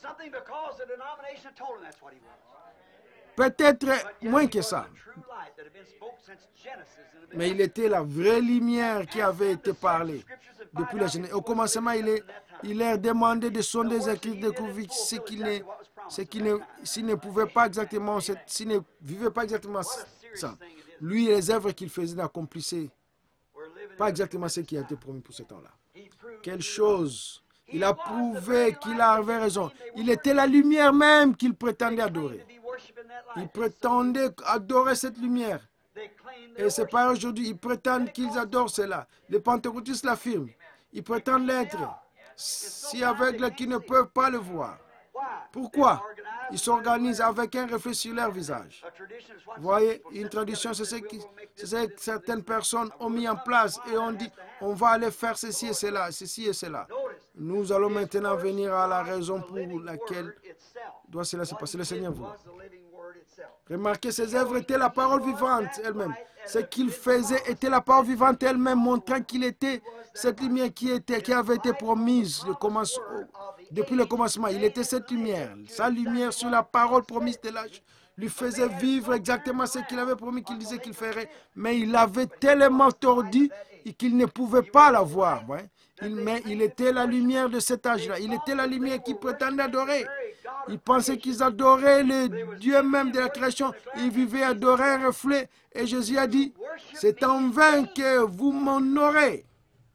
peut-être moins que ça. Mais il était la vraie lumière qui avait été parlée depuis la Genèse. Au commencement, il leur demandait de sonder les Écritures, de découvrir s'il ne pouvait pas exactement, s'il ne vivait pas exactement ça. Lui et les œuvres qu'il faisait n'accomplissaient pas exactement ce qui a été promis pour ce temps-là. Quelle chose! Il a prouvé qu'il avait raison. Il était la lumière même qu'il prétendait adorer. Il prétendait adorer cette lumière. Et c'est pas aujourd'hui. Ils prétendent qu'ils adorent cela. Les pentecôtistes l'affirment. Ils prétendent l'être. Si aveugles qui ne peuvent pas le voir. Pourquoi? Ils s'organisent avec un reflet sur leur visage. Vous voyez, une tradition, c'est ce que certaines personnes ont mis en place et ont dit, on va aller faire ceci et cela, ceci et cela. Nous allons maintenant venir à la raison pour laquelle doit cela se passer. Le Seigneur vous. Remarquez, ses œuvres étaient la parole vivante elle-même. Ce qu'il faisait était la parole vivante elle-même, montrant qu'il était cette lumière qui avait été promise depuis le commencement. Il était cette lumière. Sa lumière sur la parole promise de l'âge lui faisait vivre exactement ce qu'il avait promis, qu'il disait qu'il ferait. Mais il avait tellement tordu qu'il ne pouvait pas la voir. Ouais. Mais il était la lumière de cet âge-là. Il était la lumière qui prétendait adorer. Ils pensaient qu'ils adoraient le Dieu même de la création. Ils vivaient adorer un reflet. Et Jésus a dit, c'est en vain que vous m'honorez,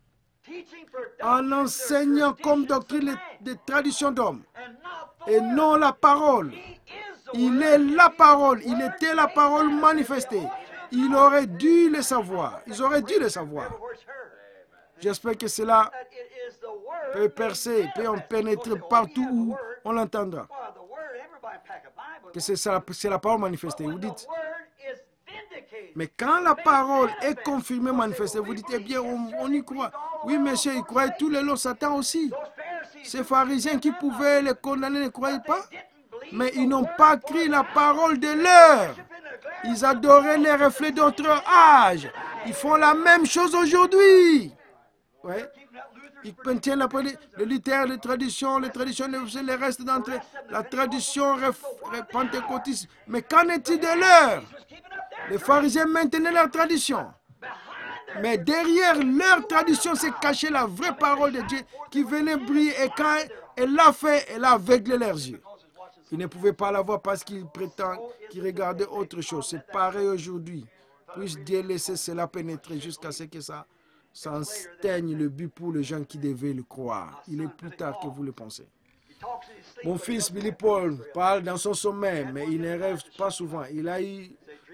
en enseignant comme doctrine des traditions d'hommes, et non la parole. Il est la parole. Il était la parole manifestée. Il aurait dû le savoir. Ils auraient dû le savoir. J'espère que cela peut percer, peut en pénétrer partout où on l'entendra. Que c'est la parole manifestée. Vous dites, mais quand la parole est confirmée, manifestée, vous dites, eh bien, on y croit. Oui, monsieur, ils croyaient tout le long, Satan aussi. Ces pharisiens qui pouvaient les condamner ne croyaient pas. Mais ils n'ont pas cru la parole de l'heure. Ils adoraient les reflets d'autres âges. Ils font la même chose aujourd'hui. Ouais. Ils maintiennent le littéraire, les traditions, les restes d'entre la tradition pentecôtiste. Mais qu'en est-il de l'heure? Les pharisiens maintenaient leur tradition. Mais derrière leur tradition, c'est caché la vraie parole de Dieu qui venait briller. Et quand elle l'a fait, elle a aveuglé leurs yeux. Ils ne pouvaient pas la voir parce qu'ils prétendent qu'ils regardaient autre chose. C'est pareil aujourd'hui. Puisse Dieu laisser cela pénétrer jusqu'à ce que ça s'enseigne le but pour les gens qui devaient le croire. Il est plus tard que vous le pensez. Mon fils Billy Paul parle dans son sommeil, mais il ne rêve pas souvent. Il a eu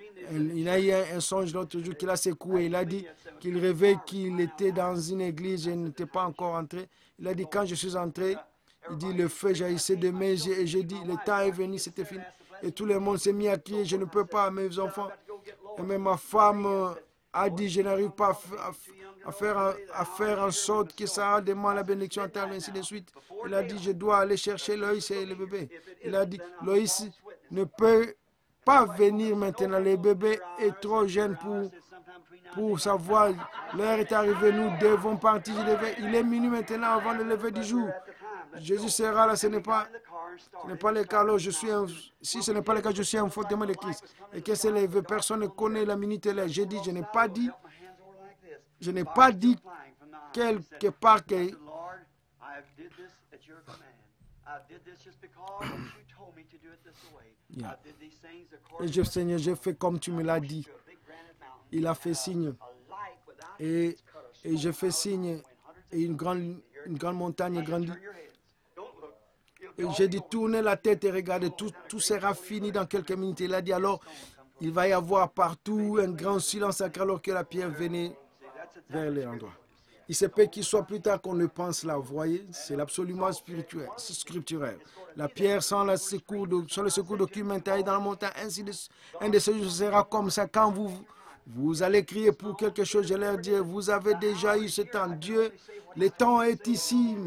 un songe l'autre jour qu'il a secoué. Il a dit qu'il rêvait qu'il était dans une église et il n'était pas encore entré. Il a dit, quand je suis entré, il dit, le feu jaillissait de mes yeux et j'ai dit, le temps est venu, c'était fini. Et tout le monde s'est mis à crier, je ne peux pas, mes enfants. Et même ma femme a dit, je n'arrive pas à faire en sorte que Sarah demande la bénédiction à terre, ainsi de suite. Il a dit, je dois aller chercher Loïs et le bébé. Il a dit, Loïs ne peut pas venir maintenant. Le bébé est trop jeune pour savoir. L'heure est arrivée, nous devons partir. Il est minuit maintenant avant le lever du jour. Jésus sera là, ce n'est pas le cas. Alors si ce n'est pas le cas, je suis un faux témoin de Christ. Et que c'est levé, personne ne connaît la minute et l'heure. J'ai dit, je n'ai pas dit quelque part que et Seigneur, je fais comme tu me l'as dit. Il a fait signe. Et je fais signe. Et une grande montagne grandit. Et j'ai dit, tournez la tête et regardez, tout sera fini dans quelques minutes. Il a dit, alors, il va y avoir partout un grand silence alors que la pierre venait vers l'endroit. Il se peut qu'il soit plus tard qu'on ne pense là, vous voyez, c'est absolument spirituel, c'est scripturel. La pierre sans le secours d'aucune main taillée dans la montagne, un de ces jours sera comme ça. Quand vous allez crier pour quelque chose, je leur dis, vous avez déjà eu ce temps. Dieu, le temps est ici.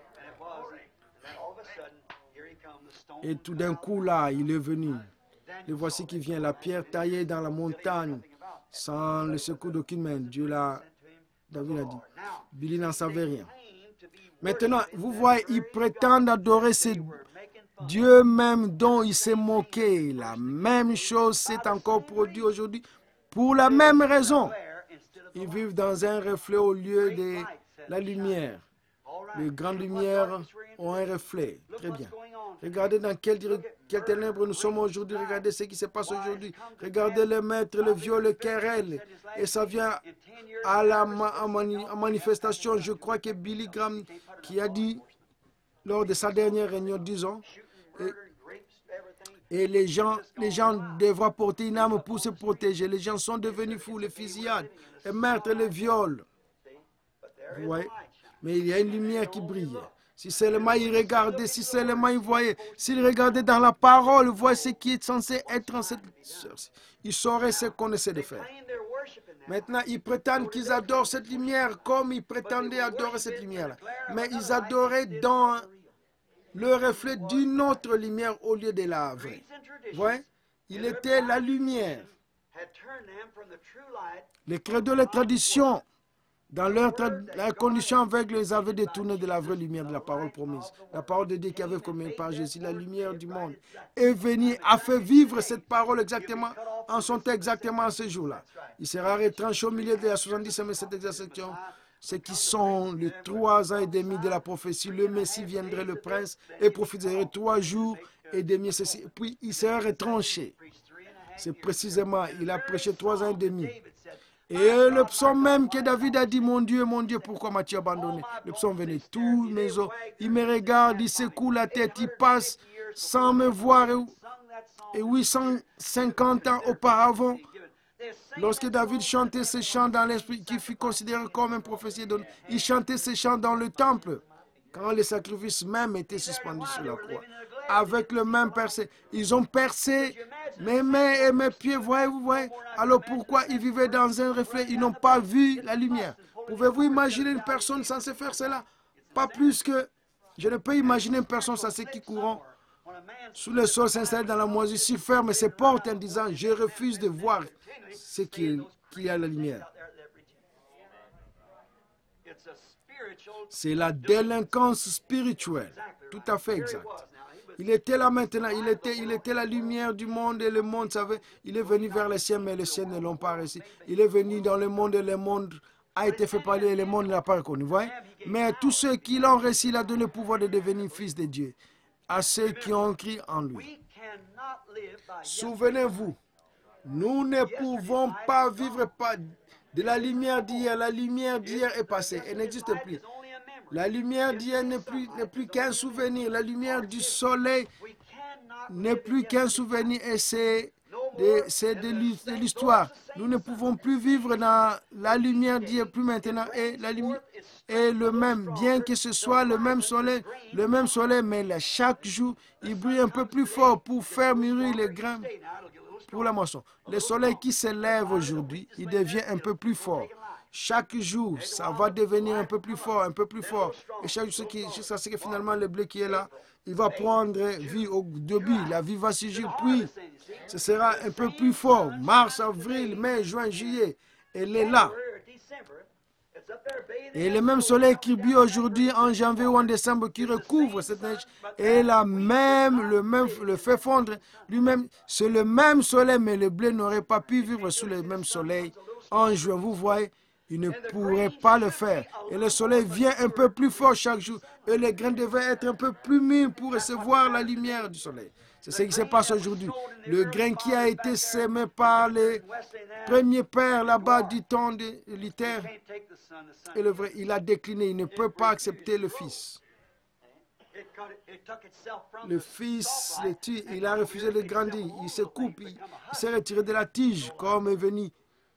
Et tout d'un coup, là, il est venu. Et voici qui vient, la pierre taillée dans la montagne, sans le secours d'aucune main. David a dit. Billy n'en savait rien. Maintenant, vous voyez, ils prétendent adorer ces dieux même dont il s'est moqué. La même chose s'est encore produite aujourd'hui pour la même raison. Ils vivent dans un reflet au lieu de la lumière. Les grandes lumières ont un reflet. Très bien. Regardez dans quelle ténèbres nous sommes aujourd'hui. Regardez ce qui se passe aujourd'hui. Regardez le maître, le viol, le querelle. Et ça vient à la manifestation, je crois que Billy Graham qui a dit lors de sa dernière réunion, disons, et les gens devront porter une arme pour se protéger. Les gens sont devenus fous, les fusillades, les meurtres, les viols. Vous voyez? Mais il y a une lumière qui brille. Si seulement il regardait, si seulement il voyait, s'il regardait dans la parole, voyait ce qui est censé être en cette... Il saurait ce qu'on essaie de faire. Maintenant, ils prétendent qu'ils adorent cette lumière comme ils prétendaient adorer cette lumière-là. Mais ils adoraient dans le reflet d'une autre lumière au lieu de la vraie. Vous voyez? Il était la lumière. Les credos, les traditions, dans leur condition aveugle, ils avaient détourné de la vraie lumière de la parole promise. La parole de Dieu qui avait commis par Jésus, la lumière du monde, est venue, a fait vivre cette parole exactement, en son temps exactement à ce jour-là. Il sera retranché au milieu de la 70e et cette exercition. Ce qui sont les 3 ans et demi de la prophétie, le Messie viendrait, le prince, et profiterait 3 jours et demi, ceci, puis il sera retranché. C'est précisément, il a prêché 3 ans et demi. Et le psaume même que David a dit, mon Dieu, pourquoi m'as-tu abandonné? Le psaume venait, tous mes os, il me regarde, il secoue la tête, il passe sans me voir. Et 850 ans auparavant, lorsque David chantait ce chant dans l'esprit, qui fut considéré comme un prophétie, il chantait ce chant dans le temple, quand les sacrifices même étaient suspendus sur la croix, avec le même percé. Ils ont percé mes mains et mes pieds, vous voyez. Alors pourquoi ils vivaient dans un reflet? Ils n'ont pas vu la lumière. Pouvez-vous imaginer une personne censée faire cela? Pas plus que... Je ne peux imaginer une personne censée qui courant sous le sol, s'installer dans la moisissure, ferme ses portes en disant, je refuse de voir ce qu'il y a la lumière. C'est la délinquance spirituelle. Tout à fait exact. Il était là maintenant. Il était la lumière du monde et le monde savait. Il est venu vers les siens, mais les siens ne l'ont pas reçu. Il est venu dans le monde et le monde a été fait parler et le monde ne l'a pas reconnu. Vous voyez? Mais tous ceux qui l'ont reçu, il a donné le pouvoir de devenir fils de Dieu. À ceux qui ont cru en lui. Souvenez-vous, nous ne pouvons pas vivre de la lumière d'hier. La lumière d'hier est passée, elle n'existe plus. La lumière d'hier n'est plus qu'un souvenir. La lumière du soleil n'est plus qu'un souvenir et c'est de l'histoire. Nous ne pouvons plus vivre dans la lumière d'hier, plus maintenant. Et la lumière est le même, bien que ce soit le même soleil, mais là, chaque jour, il brille un peu plus fort pour faire mûrir les grains pour la moisson. Le soleil qui s'élève aujourd'hui, il devient un peu plus fort. Chaque jour, ça va devenir un peu plus fort, un peu plus fort. Et chaque jour, jusqu'à ce que finalement le blé qui est là, il va prendre vie au début. La vie va surgir, puis ce sera un peu plus fort. Mars, avril, mai, juin, juillet. Elle est là. Et le même soleil qui brille aujourd'hui en janvier ou en décembre qui recouvre cette neige et le fait fondre lui-même. C'est le même soleil, mais le blé n'aurait pas pu vivre sous le même soleil en juin. Vous voyez, il ne pourrait pas le faire. Et le soleil vient un peu plus fort chaque jour. Et les grains devaient être un peu plus mûrs pour recevoir la lumière du soleil. C'est ce qui se passe aujourd'hui. Le grain qui a été sémé par les premiers pères là-bas du temps de l'Éther, et le vrai, il a décliné. Il ne peut pas accepter le Fils. Le Fils le tue. Il a refusé de grandir. Il se coupe. Il s'est retiré de la tige comme est venu.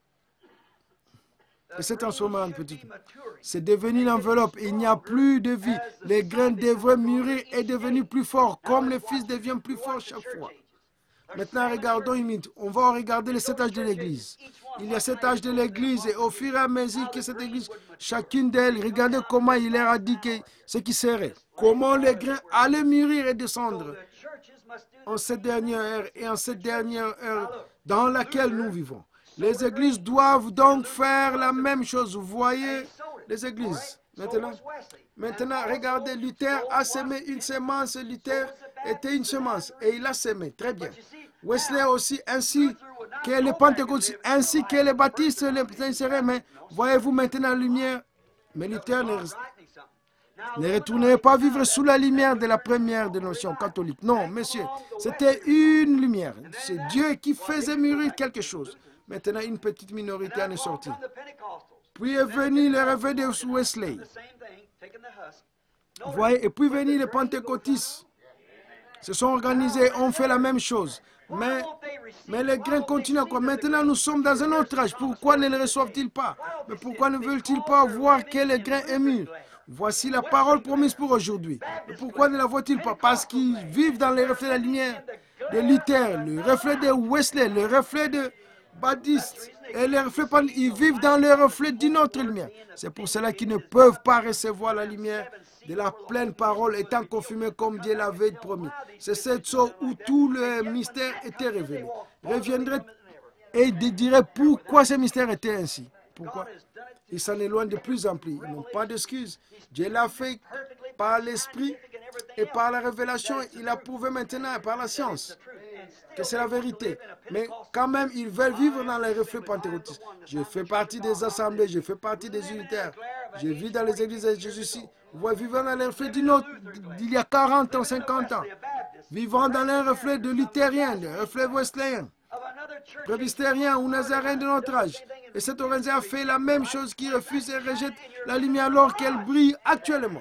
Et c'est transformé en petit. C'est devenu l'enveloppe. Il n'y a plus de vie. Les grains devraient mûrir et devenir plus forts, comme le Fils devient plus fort chaque fois. Maintenant, regardons une minute. On va regarder les 7 âges de l'Église. Il y a 7 âges de l'Église et au fur et à mesure que cette Église, chacune d'elles, regardez comment il leur a dit ce qui serait. Comment les grains allaient mûrir et descendre en cette dernière ère et en cette dernière heure dans laquelle nous vivons. Les églises doivent donc faire la même chose. Vous voyez, les églises. Maintenant, regardez, Luther a semé une semence. Luther était une semence et il a semé. Très bien. Wesley aussi, ainsi que les pentecôtistes, ainsi que les baptistes, les insérés. Mais voyez-vous maintenant la lumière. Mais Luther ne retournait pas vivre sous la lumière de la première dénomination catholique. Non, monsieur, c'était une lumière. C'est Dieu qui faisait mûrir quelque chose. Maintenant, une petite minorité en est sortie. Puis est venu le réveil de Wesley. Vous voyez, et puis venir les pentecôtistes. Se sont organisés, ont fait la même chose. Mais les grains continuent encore. Maintenant, nous sommes dans un autre âge. Pourquoi ne les reçoivent-ils pas? Mais pourquoi ne veulent-ils pas voir que le grain est mûr? Voici la parole promise pour aujourd'hui. Mais pourquoi ne la voient-ils pas? Parce qu'ils vivent dans les reflets de la lumière de Luther, le reflet de Wesley, le reflet de Baptiste. Et les reflets, ils vivent dans le reflet d'une autre lumière. C'est pour cela qu'ils ne peuvent pas recevoir la lumière de la pleine parole étant confirmée comme Dieu l'avait promis. C'est cette chose où tout le mystère était révélé. Reviendrait et dirait pourquoi ce mystère était ainsi. Pourquoi? Ils s'en éloignent de plus en plus. Ils n'ont pas d'excuses. Dieu l'a fait par l'esprit et par la révélation. Il a prouvé maintenant par la science que c'est la vérité. Mais quand même, ils veulent vivre dans les reflets pentecôtistes. Je fais partie des assemblées, je fais partie des unitaires. Je vis dans les églises de Jésus. Vous voyez, vivant dans les reflets d'il y a 40 ans, 50 ans. Vivant dans les reflets de luthériens, les reflets wesleyens, presbytériens ou nazaréens de notre âge. Et cette organisation a fait la même chose qui refuse et rejette la lumière alors qu'elle brille actuellement.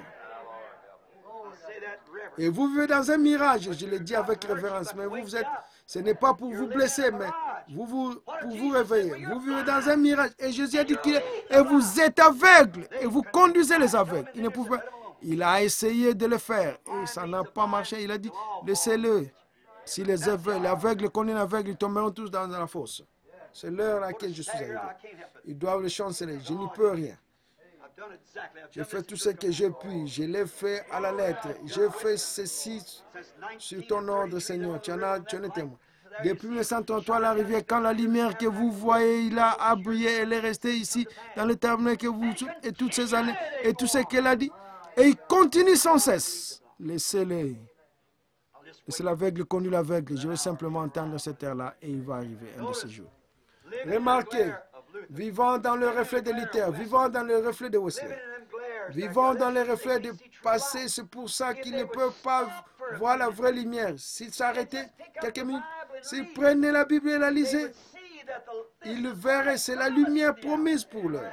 Et vous vivez dans un mirage, je le dis avec révérence, mais vous êtes, ce n'est pas pour vous blesser, mais pour vous réveiller. Vous vivez dans un mirage. Et Jésus a dit et vous êtes aveugles, et vous conduisez les aveugles. Il ne pouvait pas. Il a essayé de le faire, et ça n'a pas marché. Il a dit, laissez-le. Si les aveugles connaissent l'aveugle, ils tomberont tous dans la fosse. C'est l'heure à laquelle je suis arrivé. Ils doivent le chanceler. Je n'y peux rien. J'ai fait tout ce que j'ai pu. Je l'ai fait à la lettre. J'ai fait ceci sur ton ordre, Seigneur. Tu en es témoin. Depuis 1933, la rivière, quand la lumière que vous voyez, il a brillé, elle est restée ici, dans le tabernacle que vous, et toutes ces années, et tout ce qu'elle a dit. Et il continue sans cesse. Laissez-les. Et c'est l'aveugle connu l'aveugle. Je vais simplement entendre cette heure-là et il va arriver un de ces jours. Remarquez, vivant dans le reflet de Luther, vivant dans le reflet de Wesley, vivant dans le reflet du passé, c'est pour ça qu'ils ne peuvent pas voir la vraie lumière. S'ils s'arrêtaient quelques minutes, s'ils prenaient la Bible et la lisaient, ils verraient, c'est la lumière promise pour eux.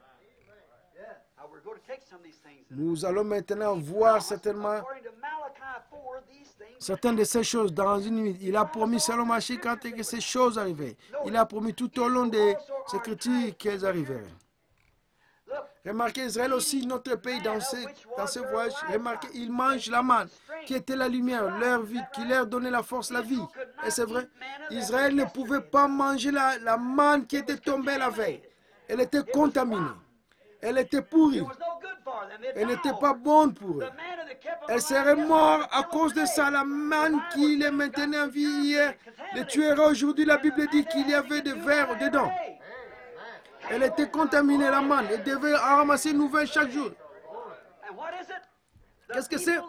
Nous allons maintenant voir certainement certaines de ces choses dans une minute. Il a promis selon Machi quand que ces choses arrivaient. Il a promis tout au long des Écritures qu'elles arriveraient. Remarquez, Israël aussi, notre pays, dans ce voyage, remarquez, ils mangent la manne, qui était la lumière, leur vie, qui leur donnait la force, la vie. Et c'est vrai, Israël ne pouvait pas manger la manne qui était tombée la veille. Elle était contaminée. Elle était pourrie. Elle n'était pas bonne pour eux. Elle serait morte à cause de ça. La manne qui les maintenait en vie hier les tuera aujourd'hui. La Bible dit qu'il y avait des vers dedans. Elle était contaminée, la manne. Elle devait en ramasser une nouvelle chaque jour. Qu'est-ce que c'est?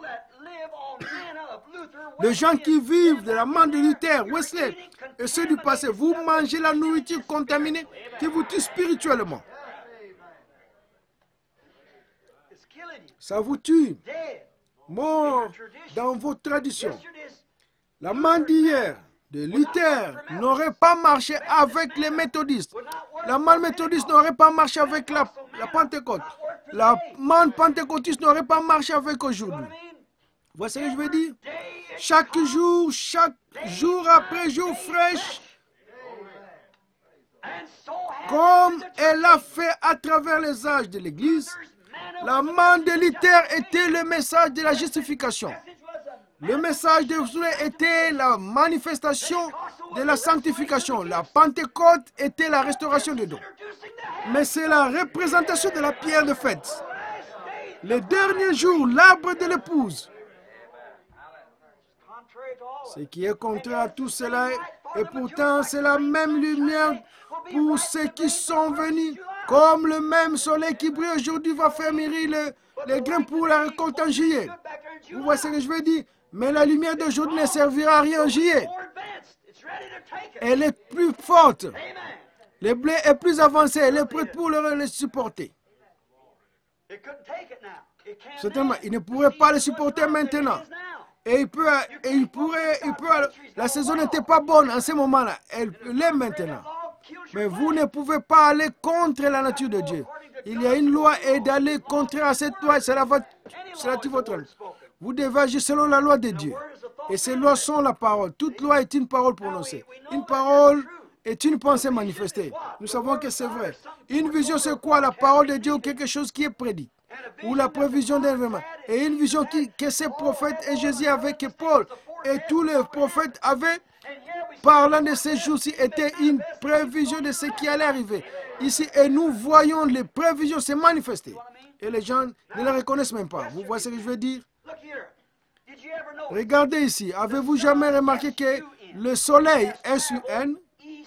Les gens qui vivent de la manne de Luther, Wesley et ceux du passé, vous mangez la nourriture contaminée qui vous tue spirituellement. Ça vous tue. Mort dans vos traditions. La manne d'hier de Luther n'aurait pas marché avec les méthodistes. La manne méthodiste n'aurait pas marché avec la Pentecôte. La manne pentecôtiste n'aurait pas marché avec aujourd'hui. Vous voyez ce que je veux dire? Chaque jour après jour fraîche, comme elle a fait à travers les âges de l'Église, la manne de Luther était le message de la justification. Le message de Wesley était la manifestation de la sanctification. La Pentecôte était la restauration des dons. Mais c'est la représentation de la pierre de fête. Les derniers jours, l'arbre de l'épouse. Ce qui est contraire à tout cela, et pourtant c'est la même lumière pour ceux qui sont venus. Comme le même soleil qui brille aujourd'hui va faire mûrir les grains pour la récolte en juillet. Vous voyez ce que je veux dire? Mais la lumière d'aujourd'hui ne servira à rien en juillet. Elle est plus forte. Le blé est plus avancé. Elle est prête pour le supporter. Certainement, il ne pourrait pas le supporter maintenant. Et la saison n'était pas bonne en ce moment-là. Elle l'est maintenant. Mais vous ne pouvez pas aller contre la nature de Dieu. Il y a une loi et d'aller contraire à cette loi, c'est votre loi. Vous devez agir selon la loi de Dieu. Et ces lois sont la parole. Toute loi est une parole prononcée. Une parole est une pensée manifestée. Nous savons que c'est vrai. Une vision, c'est quoi? La parole de Dieu ou quelque chose qui est prédit. Ou la prévision d'un événement. Et une vision que ces prophètes et Jésus avaient, que Paul et tous les prophètes avaient, parlant de ces jours-ci, était une prévision de ce qui allait arriver. Ici, et nous voyons les prévisions se manifester. Et les gens ne les reconnaissent même pas. Vous voyez ce que je veux dire? Regardez ici. Avez-vous jamais remarqué que le soleil, S-U-N,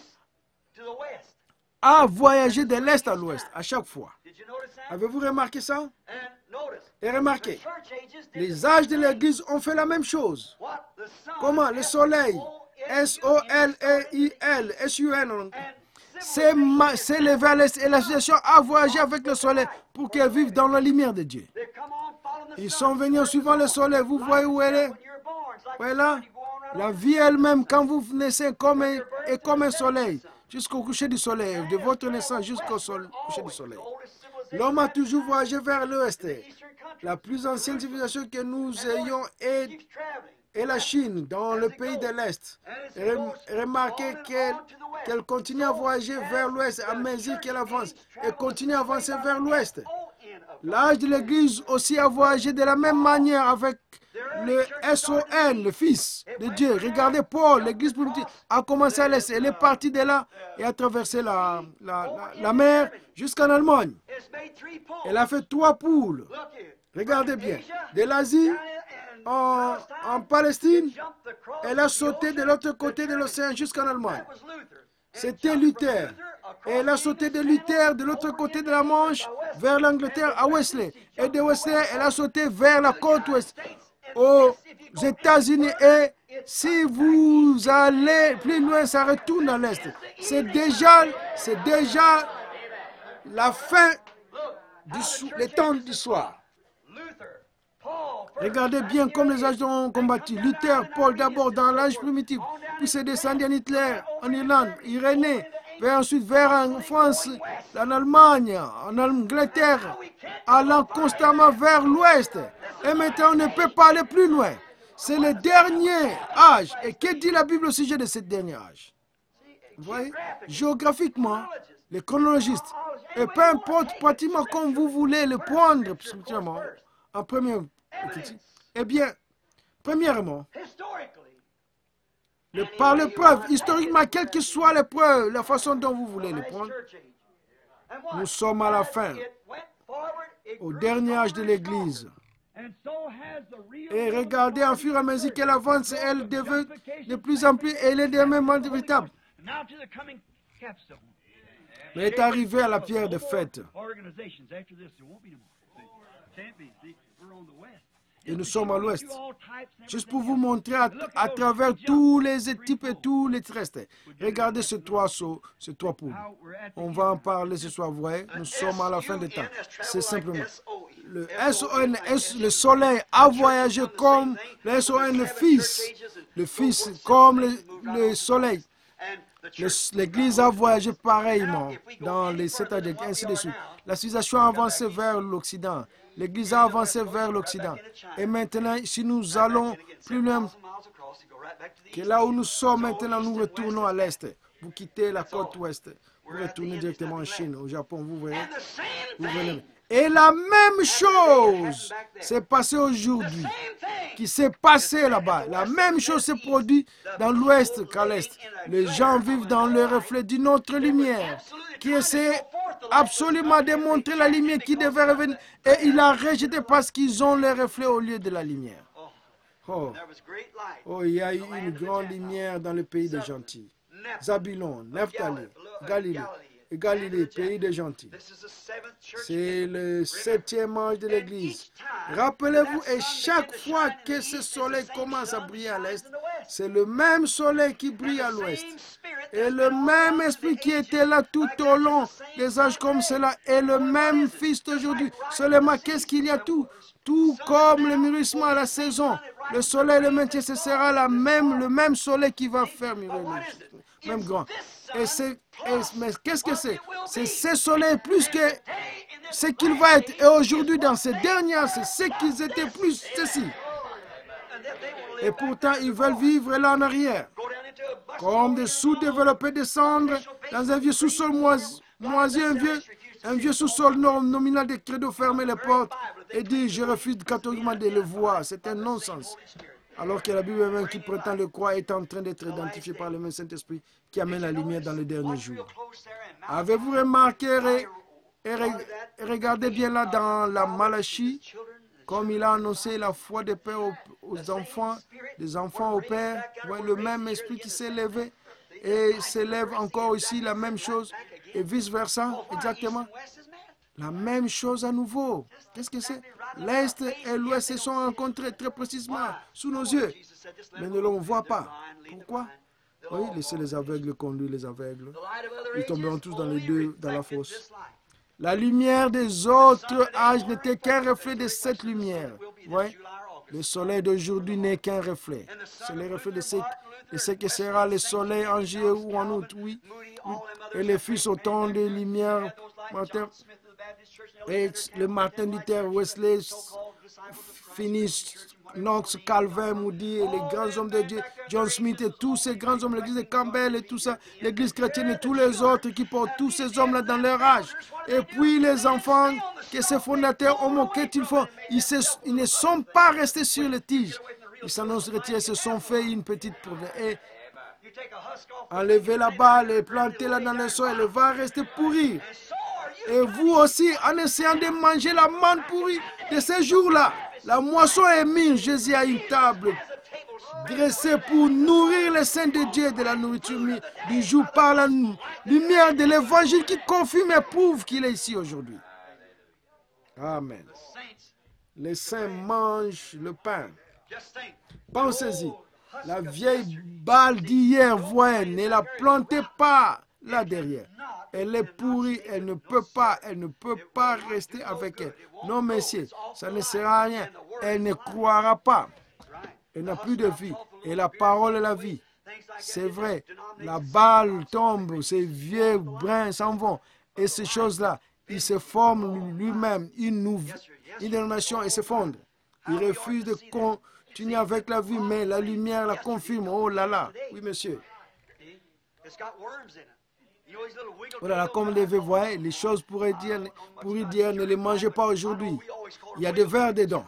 a voyagé de l'est à l'ouest à chaque fois? Avez-vous remarqué ça? Et remarquez, les âges de l'Église ont fait la même chose. Comment? Le soleil, S-O-L-E-I-L, S-U-N, s'est levé à l'est et l'association a voyagé avec le soleil pour qu'elle vive dans la lumière de Dieu. Ils sont venus en suivant le soleil. Vous voyez où elle est? Voilà. La vie elle-même, quand vous naissez, est comme un soleil, jusqu'au coucher du soleil, de votre naissance jusqu'au coucher du soleil. L'homme a toujours voyagé vers l'ouest. La plus ancienne civilisation que nous ayons est la Chine, dans le pays de l'Est. Remarquez qu'elle continue à voyager vers l'ouest à mesure qu'elle avance et continue à avancer vers l'ouest. L'âge de l'Église aussi a voyagé de la même manière avec le S-O-N, le Fils de Dieu. Regardez Paul, l'Église primitive a commencé à l'est. Elle est partie de là et a traversé la mer jusqu'en Allemagne. Elle a fait 3 poules. Regardez bien. De l'Asie en Palestine, elle a sauté de l'autre côté de l'océan jusqu'en Allemagne. C'était Luther. Et elle a sauté de Luther de l'autre côté de la Manche vers l'Angleterre à Wesley. Et de Wesley, elle a sauté vers la côte ouest aux États-Unis. Et si vous allez plus loin, ça retourne à l'est. C'est déjà la fin les temps du soir. Regardez bien comme les âges ont combattu. Luther, Paul d'abord dans l'âge primitif, puis c'est descendu en Hitler, en Irlande, Irénée, ensuite vers en France, en Allemagne, en Angleterre, allant constamment vers l'ouest. Et maintenant, on ne peut pas aller plus loin. C'est le dernier âge. Et que dit la Bible au sujet de ce dernier âge? Vous voyez? Géographiquement, les chronologistes, et peu importe pratiquement comme vous voulez le prendre, en premier, eh bien, premièrement, par l'épreuve, historiquement, quelle que soit l'épreuve, la façon dont vous voulez le prendre, nous sommes à la fin, au dernier âge de l'Église. Et regardez, en fur et à mesure qu'elle avance, elle devient de plus en plus, elle est devenue véritable. Mais elle est arrivée à la pierre de fête. Et nous sommes à l'ouest. Juste pour vous montrer à travers tous les types et tous les restes. Regardez ce 3 poules. On va en parler ce soir, vous voyez. Nous sommes à la fin des temps. C'est simplement. Le S-O-N, le soleil a voyagé comme le S-O-N, le Fils comme le soleil. L'Église a voyagé pareillement dans les 7 âges, ainsi de suite. La civilisation a avancé vers l'Occident. L'Église a avancé vers l'Occident. Et maintenant, si nous allons plus loin que là où nous sommes maintenant, nous retournons à l'Est. Vous quittez la côte ouest. Vous retournez directement en Chine, au Japon, vous voyez. Vous venez. Et la même chose s'est passée aujourd'hui, qui s'est passée là-bas. La même chose s'est produite dans l'ouest qu'à l'est. Les gens vivent dans le reflet d'une autre lumière, qui essaie absolument de montrer la lumière qui devait revenir. Et il a rejeté parce qu'ils ont le reflet au lieu de la lumière. Oh, il y a eu une grande lumière dans le pays des gentils. Zabulon, Nephtali, Galilée, pays des gentils. C'est le 7e âge de l'Église. Rappelez-vous, et chaque fois que ce soleil commence à briller à l'est, c'est le même soleil qui brille à l'ouest. Et le même esprit qui était là tout au long des âges comme cela est le même Fils d'aujourd'hui. Seulement, qu'est-ce qu'il y a tout comme le mûrissement à la saison. Le soleil le maintien, ce sera le même soleil qui va faire mûrir, même grand. Mais qu'est-ce que c'est? C'est ce soleil plus que ce qu'il va être. Et aujourd'hui, dans ces dernières, c'est ce qu'ils étaient plus ceci. Et pourtant, ils veulent vivre là en arrière. Comme des sous-développés descendre dans un vieux sous-sol moisi, un vieux sous-sol nominal des credos, fermer les portes et dire je refuse catégoriquement de le voir. C'est un non-sens. Alors que la Bible même qui prétend le croire est en train d'être identifiée par le même Saint-Esprit qui amène la lumière dans les derniers jours. Avez-vous remarqué et regardez bien là dans la Malachie, comme il a annoncé la foi des pères aux enfants, des enfants au père, ouais, le même esprit qui s'est levé et s'élève encore ici, la même chose, et vice-versa, exactement. La même chose à nouveau. Qu'est-ce que c'est? L'Est et l'Ouest se sont rencontrés très précisément sous nos yeux, mais ne l'on voit pas. Pourquoi? Oui, laissez les aveugles conduire les aveugles. Ils tomberont tous dans les deux, dans la fosse. La lumière des autres âges n'était qu'un reflet de cette lumière. Oui, le soleil d'aujourd'hui n'est qu'un reflet. C'est le reflet de ce que sera le soleil en juillet ou en août, oui. Et les fils au temps de lumière, et le Martin Luther, Wesley, Finis, Knox, Calvin, Moody, et les grands hommes de Dieu, John Smith et tous ces grands hommes, l'église de Campbell et tout ça, l'église chrétienne et tous les autres qui portent tous ces hommes-là dans leur âge. Et puis les enfants que ces fondateurs ont manqué, qu'ils font, ils ne sont pas restés sur les tiges. Ils s'en ont retirés, se sont fait une petite problème. Et enlever la balle et planter là dans le sol, elle va rester pourrie. Et vous aussi, en essayant de manger la manne pourrie de ces jours-là, la moisson est mise, Jésus a une table dressée pour nourrir les saints de Dieu de la nourriture du jour par la lumière de l'évangile qui confirme et prouve qu'il est ici aujourd'hui. Amen. Les saints mangent le pain. Pensez-y, la vieille balle d'hier, voyez, ne la plantez pas là derrière. Elle est pourrie, elle ne peut pas rester avec elle. Non, messieurs, ça ne sert à rien. Elle ne croira pas. Elle n'a plus de vie. Et la parole est la vie. C'est vrai, la balle tombe, ces vieux brins s'en vont. Et ces choses-là, il se forme lui-même une dénomination et se fonde. Il refuse de continuer avec la vie, mais la lumière la confirme. Oh là là, oui monsieur. Voilà, comme vous voyez, les choses pourraient dire, ne les mangez pas aujourd'hui. Il y a des vers dedans.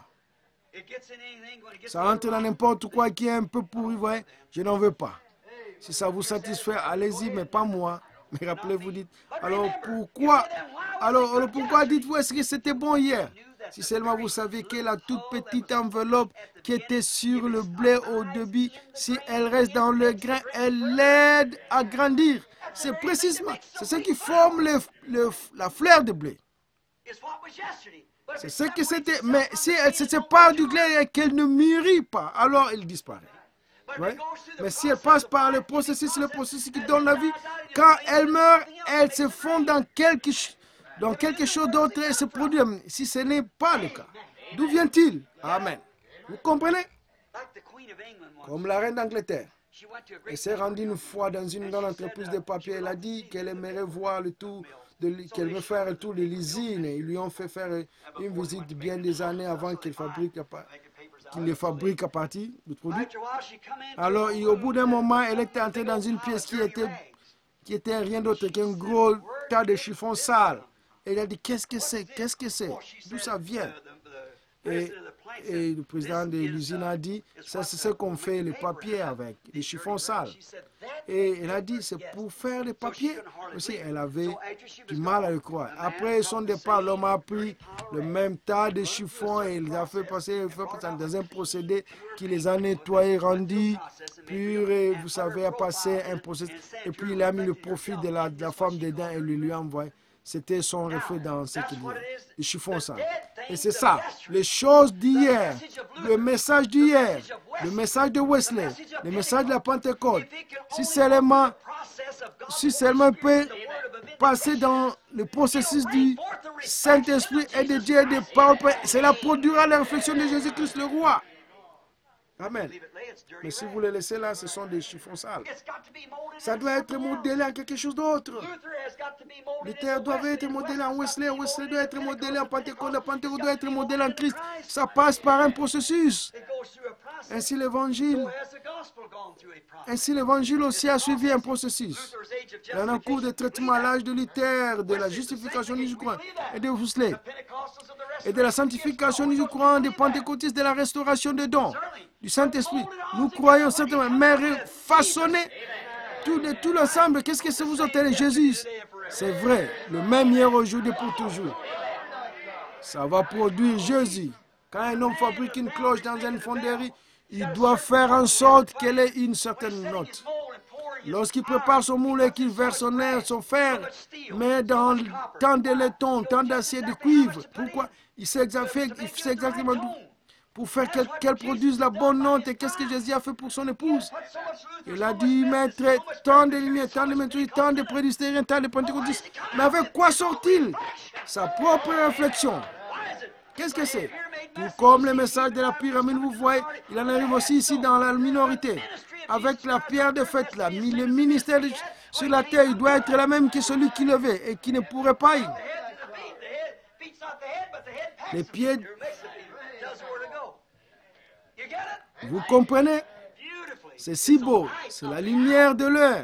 Ça entre dans n'importe quoi qui est un peu pourri, vous voyez. Je n'en veux pas. Si ça vous satisfait, allez-y, mais pas moi. Mais rappelez-vous, dites, alors pourquoi dites-vous, est-ce que c'était bon hier? Si seulement vous saviez que la toute petite enveloppe qui était sur le blé au début, si elle reste dans le grain, elle l'aide à grandir. C'est précisément, c'est ce qui forme la fleur de blé. C'est ce que c'était. Mais si elle se sépare du blé et qu'elle ne mûrit pas, alors elle disparaît. Ouais. Mais si elle passe par le processus qui donne la vie, quand elle meurt, elle se fond dans quelque chose d'autre et se produit. Si ce n'est pas le cas, d'où vient-il? Amen. Vous comprenez? Comme la reine d'Angleterre. Elle s'est rendue une fois dans une grande entreprise de papier. Elle a dit qu'elle aimerait voir le tour, qu'elle veut faire le tour de l'usine. Ils lui ont fait faire une visite bien des années avant qu'il les fabrique à partir du produit. Alors, au bout d'un moment, elle était entrée dans une pièce qui était rien d'autre qu'un gros tas de chiffons sales. Et elle a dit, qu'est-ce que c'est? Qu'est-ce que c'est? D'où ça vient? Et le président de l'usine a dit, ça c'est ce qu'on fait les papiers avec, les chiffons sales. Et elle a dit, c'est pour faire les papiers. Aussi, elle avait du mal à le croire. Après son départ, l'homme a pris le même tas de chiffons et il les a fait passer dans un procédé qui les a nettoyés, rendus purs, et vous savez, a passé un procédé. Et puis il a mis le profil de la femme dedans et lui a envoyé. C'était son reflet dans ce qu'il y a. Les chiffons sales. Et c'est ça, les choses d'hier, le message d'hier, le message de Wesley, le message de la Pentecôte. Si seulement peut passer dans le processus du Saint-Esprit et de Dieu et de parole, cela produira la réflexion de Jésus-Christ le roi. Amen. Mais si vous les laissez là, ce sont des chiffons sales. Ça doit être modelé en quelque chose d'autre. Luther doit être modelé en Wesley. Wesley doit être modelé en Pentecôte. Le Pentecôte doit être modelé en Christ. Ça passe par un processus. Ainsi l'évangile aussi a suivi un processus. Dans un cours de traitement à l'âge de Luther, de la justification du courant et de Wesley, et de la sanctification du courant des pentecôtistes, de la restauration des dons du Saint-Esprit. Nous croyons certainement, mais façonner tout l'ensemble. Qu'est-ce que c'est vous entendez, Jésus? C'est vrai, le même hier, aujourd'hui, pour toujours. Ça va produire Jésus. Quand un homme fabrique une cloche dans une fonderie, il doit faire en sorte qu'elle ait une certaine note. Lorsqu'il prépare son moule et qu'il verse son fer, mais dans tant de laiton, tant d'acier, de cuivre. Pourquoi? Il sait exactement pour faire qu'elle produise la bonne note. Et qu'est-ce que Jésus a fait pour son épouse? Il a dû mettre tant de lumière, tant de méthodes, tant de prédestiniens, tant de pentecôtistes. Mais avec quoi sort-il? Sa propre réflexion. Qu'est-ce que c'est? Tout comme le message de la pyramide, vous voyez, il en arrive aussi ici dans la minorité. Avec la pierre de fête, là, le ministère sur la terre, il doit être la même que celui qui levait et qui ne pourrait pas y. Les pieds. Vous comprenez? C'est si beau. C'est la lumière de l'heure.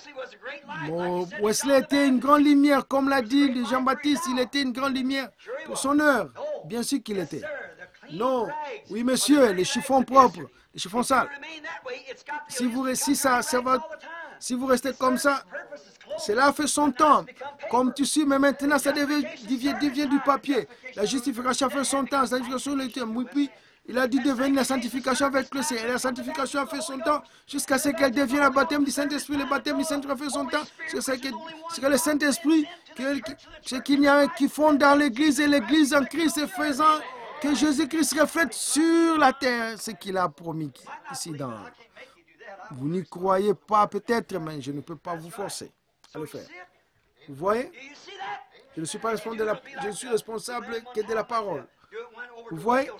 Wesley était une grande lumière, comme l'a dit Jean-Baptiste, il était une grande lumière pour son heure. Bien sûr qu'il était. Non, oui monsieur, les chiffons propres, les chiffons sales. Si vous restez comme ça, cela fait son temps. Comme tu sais, mais maintenant ça devient du papier. La justification fait son temps, la sanctification le temps. Oui, puis il a dû devenir la sanctification avec le Seigneur. Et la sanctification a fait son temps jusqu'à ce qu'elle devienne le baptême du Saint-Esprit. Le baptême du Saint-Esprit a fait son temps. C'est que le Saint-Esprit, ce qu'il y a qui font dans l'Église et l'Église en Christ, faisant que Jésus-Christ reflète sur la terre ce qu'il a promis ici dans. Vous n'y croyez pas peut-être, mais je ne peux pas vous forcer à le faire. Vous voyez? Je ne suis pas responsable je suis responsable que de la parole. Vous voyez?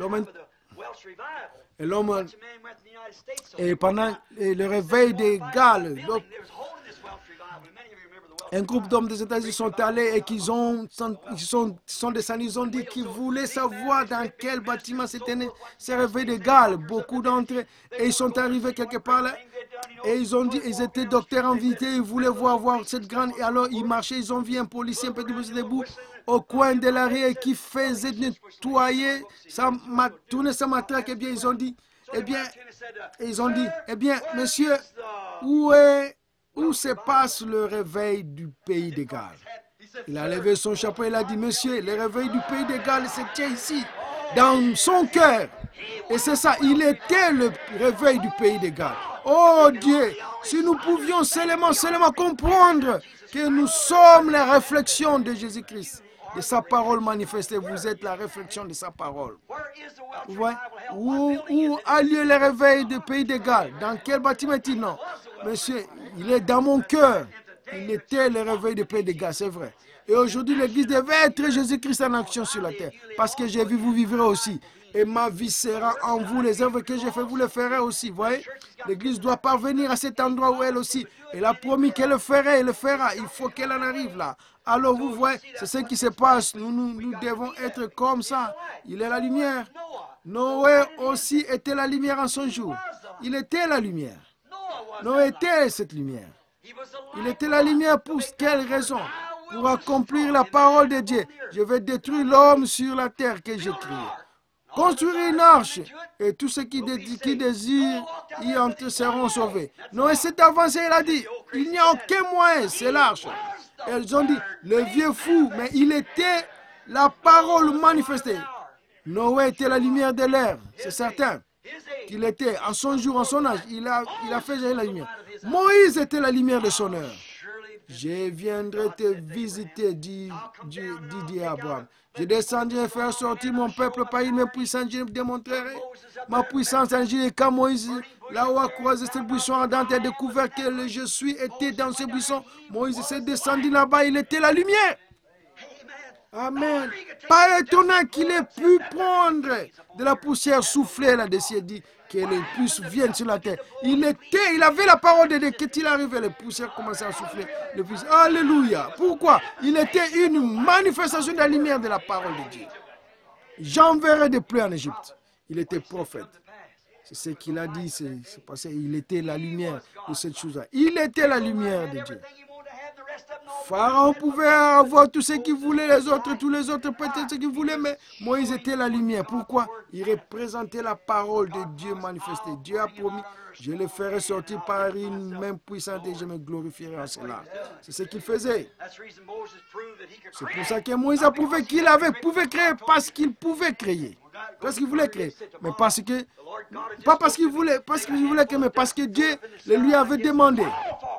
Et pendant le réveil des Galles, un groupe d'hommes des États-Unis sont allés et qu'ils sont descendus. Ils ont dit qu'ils voulaient savoir dans quel bâtiment c'était ce réveil des Galles. Beaucoup d'entre eux, et ils sont arrivés quelque part là. Et ils ont dit, ils étaient docteurs invités, ils voulaient voir cette grande. Et alors ils marchaient, ils ont vu un policier un petit peu debout au coin de la rue qui faisait nettoyer, tourner sa matraque. Eh bien, ils ont dit, monsieur, où se passe le réveil du pays des Galles? Il a levé son chapeau et il a dit, monsieur, le réveil du pays des Galles, c'était ici, dans son cœur. Et c'est ça, il était le réveil du pays des Galles. Oh Dieu, si nous pouvions seulement comprendre que nous sommes la réflexion de Jésus-Christ, de sa parole manifestée, vous êtes la réflexion de sa parole. Vous voyez? Où a lieu le réveil du pays des Galles? Dans quel bâtiment est-il? Non. Monsieur, il est dans mon cœur. Il était le réveil du pays des Galles, c'est vrai. Et aujourd'hui, l'Église devait être Jésus-Christ en action sur la terre. Parce que j'ai vu, vous vivrez aussi. Et ma vie sera en vous. Les œuvres que j'ai faites, vous les ferez aussi. Vous voyez? L'Église doit parvenir à cet endroit où elle aussi. Elle a promis qu'elle le ferait, elle le fera. Il faut qu'elle en arrive là. Alors vous voyez, c'est ce qui se passe. Nous devons être comme ça. Il est la lumière. Noé aussi était la lumière en son jour. Il était la lumière. Noé était cette lumière. Il était la lumière pour quelle raison? Pour accomplir la parole de Dieu. Je vais détruire l'homme sur la terre que j'ai créée. Construire une arche et tous ceux qui désirent y entrer seront sauvés. Noé s'est avancé, il a dit, il n'y a aucun moyen, c'est l'arche. Elles ont dit, le vieux fou, mais il était la parole manifestée. Noé était la lumière de l'air, c'est certain qu'il était en son jour, en son âge, il a fait jaillir la lumière. Moïse était la lumière de son heure. Je viendrai te visiter, dit Abraham. Je descendrai faire sortir mon peuple par une puissance, je démontrerai ma puissance en Jésus. Quand Moïse, là où a croisé ce buisson ardent, a découvert que le je suis était dans ce buisson, Moïse s'est descendu là-bas, il était la lumière. Amen. Pas étonnant qu'il ait pu prendre de la poussière soufflée là-dessus et dit que les puces viennent sur la terre. Il avait la parole de Dieu. Qu'est-il arrivé? Les poussières commençaient à souffler. Les puces. Alléluia. Pourquoi? Il était une manifestation de la lumière de la parole de Dieu. J'enverrai des pluies en Égypte. Il était prophète. C'est ce qu'il a dit. C'est passé. Il était la lumière de cette chose-là. Il était la lumière de Dieu. Pharaon pouvait avoir tout ce qu'il voulait, tous les autres peut-être ce qu'ils voulaient, mais Moïse était la lumière. Pourquoi? Il représentait la parole de Dieu manifestée. Dieu a promis, je le ferai sortir par une main puissante et je me glorifierai en cela. C'est ce qu'il faisait. C'est pour ça que Moïse a prouvé qu'il pouvait créer parce qu'il pouvait créer. Parce qu'il voulait créer. Mais parce que, pas parce qu'il voulait créer, mais parce que Dieu le lui avait demandé.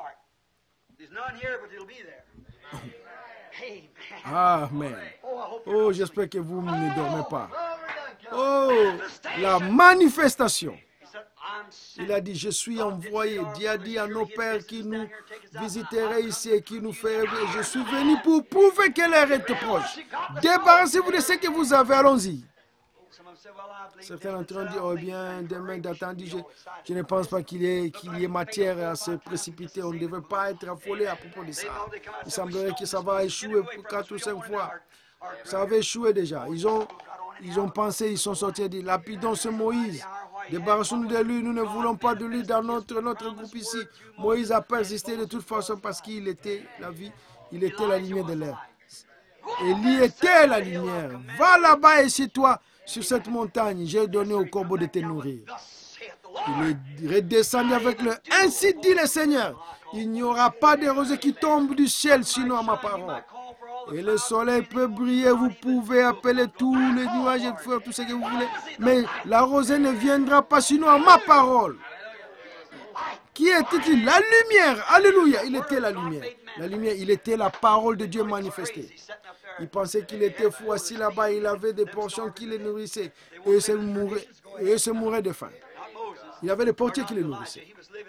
Amen. Oh, j'espère que vous ne dormez pas. Oh, la manifestation. Il a dit, je suis envoyé. Dieu a dit à nos pères qui nous visiteraient ici et qui nous feraient. Je suis venu pour prouver que l'heure est proche. Débarrassez-vous de ce que vous avez. Allons-y. Certains d'entre eux disent, oh bien, demain d'attendre, je ne pense pas qu'il y ait matière à se précipiter. On ne devait pas être affolé à propos de ça. Il semblerait que ça va échouer pour 4 ou 5 fois. Ça avait échoué déjà. Ils ont pensé, ils sont sortis et dit, lapidons ce Moïse. Débarrassons-nous de lui, nous ne voulons pas de lui dans notre groupe ici. Moïse a persisté de toute façon parce qu'il était la vie, il était la lumière de l'air. Élie était la lumière. Va là-bas et chez toi. Sur cette montagne, j'ai donné au corbeau de te nourrir. Il est redescendu avec le ainsi dit le Seigneur. Il n'y aura pas de rosée qui tombe du ciel sinon à ma parole. Et le soleil peut briller, vous pouvez appeler tous les nuages et faire tout ce que vous voulez. Mais la rosée ne viendra pas sinon à ma parole. Qui était-il? La lumière. Alléluia. Il était la lumière. La lumière, il était la parole de Dieu manifestée. Il pensait qu'il était fou assis là-bas. Il avait des portions qui le nourrissaient. Et il se mourait de faim. Il avait des portiers qui le nourrissaient.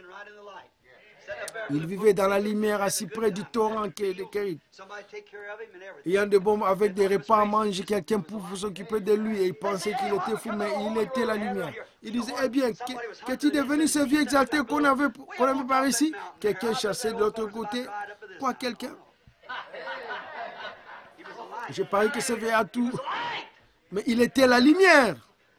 Il vivait dans la lumière, assis près du torrent qui est de Kérit. Ayant de bons avec des repas à manger, quelqu'un pour s'occuper de lui. Et il pensait qu'il était fou, mais il était la lumière. Il disait, eh bien, qu'est-il devenu ce vieux exalté qu'on avait par ici? Quelqu'un chassé de l'autre côté. Quoi, quelqu'un? Je parie que c'est vrai à tout. Mais il était la lumière.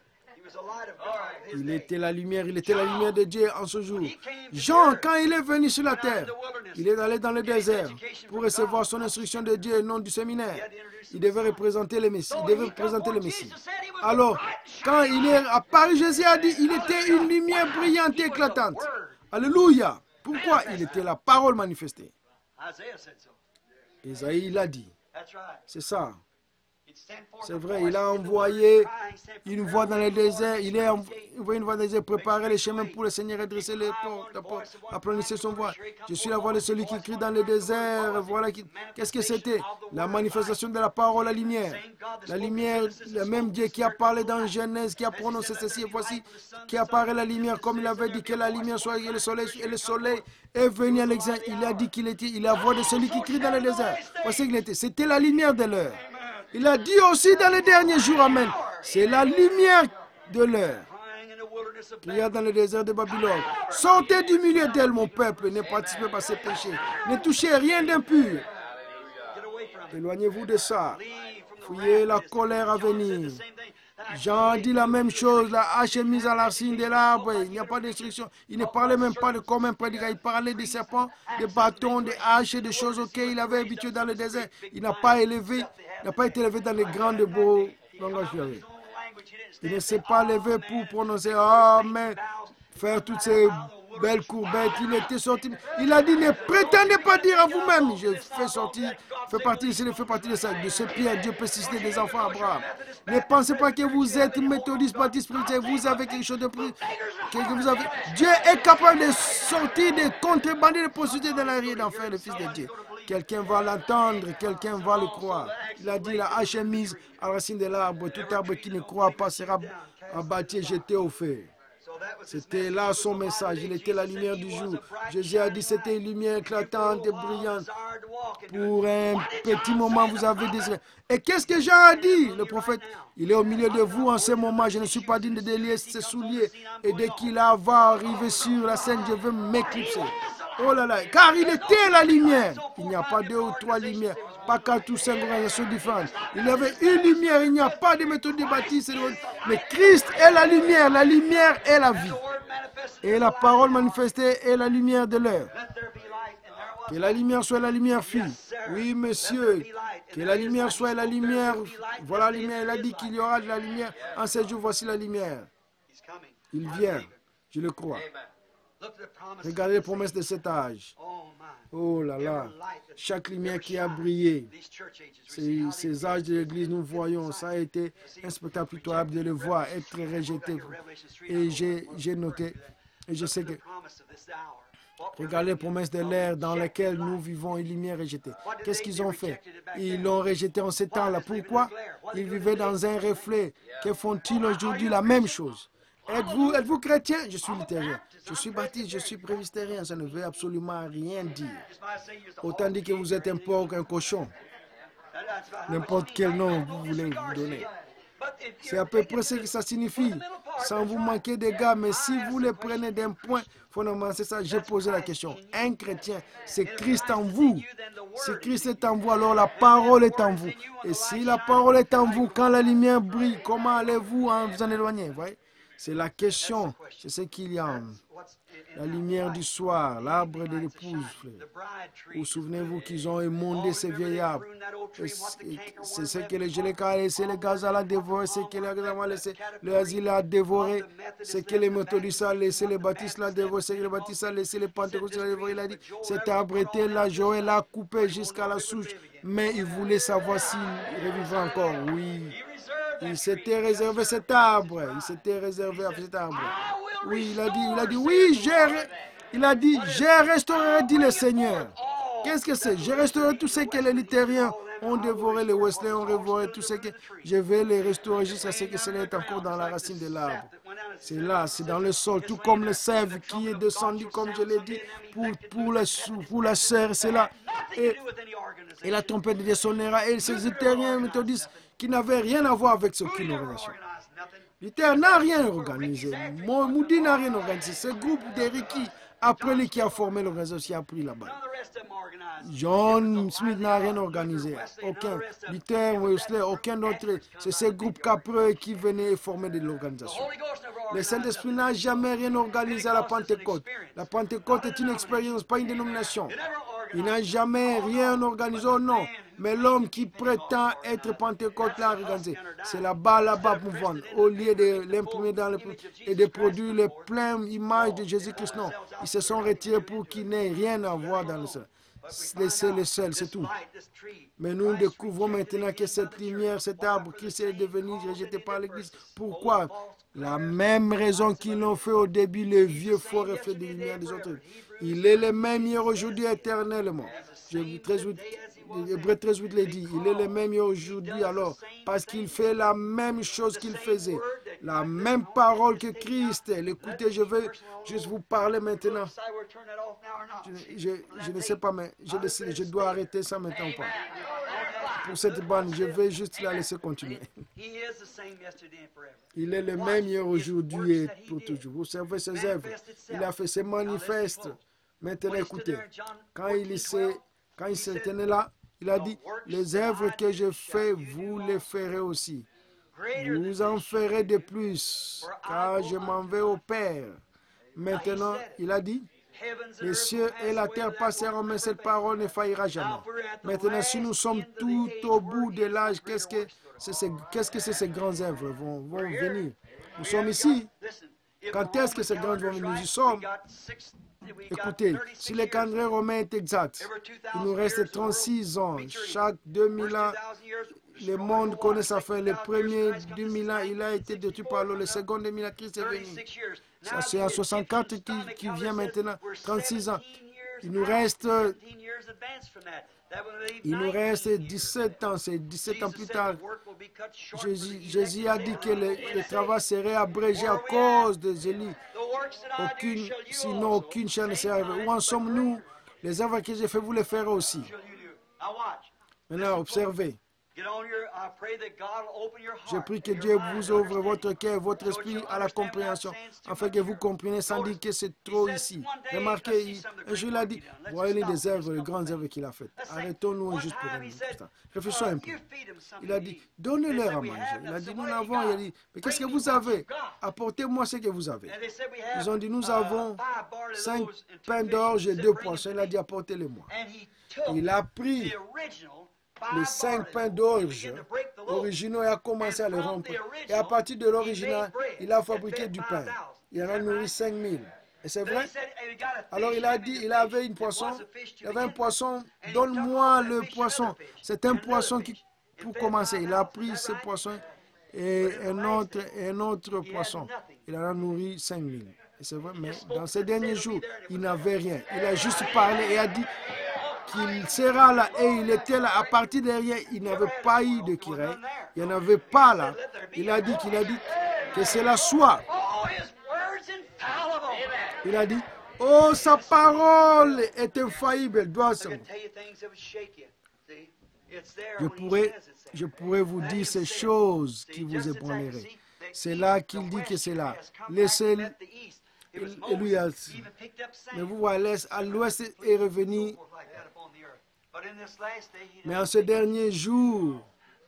Il était la lumière de Dieu en ce jour. Jean, quand il est venu sur la terre, il est allé dans le désert pour recevoir son instruction de Dieu, non du séminaire. Il devait représenter le Messie. Alors, quand il est apparu, Jésus a dit, il était une lumière brillante et éclatante. Alléluia. Pourquoi? Il était la parole manifestée. Isaïe l'a dit. C'est ça. C'est vrai, il a envoyé une voix dans le désert. Il a envoyé une voix dans le désert, préparer les chemins pour le Seigneur, redresser les portes, apprendre son voix. Je suis la voix de celui qui crie dans le désert. Voilà. Qu'est-ce que c'était? La manifestation de la parole, la lumière. La lumière, le même Dieu qui a parlé dans Genèse, qui a prononcé ceci, et voici, qui apparaît la lumière, comme il avait dit que la lumière soit et le soleil est venu à l'exemple. Il a dit qu'il était, il a la voix de celui qui crie dans le désert. Voici qu'il était. C'était la lumière de l'heure. Il a dit aussi dans les derniers jours, amen, c'est la lumière de l'heure. Il y a dans le désert de Babylone. Sortez du milieu d'elle, mon peuple, ne participez pas à ses péchés. Ne touchez rien d'impur. Éloignez-vous de ça. Fuyez la colère à venir. Jean dit la même chose, la hache est mise à la racine de l'arbre, il n'y a pas d'instruction. Il ne parlait même pas de comme un prédicateur, il parlait des serpents, des bâtons, des haches, des choses auxquelles il avait habitué dans le désert. Il n'a pas été élevé dans les grandes beaux langages. Il ne s'est pas levé pour prononcer, oh, mais faire toutes ces belles courbettes. Il était sorti. Il a dit, ne prétendez pas dire à vous-même, je fais partie de ce Pierre, Dieu peut susciter des enfants à Abraham. Ne pensez pas que vous êtes méthodiste, baptiste, spirituel, vous avez quelque chose de plus. Dieu est capable de sortir des contrebandiers, de prostituées de la rue d'enfer, le Fils de Dieu. Quelqu'un va l'entendre, quelqu'un va le croire. Il a dit, la hache est mise à la racine de l'arbre. Tout arbre qui ne croit pas sera abattu et jeté au feu. C'était là son message. Il était la lumière du jour. Jésus a dit c'était une lumière éclatante et brillante. Pour un petit moment, vous avez désiré. Et qu'est-ce que Jean a dit? Le prophète, il est au milieu de vous en ce moment. Je ne suis pas digne de délier ses souliers. Et dès qu'il va arriver sur la scène, je veux m'éclipser. Oh là là, car il était la lumière. Il n'y a pas deux ou trois lumières, pas quatre ou cinq organisations différentes. Il y avait une lumière, il n'y a pas de méthode de baptême. Mais Christ est la lumière est la vie. Et la parole manifestée est la lumière de l'heure. Que la lumière soit la lumière fille. Oui, monsieur. Que la lumière soit la lumière. Voilà la lumière. Il a dit qu'il y aura de la lumière. En ce jour, voici la lumière. Il vient. Je le crois. Regardez les promesses de cet âge. Oh là là. Chaque lumière qui a brillé. Ces âges de l'Église, nous voyons. Ça a été un spectacle pitoyable de le voir être rejeté. Et j'ai noté. Et je sais que... Regardez les promesses de l'ère dans lesquelles nous vivons, une lumière rejetée. Qu'est-ce qu'ils ont fait? Ils l'ont rejeté en ces temps-là. Pourquoi? Ils vivaient dans un reflet. Que font-ils aujourd'hui? La même chose. Êtes-vous chrétien? Je suis luthérien. Je suis baptiste, je suis presbytérien. Ça ne veut absolument rien dire. Autant dire que vous êtes un porc, un cochon. N'importe quel nom vous voulez vous donner. C'est à peu près ce que ça signifie. Sans vous manquer d'égards, mais si vous les prenez d'un point fondamental, c'est ça, j'ai posé la question. Un chrétien, c'est Christ en vous. Si Christ est en vous, alors la parole est en vous. Et si la parole est en vous, quand la lumière brille, comment allez-vous vous en éloigner? Voyez? C'est la question. C'est ce qu'il y a. La lumière du soir, l'arbre de l'épouse. Vous souvenez-vous qu'ils ont émondé ces vieilles arbres? C'est ce que les Gélécas a laissé, les Gaza a dévoré, c'est que les Gaza a laissé, le Asile a dévoré, c'est que les méthodistes a laissé, les baptistes l'ont dévoré, c'est que les baptistes a laissé, les pentecôtistes l'ont dévoré. Il a dit, cet arbre était là, Joël l'a coupé jusqu'à la souche, mais il voulait savoir s'il revivrait encore. Oui. Il s'était réservé cet arbre. Il s'était réservé à cet arbre. Oui, il a dit, oui, il a dit, je restaurerai, dit le Seigneur. Qu'est-ce que c'est? Je restaurerai tout ce que les luthériens ont dévoré, les Wesley ont dévoré, tout ce que je vais les restaurer jusqu'à ce que cela est encore dans la racine de l'arbre. C'est là, c'est dans le sol, tout comme le sève qui est descendu, comme je l'ai dit, pour la serre, c'est là. Et la trompette désonnera, et ces luthériens méthodistes qui n'avaient rien à voir avec aucune organisation. Luther n'a rien organisé. Moody n'a rien organisé. Ce groupe d'Eriki, après lui qui a formé l'organisation, a pris là-bas. John Smith n'a rien organisé. Aucun. Luther, Wesley, aucun autre. C'est ce groupe qu'après qui venait former de l'organisation. Le Saint-Esprit n'a jamais rien organisé à la Pentecôte. La Pentecôte est une expérience, pas une dénomination. Il n'a jamais rien organisé, oh non. Mais l'homme qui prétend être Pentecôte l'a organisé. C'est là-bas pour vendre. Au lieu de l'imprimer dans le et de produire les pleines images de Jésus-Christ, non. Ils se sont retirés pour qu'il n'ait rien à voir dans le sol. Laissez le sel, c'est tout. Mais nous découvrons maintenant que cette lumière, cet arbre, Christ est devenu rejeté par l'Église. Pourquoi? La même raison qu'ils l'ont fait au début, le vieux faux reflet de lumière des autres. Il est le même hier, aujourd'hui, éternellement. Hébreux 13:8 l'a dit. Il est le même hier, aujourd'hui, alors, parce qu'il fait la même chose qu'il faisait. La même parole que Christ. Écoutez, je vais juste vous parler maintenant. Je ne sais pas, mais je dois arrêter ça maintenant ou pas. Pour cette bande, je vais juste la laisser continuer. Il est le même hier, aujourd'hui et pour toujours. Vous savez ses œuvres. Il a fait ses manifestes. Maintenant, écoutez, quand il se tenait là, il a dit, les œuvres que je fais, vous les ferez aussi. Vous en ferez de plus, car je m'en vais au Père. Maintenant, il a dit, les cieux et la terre passeront, mais cette parole ne faillira jamais. Maintenant, si nous sommes tout au bout de l'âge, qu'est-ce que ces grandes œuvres vont venir? Nous sommes ici. Quand est-ce que ces grandes œuvres vont venir? Nous y sommes. Écoutez, si le calendrier romain est exact, il nous reste 36 ans. Chaque 2000 ans, le monde connaît sa fin. Le premier 2000 ans, il a été détruit par l'eau. Le second 2000 ans, Christ est venu. Ça, c'est en 64 qui vient maintenant, 36 ans. Il nous reste 17 ans, c'est 17 ans plus tard. Jésus a dit que le travail serait abrégé à cause des Élie. Sinon, aucune chaîne ne serait arrivée. Où en sommes-nous? Les œuvres que j'ai fait, vous les ferez aussi. Maintenant, observez. Je prie que Dieu vous ouvre votre cœur, votre esprit à la compréhension, afin que vous compreniez sans dire que c'est trop ici. Remarquez, un jour il a dit, voyez les œuvres, les grandes œuvres qu'il a faites. Arrêtons-nous juste pour un instant. Réfléchissons un peu. Il a dit, donnez-leur à manger. Il a dit, nous n'avons. Il a dit, mais qu'est-ce que vous avez? Apportez-moi ce que vous avez. Ils ont dit, nous avons 5 pains d'orge et 2 poissons. Il a dit, apportez-les-moi. Il a pris les 5 pains d'orge originaux et a commencé à les rompre. Et à partir de l'original, il a fabriqué du pain. Il en a nourri 5000. Et c'est vrai? Alors il a dit, il avait une poisson. Il avait un poisson, donne-moi le poisson. C'est un poisson qui, pour commencer, il a pris ce poisson et un autre poisson. Il en a nourri 5000. Et c'est vrai, mais dans ces derniers jours, il n'avait rien. Il a juste parlé et a dit qu'il sera là, et il était là. À partir de rien, il n'avait pas eu de Kirei. Il n'y en avait pas là. Il a dit que cela soit. Il a dit, oh, sa parole est infaillible. Je pourrais vous dire ces choses qui vous ébranleraient. C'est là qu'il dit que c'est là. Laissez-le. Et lui a dit, mais vous voyez, à l'ouest est revenu. Mais en ce dernier jour,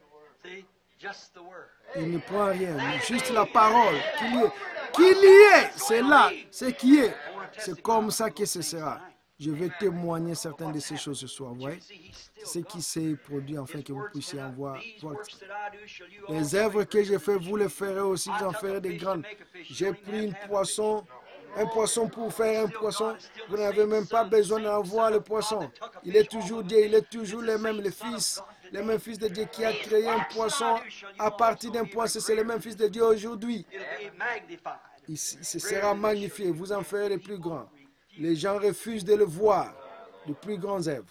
il ne prend rien, juste la parole. Qu'il y est, c'est là, c'est qui est. C'est comme ça que ce sera. Je vais témoigner certaines de ces choses ce soir. Vous voyez? Ce qui s'est produit afin que vous puissiez en voir. Les œuvres que j'ai faites, vous les ferez aussi, vous en ferez des grandes. J'ai pris un poisson pour faire un poisson. Vous n'avez même pas besoin d'avoir le poisson. Il est toujours Dieu, il est toujours le mêmes fils de Dieu qui a créé un poisson à partir d'un poisson. C'est le même fils de Dieu aujourd'hui. Ce sera magnifié. Vous en ferez les plus grands. Les gens refusent de le voir. Les plus grands œuvres.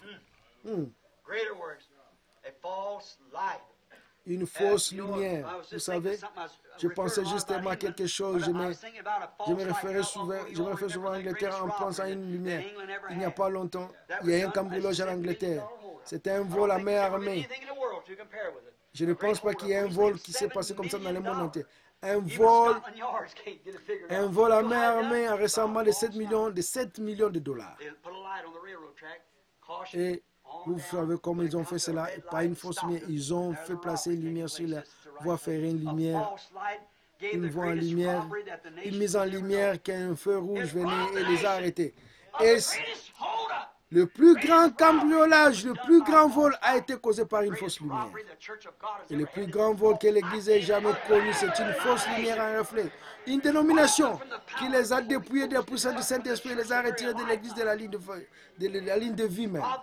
Une fausse lumière. Vous savez, je pensais justement à quelque chose. Je me référais souvent à l'Angleterre en pensant à une lumière. Il n'y a pas longtemps, il y a eu un cambriolage en Angleterre. C'était un vol à main armée. Je ne pense pas qu'il y ait un vol qui s'est passé comme ça dans le monde entier. Un vol à main armée en récemment de 7 millions de dollars. Et vous savez comment ils ont fait cela? Pas une fausse lumière. Ils ont fait placer une lumière sur la voie ferrée, une voie en lumière, une mise en lumière qu'un feu rouge venait et les a arrêtés. Et le plus grand cambriolage, le plus grand vol a été causé par une fausse lumière. Et le plus grand vol que l'Église ait jamais connu, c'est une fausse lumière en reflet. Une dénomination qui les a dépouillés des puissances du Saint-Esprit, les a retirés de l'Église de la ligne de vie même.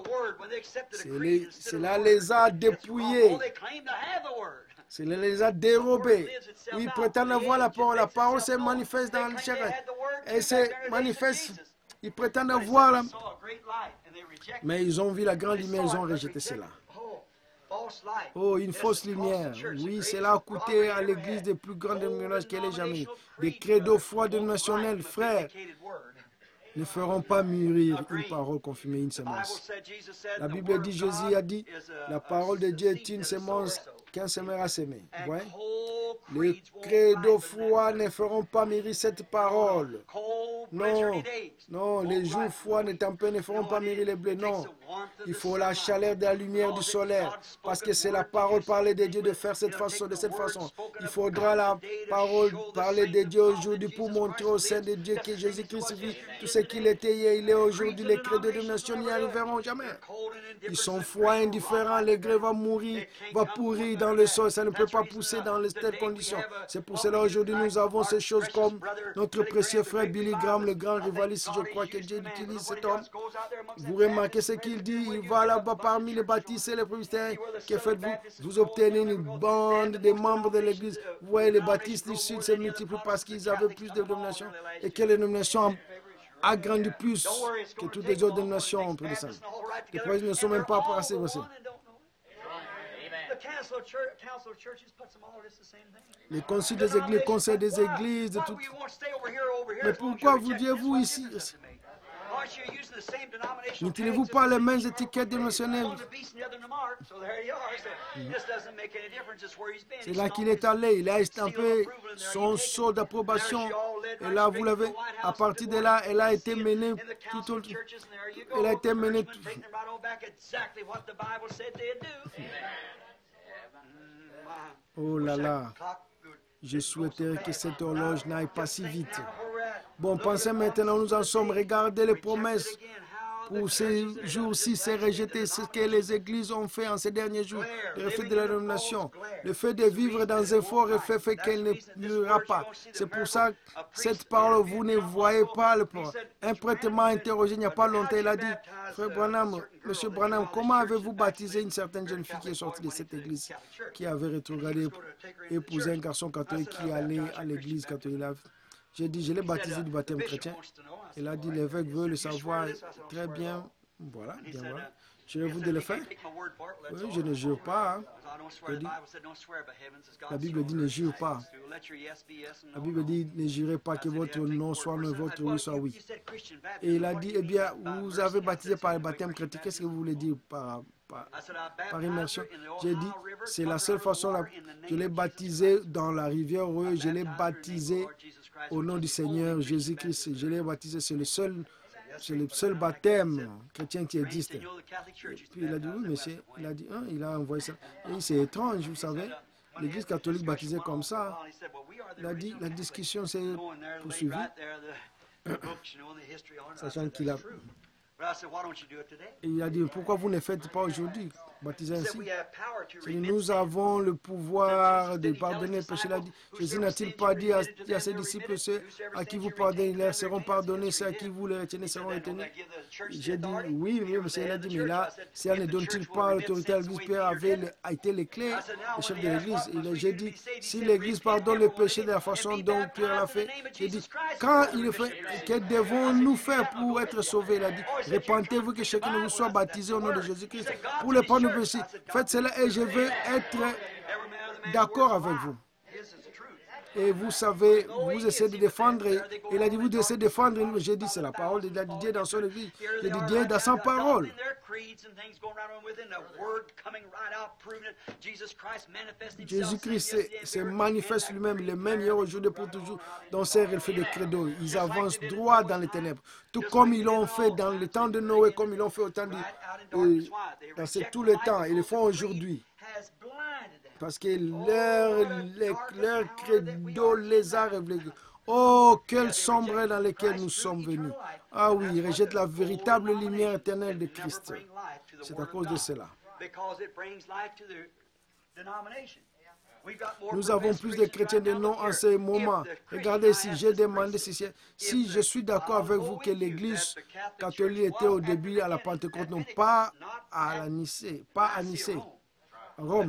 Cela les a dépouillés. Cela les a dérobés. Ils prétendent avoir la parole. La parole se manifeste dans le chair. Elle se manifeste. Ils prétendent avoir la... Mais ils ont vu la grande lumière, ils ont rejeté cela. Oh, une fausse lumière. Oui, cela a coûté à l'Église des plus grands dénominations qu'elle ait jamais eu. Des credos foi dénominationnels, frères, ne feront pas mûrir une parole confirmée, une semence. La Bible dit, Jésus a dit, la parole de Dieu est une semence qu'un semeur a semée. Ouais. Les credos foi ne feront pas mûrir cette parole. Non, les jours froids ne feront pas mûrir les blés. Non, il faut la chaleur de la lumière du soleil, parce que c'est la parole parlée de Dieu de faire de cette façon. Il faudra la parole parler de Dieu aujourd'hui pour montrer au sein de Dieu que Jésus-Christ vit tout ce qu'il était hier, il est aujourd'hui. Les credos de nation n'y arriveront jamais. Ils sont froids, indifférents, les grès vont mourir, va pourrir dans le sol, ça ne peut pas pousser dans les telles conditions. C'est pour cela aujourd'hui nous avons ces choses comme notre précieux frère Billy Graham, le grand rivaliste. Je crois que Dieu utilise cet homme. Vous remarquez ce qu'il dit, il va là-bas parmi les baptistes et les presbytériens. Que faites-vous? Vous obtenez une bande de membres de l'église. Vous voyez, les baptistes du sud se multiplient parce qu'ils avaient plus de dénominations et que les dénominations agrandi plus que toutes les autres nations précédentes. Les prophètes ne sont même pas passés. Les conciles des églises, les conseils des églises, de tout. Mais pourquoi vous dites-vous ici? N'utilisez-vous pas les mêmes étiquettes dénominationnelles? C'est là qu'il est allé. Il a estampé son sceau d'approbation. Et là, vous l'avez. À partir de là, elle a été menée tout au... Elle a été menée... Oh là là. Je souhaiterais que cette horloge n'aille pas si vite. Bon, pensez maintenant, nous en sommes. Regardez les promesses pour ces jours-ci, c'est rejeté ce que les églises ont fait en ces derniers jours. Le fait de la dénomination, le fait de vivre dans un fort effet fait qu'elle ne pleurra pas. C'est pour ça que cette parole, vous ne voyez pas le point. Un prêtre m'a interrogé il n'y a pas longtemps, il a dit, Frère Branham, Monsieur Branham, comment avez-vous baptisé une certaine jeune fille qui est sortie de cette église, qui avait rétrogradé, épousé un garçon catholique qui allait à l'église catholique? J'ai dit, je l'ai baptisé du baptême chrétien. Il a dit, l'évêque veut le savoir. Très bien. Voilà, bien voilà. Jurez-vous de le faire? Oui, je ne jure pas. Hein. La Bible dit, ne jure pas. La Bible dit, ne jurez pas que votre non soit non, votre oui soit oui. Et il a dit, eh bien, vous avez baptisé par le baptême chrétien. Qu'est-ce que vous voulez dire par immersion? J'ai dit, c'est la seule façon. Je l'ai baptisé dans la rivière Ohio. Je l'ai baptisé au nom du Seigneur Jésus-Christ. Je l'ai baptisé, c'est le seul baptême chrétien qui existe. Et puis il a dit, oui, monsieur. Il a dit, hein, il a envoyé ça. Et c'est étrange, vous savez. L'Église catholique baptisée comme ça. Il a dit, la discussion s'est poursuivie. Sachant qu'il a... Et il a dit, pourquoi vous ne faites pas aujourd'hui, baptiser ainsi? Nous avons le pouvoir de pardonner le péché. Jésus n'a-t-il pas dit à ses disciples, ceux à qui vous pardonnez, ils leur seront pardonnés, ceux à qui vous les retenez seront retenus? J'ai dit, oui, mais il a dit, mais là, si elle ne donne-t-il pas l'autorité à l'église? Pierre a été les clés, le chef de l'église. J'ai dit, si l'église pardonne le péché de la façon dont Pierre l'a fait, j'ai dit, quand il le fait, que devons-nous faire pour être sauvés? Il a dit, répentez-vous que chacun de vous soit baptisé au nom de Jésus-Christ pour le pardon du péché. Faites cela et je vais être d'accord avec vous. Et vous savez, vous essayez de défendre. Il a dit, vous essayez de défendre. J'ai dit, c'est la parole de Dieu dans son église. J'ai dit, Dieu dans sa parole. Jésus-Christ se manifeste lui-même, le même hier, aujourd'hui, pour toujours. Dans ces effets de credo, ils avancent droit dans les ténèbres. Tout comme ils l'ont fait dans le temps de Noé, comme ils l'ont fait au temps dans tout le temps. Ils le font aujourd'hui. Parce que leur credo les a révélés. Oh, quel sombre dans lequel nous sommes venus. Ah oui, ils rejettent la véritable lumière éternelle de Christ. C'est à cause de cela. Nous avons plus de chrétiens de nom en ce moment. Regardez ici, j'ai demandé si je suis d'accord avec vous que l'église catholique était au début à la Pentecôte, non pas à Nicée, Rome.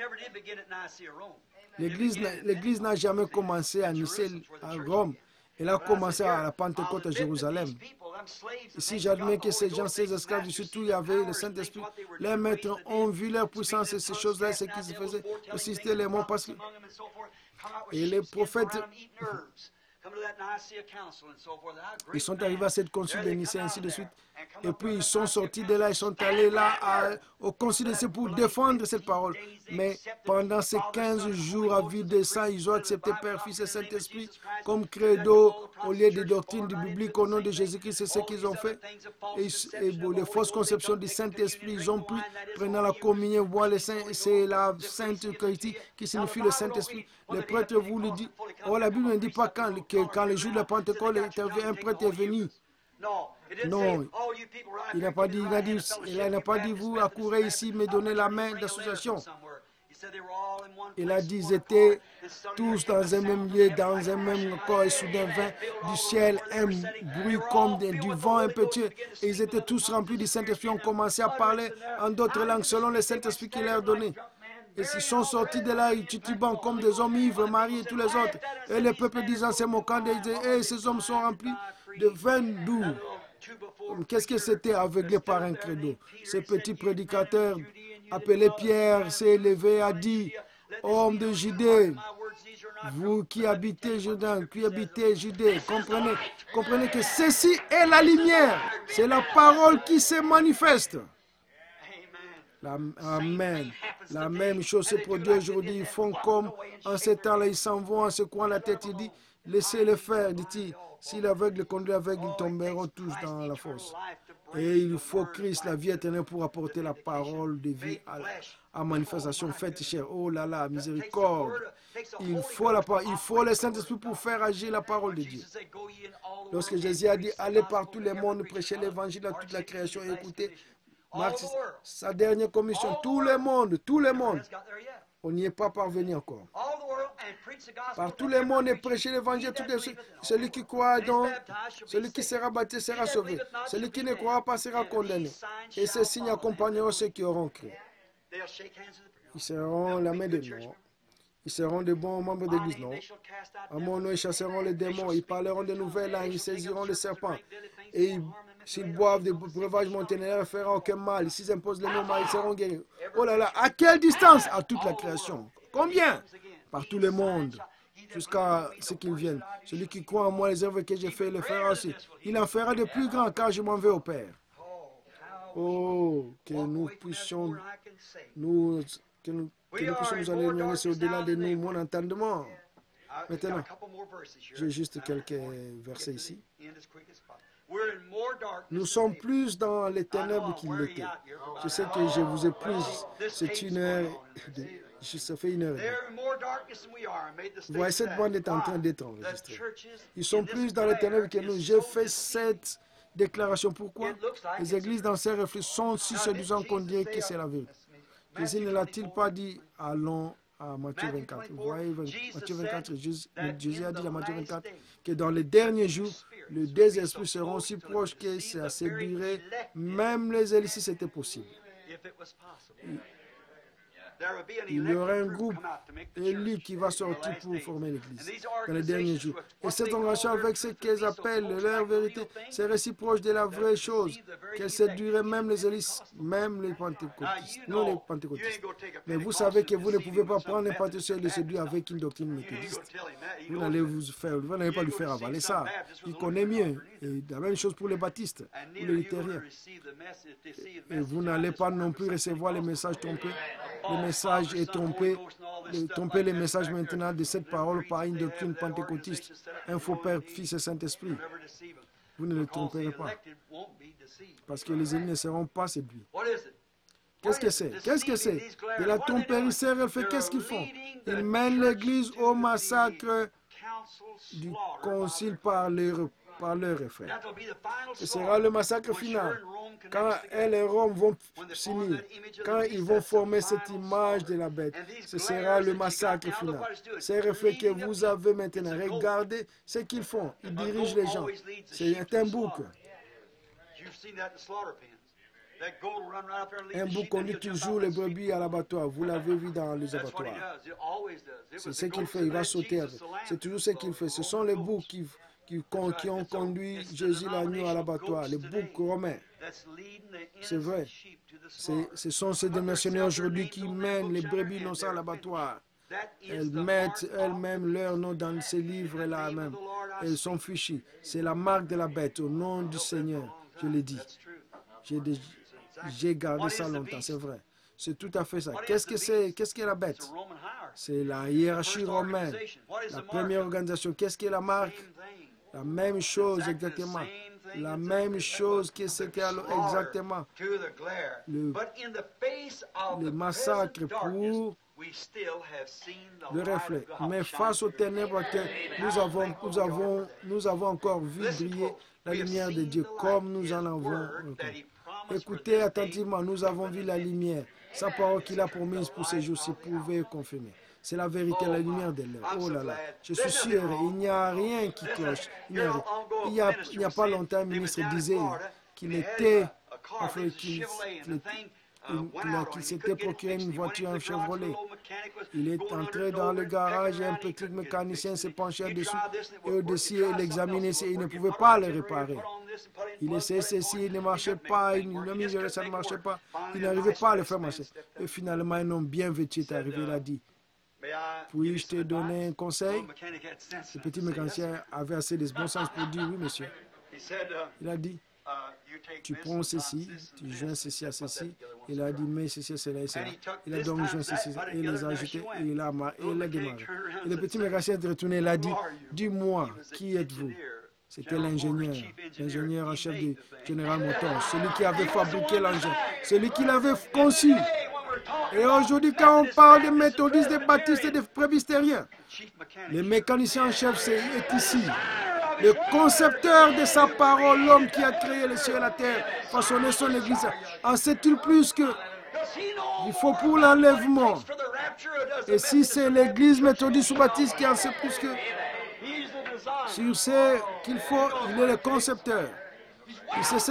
L'église n'a jamais commencé à Nicée, à Rome. Elle a commencé à la Pentecôte à Jérusalem. Ici, j'admets que ces gens, ces esclaves, surtout il y avait le Saint-Esprit. Les maîtres ont vu leur puissance et ces choses-là, ce qui se faisait, susciter les mots parce que... Et les prophètes... Ils sont arrivés à cette concile de Nicée, ainsi de suite. Et puis ils sont sortis de là, ils sont allés là au concile de Nicée pour défendre cette parole. Mais pendant ces 15 jours à vide de sang, ils ont accepté Père, Fils et Saint-Esprit comme credo au lieu des doctrines du biblique au nom de Jésus-Christ. C'est ce qu'ils ont fait. Et les fausses conceptions du Saint-Esprit, ils ont pu prendre la communion, boire le Saint, c'est la Sainte Eucharistie qui signifie le Saint-Esprit. Les prêtres vous le disent. Oh, la Bible ne dit pas quand le jour de la Pentecôte, un prêtre est venu. Non, il n'a pas dit, vous accourez ici, me donnez la main d'association. Il a dit, ils étaient tous dans un même lieu, dans un même corps, et soudain vint du ciel un bruit comme du vent impétueux. Et ils étaient tous remplis du Saint-Esprit, ont commencé à parler en d'autres langues, selon le Saint-Esprit qu'il leur donnait. Et ils sont sortis de là, ils titubant comme des hommes ivres, Marie et tous les autres. Et le peuple disant, c'est moquant, ils disaient, hey, ces hommes sont remplis. de vin doux. Qu'est-ce que c'était aveuglé par un credo? Ce petit prédicateur appelé Pierre s'est élevé et a dit: Homme de Judée, vous qui habitez Judée, comprenez que ceci est la lumière. C'est la parole qui se manifeste. Amen. La même chose se produit aujourd'hui. Ils font comme en ce temps-là, ils s'en vont en secouant la tête. Il dit: laissez-le faire, dit-il. Si l'aveugle conduit l'aveugle, ils tomberont tous dans la fosse. Et il faut Christ, la vie éternelle, pour apporter la parole de vie à manifestation faite chair. Oh là là, miséricorde. Il faut le Saint-Esprit pour faire agir la parole de Dieu. Lorsque Jésus a dit: allez par tous les mondes, prêchez l'évangile à toute la création et écoutez, Marc, sa dernière commission, tout le monde. On n'y est pas parvenu encore. Par tous les mondes et prêcher l'évangile, celui qui croit donc, celui qui sera baptisé sera sauvé. Celui qui ne croira pas sera condamné. Et ces signes accompagneront ceux qui auront cru. Ils seront la main de nous. Ils seront de bons membres d'église, non? À mon nom, ils chasseront les démons. Ils parleront de nouvelles langues. Ils saisiront les serpents. Et s'ils boivent des breuvages monténéraires, ils ne feront aucun mal. S'ils imposent les noms, ils seront guéris. Oh là là, à quelle distance? À toute la création. Combien? Par tout le monde, jusqu'à ce qu'ils viennent. Celui qui croit en moi, les œuvres que j'ai faites, il les fera aussi. Il en fera de plus grands, car je m'en vais au Père. Oh, que nous puissions nous aligner au-delà de nous, mon entendement. Maintenant, j'ai juste quelques versets ici. Nous sommes plus dans les ténèbres qu'il l'était. Je sais que je vous ai plus. C'est une heure. Ça fait une heure. Vous voyez, cette bande est en train d'être enregistrée. Ils sont plus dans les ténèbres que nous. J'ai fait cette déclaration. Pourquoi? Les églises dans ces réflexes sont si séduisantes qu'on dirait que c'est la vérité. Jésus ne l'a-t-il pas dit? Allons à Matthieu 24. Vous voyez, Matthieu 24, Jésus a dit à Matthieu 24 que dans les derniers jours, les deux esprits seront si proches que ça séduirait même les élites si c'était possible. Il y aura un groupe élu qui va sortir pour former l'Église dans les derniers jours. Et cette relation avec ce qu'ils appellent leur vérité serait si proche de la vraie chose qu'elle séduirait même les élites, même les pentecôtistes, non les pentecôtistes. Mais vous savez que vous ne pouvez pas prendre un pentecôtiste et le séduire avec une doctrine méthodiste. Vous n'allez pas lui faire avaler ça. Il connaît mieux. Et la même chose pour les baptistes, pour les luthériens. Et vous n'allez pas non plus recevoir les messages trompés. Le message est trompé. Tromper les messages maintenant de cette parole par une doctrine pentecôtiste. Un faux Père, Fils et Saint-Esprit. Vous ne le tromperez pas. Parce que les élus ne seront pas séduits. Qu'est-ce que c'est? Qu'est-ce que c'est? De la tromperie fait qu'est-ce qu'ils font? Ils mènent l'Église au massacre du concile par leur effet. Ce sera le massacre final. Quand elle et Rome vont s'unir, quand ils vont former cette image de la bête, ce sera le massacre final. Ces reflets que vous avez maintenant, regardez ce qu'ils font. Ils dirigent les gens. C'est un bouc. Un bouc conduit toujours les brebis à l'abattoir. Vous l'avez vu dans les abattoirs. C'est ce qu'il fait. Il va sauter avec. C'est toujours ce qu'il fait. Ce sont les boucs qui ont conduit Jésus l'agneau à l'abattoir. Les boucs romains. C'est vrai. Ce sont ces mercenaires aujourd'hui qui mènent les brebis innocents à l'abattoir. Elles mettent elles-mêmes leur nom dans ces livres-là même. Elles sont fichées. C'est la marque de la bête au nom du Seigneur. Je l'ai dit. J'ai gardé ça longtemps, c'est vrai. C'est tout à fait ça. Qu'est-ce que c'est? Qu'est-ce qu'est la bête? C'est la hiérarchie romaine. La première organisation. Qu'est-ce qu'est la marque? La même chose exactement. La même chose que c'était exactement. Le massacre pour le reflet. Mais face aux ténèbres que nous avons encore vu briller la lumière de Dieu comme nous en avons encore. Écoutez attentivement, nous avons vu la lumière. Sa parole qu'il a promise pour ces jours-ci pouvait confirmer. C'est la vérité, la lumière de l'heure. Oh là là, je suis sûr, il n'y a rien qui cloche. Il n'y a pas longtemps, le ministre disait qu'il était qu'il s'était procuré une voiture, un Chevrolet. Il est entré dans le garage et un petit mécanicien s'est penché dessus et au-dessus il examinait et il ne pouvait pas le réparer. Il essayait ceci, il ne marchait pas, il a mis ça ne marchait pas, il n'arrivait pas à le faire marcher. Et finalement un homme bien vêtu est arrivé, il a dit, puis-je te donner un conseil? Le petit mécanicien avait assez de bon sens pour dire oui monsieur. Il a dit, tu prends ceci, tu joins ceci à ceci. Il a dit, mais ceci, cela et cela. Il a donc joint ceci, et il les a ajoutés, et il a démarré. Et le petit mécanicien est retourné, il a dit, dis-moi, qui êtes-vous? C'était l'ingénieur en chef du General Motors, celui qui avait fabriqué l'engin, celui qui l'avait conçu. Et aujourd'hui, quand on parle de méthodistes, de baptistes et de presbytériens, le mécanicien en chef est ici. Le concepteur de sa parole, l'homme qui a créé les cieux et la terre, façonné son église, en sait-il plus que il faut pour l'enlèvement. Et si c'est l'église méthodiste ou baptiste qui en sait plus que, s'il sait qu'il faut, il est le concepteur. Il sait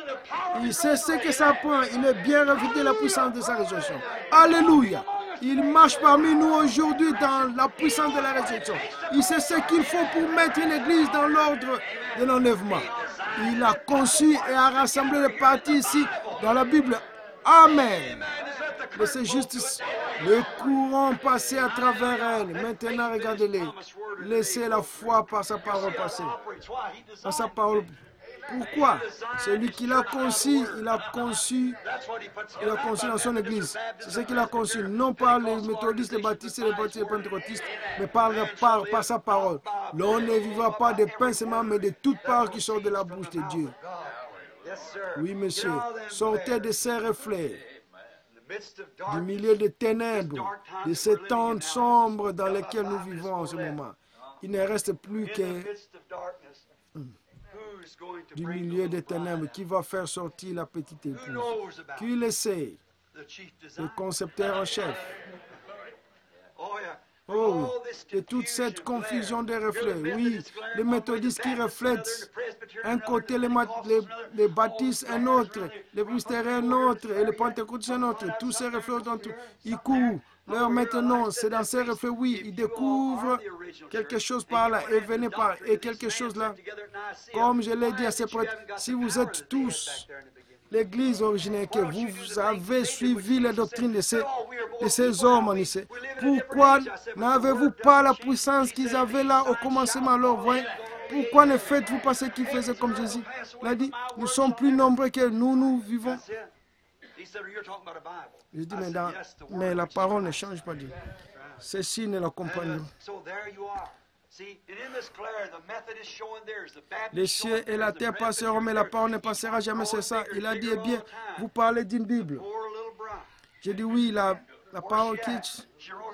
ce que ça prend. Il est bien revêtu de la puissance de sa résurrection. Alléluia. Il marche parmi nous aujourd'hui dans la puissance de la résurrection. Il sait ce qu'il faut pour mettre une église dans l'ordre de l'enlèvement. Il a conçu et a rassemblé les parties ici dans la Bible. Amen. Laissez juste le courant passer à travers elle. Maintenant, regardez-les. Laissez la foi par sa parole passer. Par sa parole. Pourquoi? Celui qui l'a conçu, il a conçu dans son église. C'est ce qu'il a conçu, non par les méthodistes, les baptistes, les pentecôtistes, mais par sa parole. L'on ne vivra pas de pain seulement, mais de toute part qui sort de la bouche de Dieu. Oui, monsieur, sortez de ces reflets, du milieu des ténèbres, de ces temps sombres dans lesquels nous vivons en ce moment. Il ne reste plus que du milieu des ténèbres qui va faire sortir la petite épouse. Qui le sait? Le concepteur en chef. Oh, et toute cette confusion des reflets. Oui, les méthodistes qui reflètent un côté, les baptistes un autre, les presbytériens un autre, et les pentecôtistes un autre. Tous ces reflets, ils courent. Leur maintenant, c'est dans ces reflets, oui, ils découvrent quelque chose par là et venez par et quelque chose là. Comme je l'ai dit à ces prêtres, si vous êtes tous l'église originaire, que vous avez suivi la doctrine de ces hommes en Issée, pourquoi n'avez-vous pas la puissance qu'ils avaient là au commencement? Alors, voyez, pourquoi ne faites-vous pas ce qu'ils faisaient comme Jésus l'a dit? Nous sommes plus nombreux que nous vivons. Je dis, mais la parole ne change pas. Ceci ne la comprennent pas. Les cieux et la terre passeront, mais la parole ne passera jamais, c'est ça. Il a dit, eh bien, vous parlez d'une Bible. J'ai dit, oui, la parole quitte.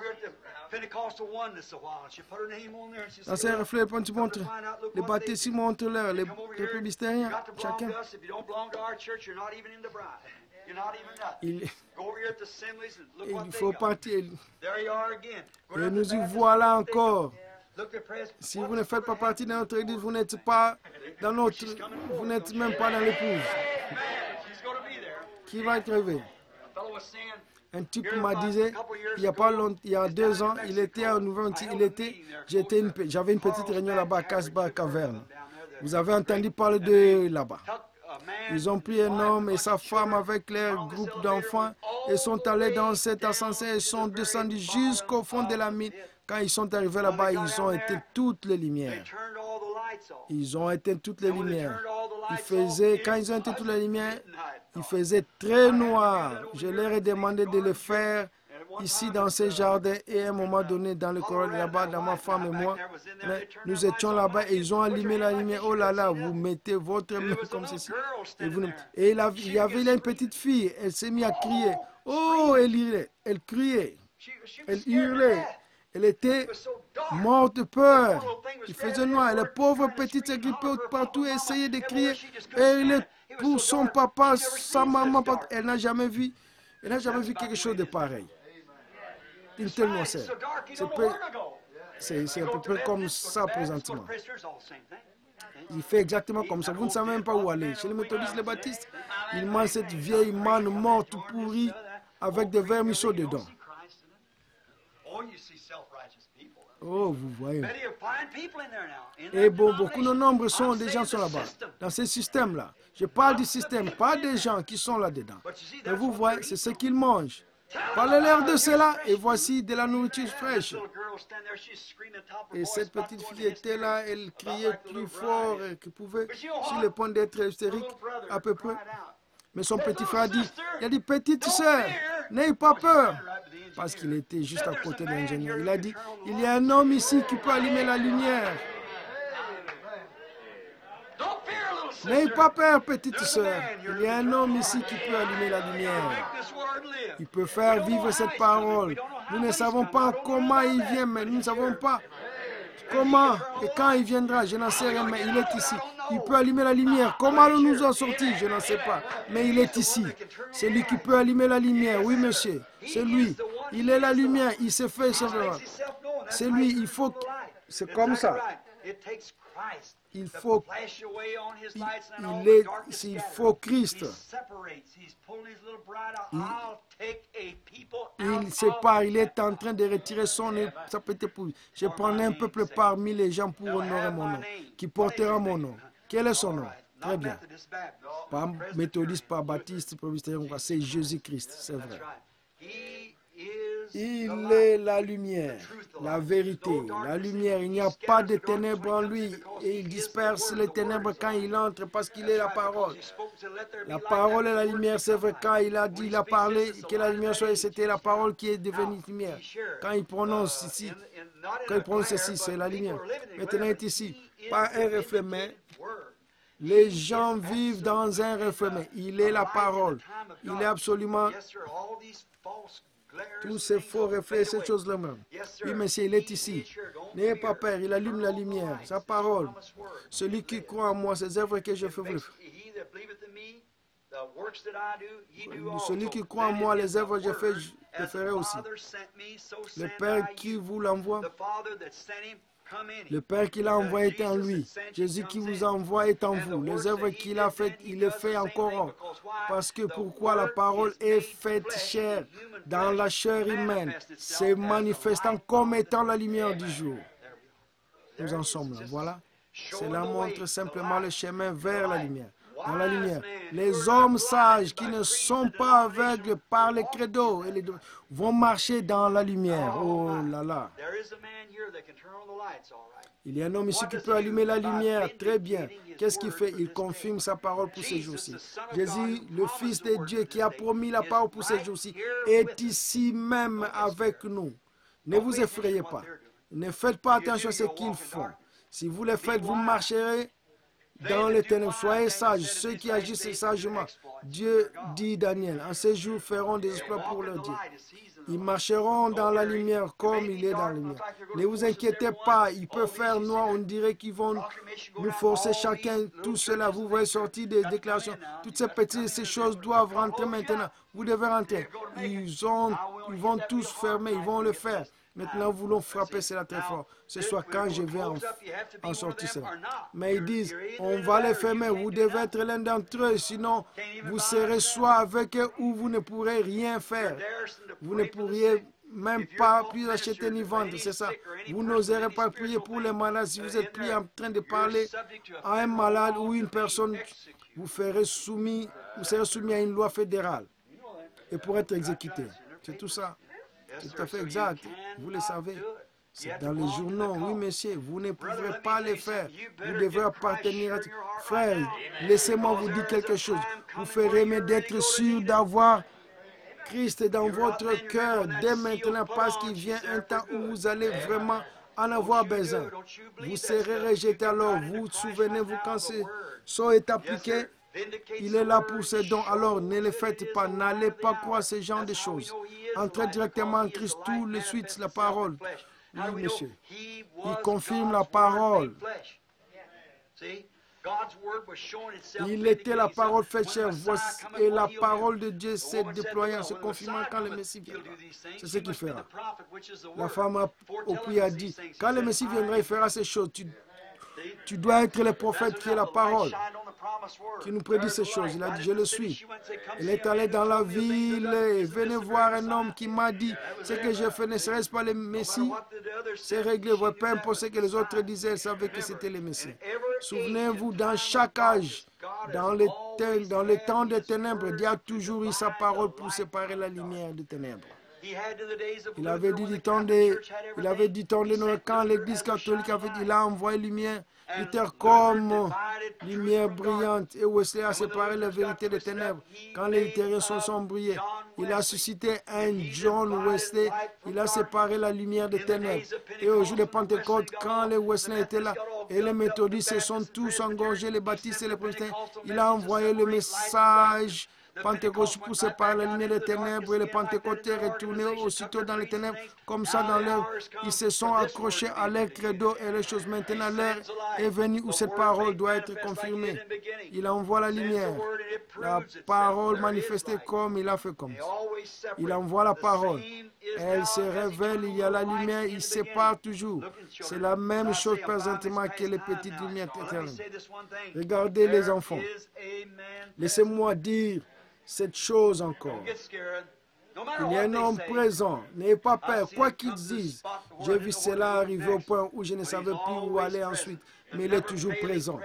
Dans ces reflets, quand tu montres, les baptistes montrent l'heure, les presbytériens, chacun. Il faut partir. Et nous y voilà encore. Si vous ne faites pas partie de notre église, vous n'êtes pas dans notre, vous n'êtes même pas dans l'épouse. Qui va être arrivé? Un type m'a dit, il y a 2 ans, il était à j'avais une petite réunion là-bas à Casbah Caverne. Vous avez entendu parler de là-bas. Ils ont pris un homme et sa femme avec leur groupe d'enfants et sont allés dans cet ascenseur et sont descendus jusqu'au fond de la mine. Quand ils sont arrivés là-bas, ils ont éteint toutes les lumières. Ils ont éteint toutes les lumières. Quand ils ont éteint toutes les lumières, il faisait très noir. Je leur ai demandé de le faire ici dans ces jardins et à un moment donné dans le corridor là-bas, dans ma femme et moi, nous étions là-bas et ils ont allumé la lumière. Oh là là, vous mettez votre main comme ceci. Et il y avait là une petite fille, elle s'est mise à crier. Oh, elle criait, elle hurlait. Elle était morte de peur. Il faisait noir. La pauvre petite s'agrippait partout et essayait de crier. Et elle est pour son papa, sa maman, elle n'a jamais vu quelque chose de pareil. Une telle noirceur. C'est à peu près comme ça présentement. Il fait exactement comme ça. Vous ne savez même pas où aller. Chez les méthodistes, les baptistes, ils mangent cette vieille manne morte, pourrie, avec des vermisseaux dedans. Oh, vous voyez. Et bon, beaucoup de nombres sont des gens sont là-bas, dans ce système-là. Je parle du système, pas des gens qui sont là-dedans. Mais vous voyez, c'est ce qu'ils mangent. Parlez-leur de cela et voici de la nourriture fraîche. Et cette petite fille était là, elle criait plus fort qu'elle pouvait, sur le point d'être hystérique à peu près. Mais son petit frère dit, il a dit, petite sœur, n'ayez pas peur. Parce qu'il était juste à côté de l'ingénieur. Il a dit, il y a un homme ici qui peut allumer la lumière. N'ayez pas peur, petite sœur. Il y a un homme ici qui peut allumer la lumière. Il peut faire vivre cette parole. Nous ne savons pas comment il vient, mais nous ne savons pas comment et quand il viendra. Je n'en sais rien, mais il est ici. Il peut allumer la lumière. Comment allons-nous en sortir? Je n'en sais pas. Mais il est ici. C'est lui qui peut allumer la lumière. Oui, monsieur. C'est lui. Il est la lumière. Il se fait simplement. C'est lui. Il faut... C'est comme ça. Il faut Christ. Il sépare, il est en train de retirer sa petite épouse. Je prendrai un peuple parmi les gens pour honorer mon nom, qui portera mon nom. Quel est son nom? Très bien. Pas méthodiste, pas baptiste, presbytérien, c'est Jésus-Christ, c'est vrai. Il est la lumière, la vérité, la lumière. Il n'y a pas de ténèbres en lui. Et il disperse les ténèbres quand il entre parce qu'il est la parole. La parole est la lumière, c'est vrai. Quand il a dit, il a parlé, que la lumière soit, c'était la parole qui est devenue lumière. Quand il prononce ici, c'est la lumière. Maintenant, il est ici, pas un reflet, mais les gens vivent dans un reflet. Mais il est la parole. Il est absolument... Tous ces faux reflets, ces choses-là même. Oui, monsieur, il est ici. N'ayez pas peur, il allume la lumière, sa parole. Celui qui croit en moi, ces œuvres que je fais. Celui qui croit en moi, les œuvres que je fais, je les ferai aussi. Le Père qui vous l'envoie, le Père qui l'a envoyé est en lui. Jésus qui vous envoie est en vous. Les œuvres qu'il a faites, il les fait encore. Parce que pourquoi la parole est faite chair dans la chair humaine, c'est manifestant comme étant la lumière du jour. Nous en sommes là. Voilà. Cela montre simplement le chemin vers la lumière. Dans la lumière. Les hommes sages qui ne sont pas aveugles par les credos vont marcher dans la lumière. Oh là là. Il y a un homme ici qui peut allumer la lumière. Très bien. Qu'est-ce qu'il fait? Il confirme sa parole pour ces jours-ci. Jésus, le Fils de Dieu qui a promis la parole pour ces jours-ci, est ici même avec nous. Ne vous effrayez pas. Ne faites pas attention à ce qu'ils font. Si vous le faites, vous marcherez dans les ténèbres. Soyez sages, ceux qui agissent sagement. Dieu dit Daniel, en ces jours feront des exploits pour leur Dieu. Ils marcheront dans la lumière comme il est dans la lumière. Ne vous inquiétez pas, il peut faire noir, on dirait qu'ils vont nous forcer chacun, tout cela. Vous voyez sortir des déclarations. Toutes ces choses doivent rentrer maintenant. Vous devez rentrer. Ils vont tous fermer, ils vont le faire. Maintenant, nous voulons frapper cela très fort. Ce soit quand je vais en sortir cela. Mais ils disent, on va les fermer. Vous devez être l'un d'entre eux. Sinon, vous serez soit avec eux ou vous ne pourrez rien faire. Vous ne pourriez même pas plus acheter ni vendre. C'est ça. Vous n'oserez pas prier pour les malades. Si vous êtes pris en train de parler à un malade ou une personne, vous serez soumis à une loi fédérale. Et pour être exécuté. C'est tout ça. C'est tout à fait exact. Vous le savez. C'est dans les journaux. Oui, monsieur, vous ne pourrez pas le faire. Vous devrez appartenir à... Frère, laissez-moi vous dire quelque chose. Vous ferez mieux d'être sûr d'avoir Christ dans votre cœur dès maintenant parce qu'il vient un temps où vous allez vraiment en avoir besoin. Vous serez rejeté alors. Vous souvenez-vous quand ce sort est appliqué? Il est là pour ces dons. Alors ne le faites pas. N'allez pas croire ce genre de choses. Entrez directement en Christ tout de suite la parole. Oui, monsieur. Il confirme la parole. Il était la parole faite chair. Et la parole de Dieu s'est déployée en se confirmant quand le Messie viendra. C'est ce qu'il fera. La femme au puits a dit, quand le Messie viendra, il fera ces choses. Tu dois être le prophète qui est la parole, qui nous prédit ces choses. Il a dit, je le suis. Il est allé dans la ville et venez voir un homme qui m'a dit, ce que je fais ne serait-ce pas le Messie? C'est réglé. Peu importe ce que les autres disaient, ils savaient que c'était le Messie. Souvenez-vous, dans chaque âge, dans le temps des ténèbres, Dieu a toujours eu sa parole pour séparer la lumière des ténèbres. Il avait dit tant de Noël, quand l'Église catholique avait dit, il a envoyé lumière, Luther comme lumière brillante, et Wesley a séparé la vérité des ténèbres. Quand les luthériens sont brillés, il a suscité un John Wesley, il a séparé la lumière des ténèbres. Et au jour de Pentecôte, quand les Wesley étaient là, et les méthodistes se sont tous engorgés, les baptistes et les presbytériens, il a envoyé le message Pentecôte pour séparer la lumière des ténèbres, et les pentecôtés retournés aussitôt dans les ténèbres. Comme ça, dans l'heure, ils se sont accrochés à leur credo et les choses. Maintenant, l'heure est venue où cette parole doit être confirmée. Il envoie la lumière. La parole manifestée comme il a fait comme ça. Il envoie la parole. Elle se révèle, il y a la lumière, il sépare toujours. C'est la même chose présentement que les petites lumières éternelles. Regardez les enfants. Laissez-moi dire cette chose encore. Il y a un homme présent. N'ayez pas peur, quoi qu'ils disent. J'ai vu cela arriver au point où je ne savais plus où aller ensuite. Mais il est toujours présent.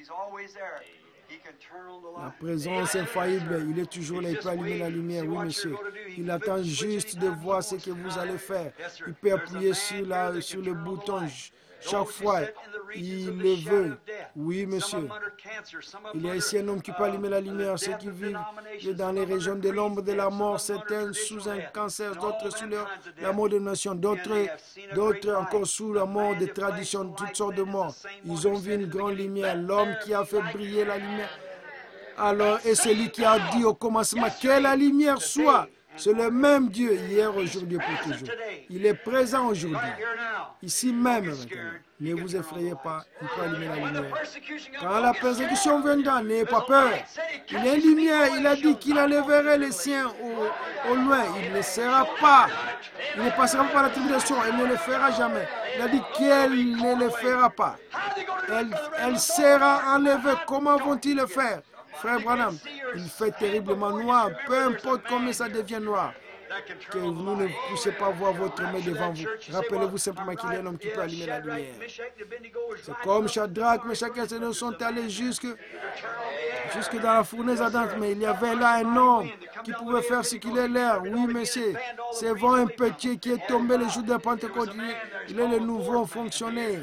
La présence infaillible, il est toujours là, il peut allumer la lumière, oui monsieur. Il attend juste de voir ce que vous allez faire. Il peut appuyer sur le bouton chaque fois. Il le veut. Oui monsieur. Il y a ici un homme qui peut allumer la lumière, ceux qui vivent dans les régions de l'ombre de la mort, certains sous un cancer, d'autres sous la mort de nation, d'autres encore sous la mort des traditions, toutes sortes de morts. Ils ont vu une grande lumière, l'homme qui a fait briller la lumière. Alors, et celui qui a dit au commencement que la lumière soit, c'est le même Dieu hier, aujourd'hui, pour toujours. Il est présent aujourd'hui, ici même maintenant. Ne vous effrayez pas, il peut allumer la lumière. Quand la persécution viendra, n'ayez pas peur. Il y a une lumière, il a dit qu'il enlèverait les siens au loin. Il ne sera pas, il ne passera pas par la tribulation, il ne le fera jamais. Il a dit qu'elle ne le fera pas. Elle sera enlevée. Comment vont-ils le faire? Frère Branham, il fait terriblement noir, peu importe combien ça devient noir, que vous ne puissiez pas voir votre main devant vous. Rappelez-vous simplement qu'il y a un homme qui peut allumer la lumière. C'est comme Shadrach, Meshach et Abednego sont allés jusque dans la fournaise ardente, mais il y avait là un homme qui pouvait faire ce qu'il est l'air. Oui, monsieur, c'est vraiment un petit qui est tombé le jour de la Pentecôte. Il est le nouveau fonctionnaire.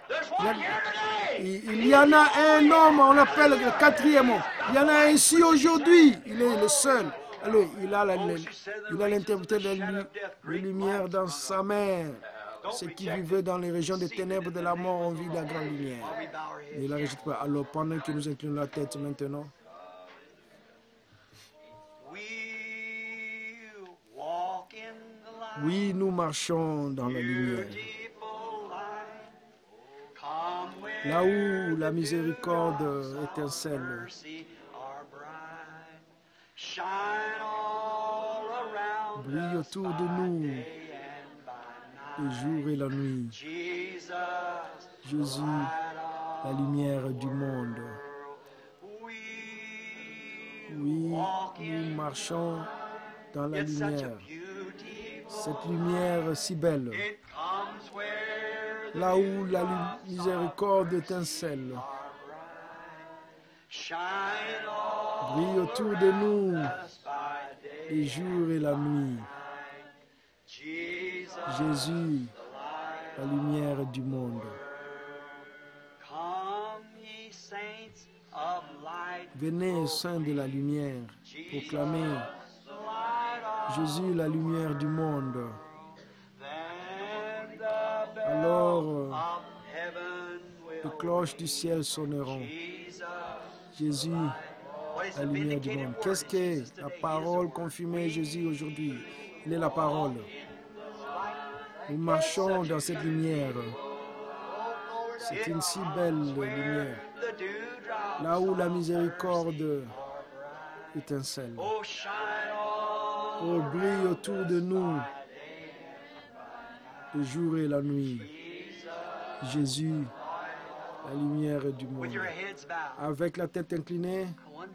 Il y en a un homme, on l'appelle le quatrième homme. Il y en a un ici aujourd'hui. Il est le seul. Alors, il a l'interprété de lumière dans sa main. Ceux qui vivaient dans les régions des ténèbres de la mort ont vu la grande lumière. Et il a pas. Alors, pendant que nous inclinons la tête maintenant, oui, nous marchons dans la lumière. Là où la miséricorde étincelle, brille autour de nous le jour et la nuit. Jésus, la lumière du monde. Oui, nous marchons dans la lumière. Cette lumière si belle. Là où la miséricorde étincelle, brille autour de nous le jour et la nuit. Jésus, la lumière du monde. Venez, saints de la lumière, proclamez Jésus, la lumière du monde. Alors, les cloches du ciel sonneront. Jésus, la lumière du monde. Qu'est-ce que la parole confirmée Jésus aujourd'hui? Il est la parole. Nous marchons dans cette lumière. C'est une si belle lumière. Là où la miséricorde étincelle. Oh, brille autour de nous le jour et la nuit. Jésus, la lumière du monde. Avec la tête inclinée,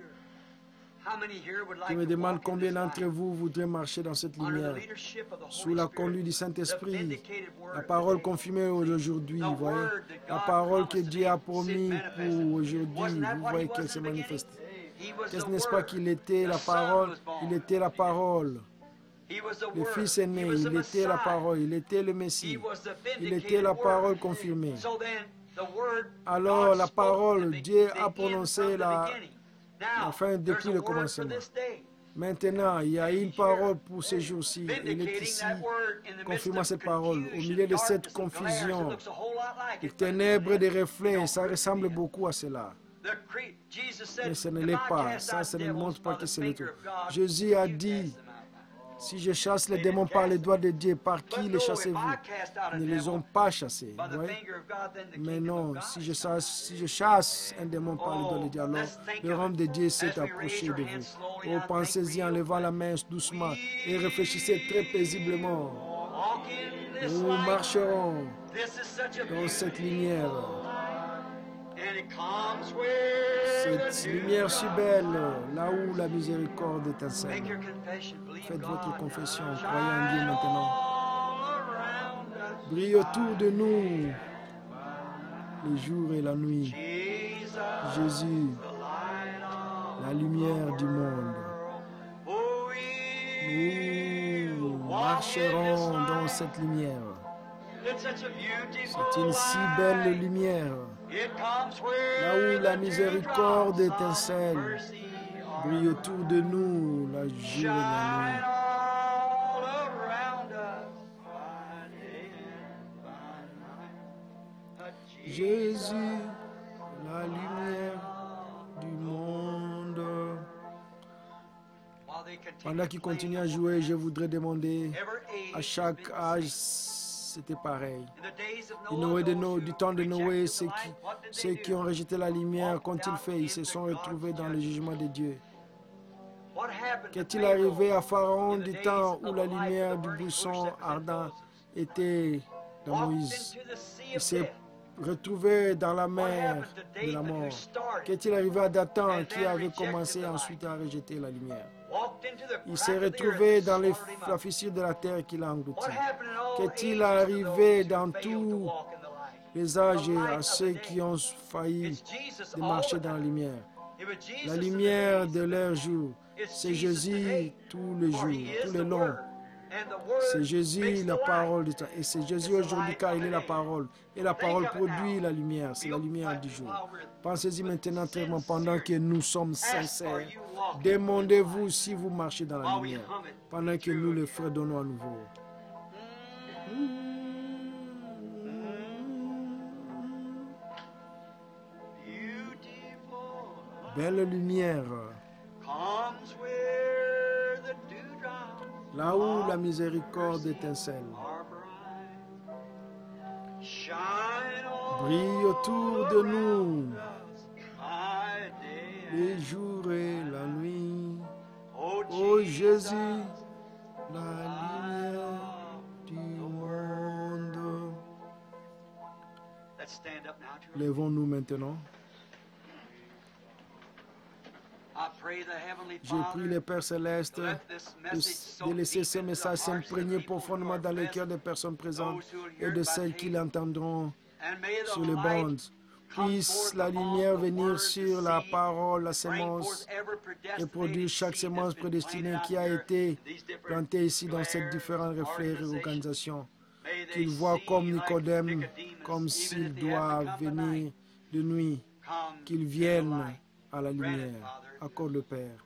je me demande combien d'entre vous voudraient marcher dans cette lumière, sous la conduite du Saint-Esprit, la parole confirmée aujourd'hui, vous voyez, la parole que Dieu a promis pour aujourd'hui, vous voyez qu'elle se manifeste. Qu'est-ce n'est-ce pas qu'il était la parole? Il était la parole. Le Fils est né, il était la parole, il était le Messie, il était la parole confirmée. Alors la parole, Dieu a prononcé la fin depuis le commencement. Maintenant, il y a une parole pour ces jours-ci. Il est ici, confirmant cette parole. Au milieu de cette confusion, les ténèbres et des reflets, ça ressemble beaucoup à cela. Mais ce ne l'est pas. Ça ne montre pas que c'est le tout. Jésus a dit, si je chasse les démons par les doigts de Dieu, par qui les chassez-vous? Ils ne les ont pas chassés. Mais non, si je chasse un démon par les doigts de Dieu, alors le royaume de Dieu s'est approché de vous. Oh, pensez-y en levant la main doucement et réfléchissez très paisiblement. Nous marcherons dans cette lumière. Cette lumière si belle, là où la miséricorde étincelle. Faites votre confession, croyez en Dieu maintenant. Brille autour de nous, les jours et la nuit. Jésus, la lumière du monde. Nous marcherons dans cette lumière. C'est une si belle lumière. Là où la miséricorde étincelle, brille autour de nous la jour et la nuit. Jésus, la lumière du monde. Pendant qu'il continue à jouer, je voudrais demander à chaque âge, c'était pareil. Du temps de Noé, ceux qui ont rejeté la lumière, qu'ont-ils fait? Ils se sont retrouvés dans le jugement de Dieu. Qu'est-il arrivé à Pharaon du temps où la lumière du buisson ardent était dans Moïse? Il s'est retrouvé dans la mer de la mort. Qu'est-il arrivé à Dathan qui avait commencé ensuite à rejeter la lumière? Il s'est retrouvé dans la fissure de la terre qu'il a engloutie. Qu'est-il arrivé dans tous les âges à ceux qui ont failli de marcher dans la lumière? La lumière de leur jour, c'est Jésus tous les jours, tous les longs. C'est Jésus la parole de temps. Et c'est Jésus aujourd'hui car il est la parole. Et la parole produit la lumière. C'est la lumière du jour. Pensez-y maintenant tellement pendant que nous sommes sincères. Demandez-vous si vous marchez dans la lumière. Pendant que nous le fredonnons à nouveau. Belle lumière. Là où la miséricorde étincelle. Brille autour de nous les jours et la nuit. Ô Jésus, la lumière du monde. Levons-nous maintenant. Je prie le Père Céleste de laisser ce message s'imprégner profondément dans les cœurs des personnes présentes et de celles qui l'entendront sur les bandes. Puisse la lumière venir sur la parole, la sémence, et produire chaque sémence prédestinée qui a été plantée ici dans ces différents reflets et organisations. Qu'ils voient comme Nicodème, comme s'il doit venir de nuit, qu'ils viennent à la lumière. Accorde le Père.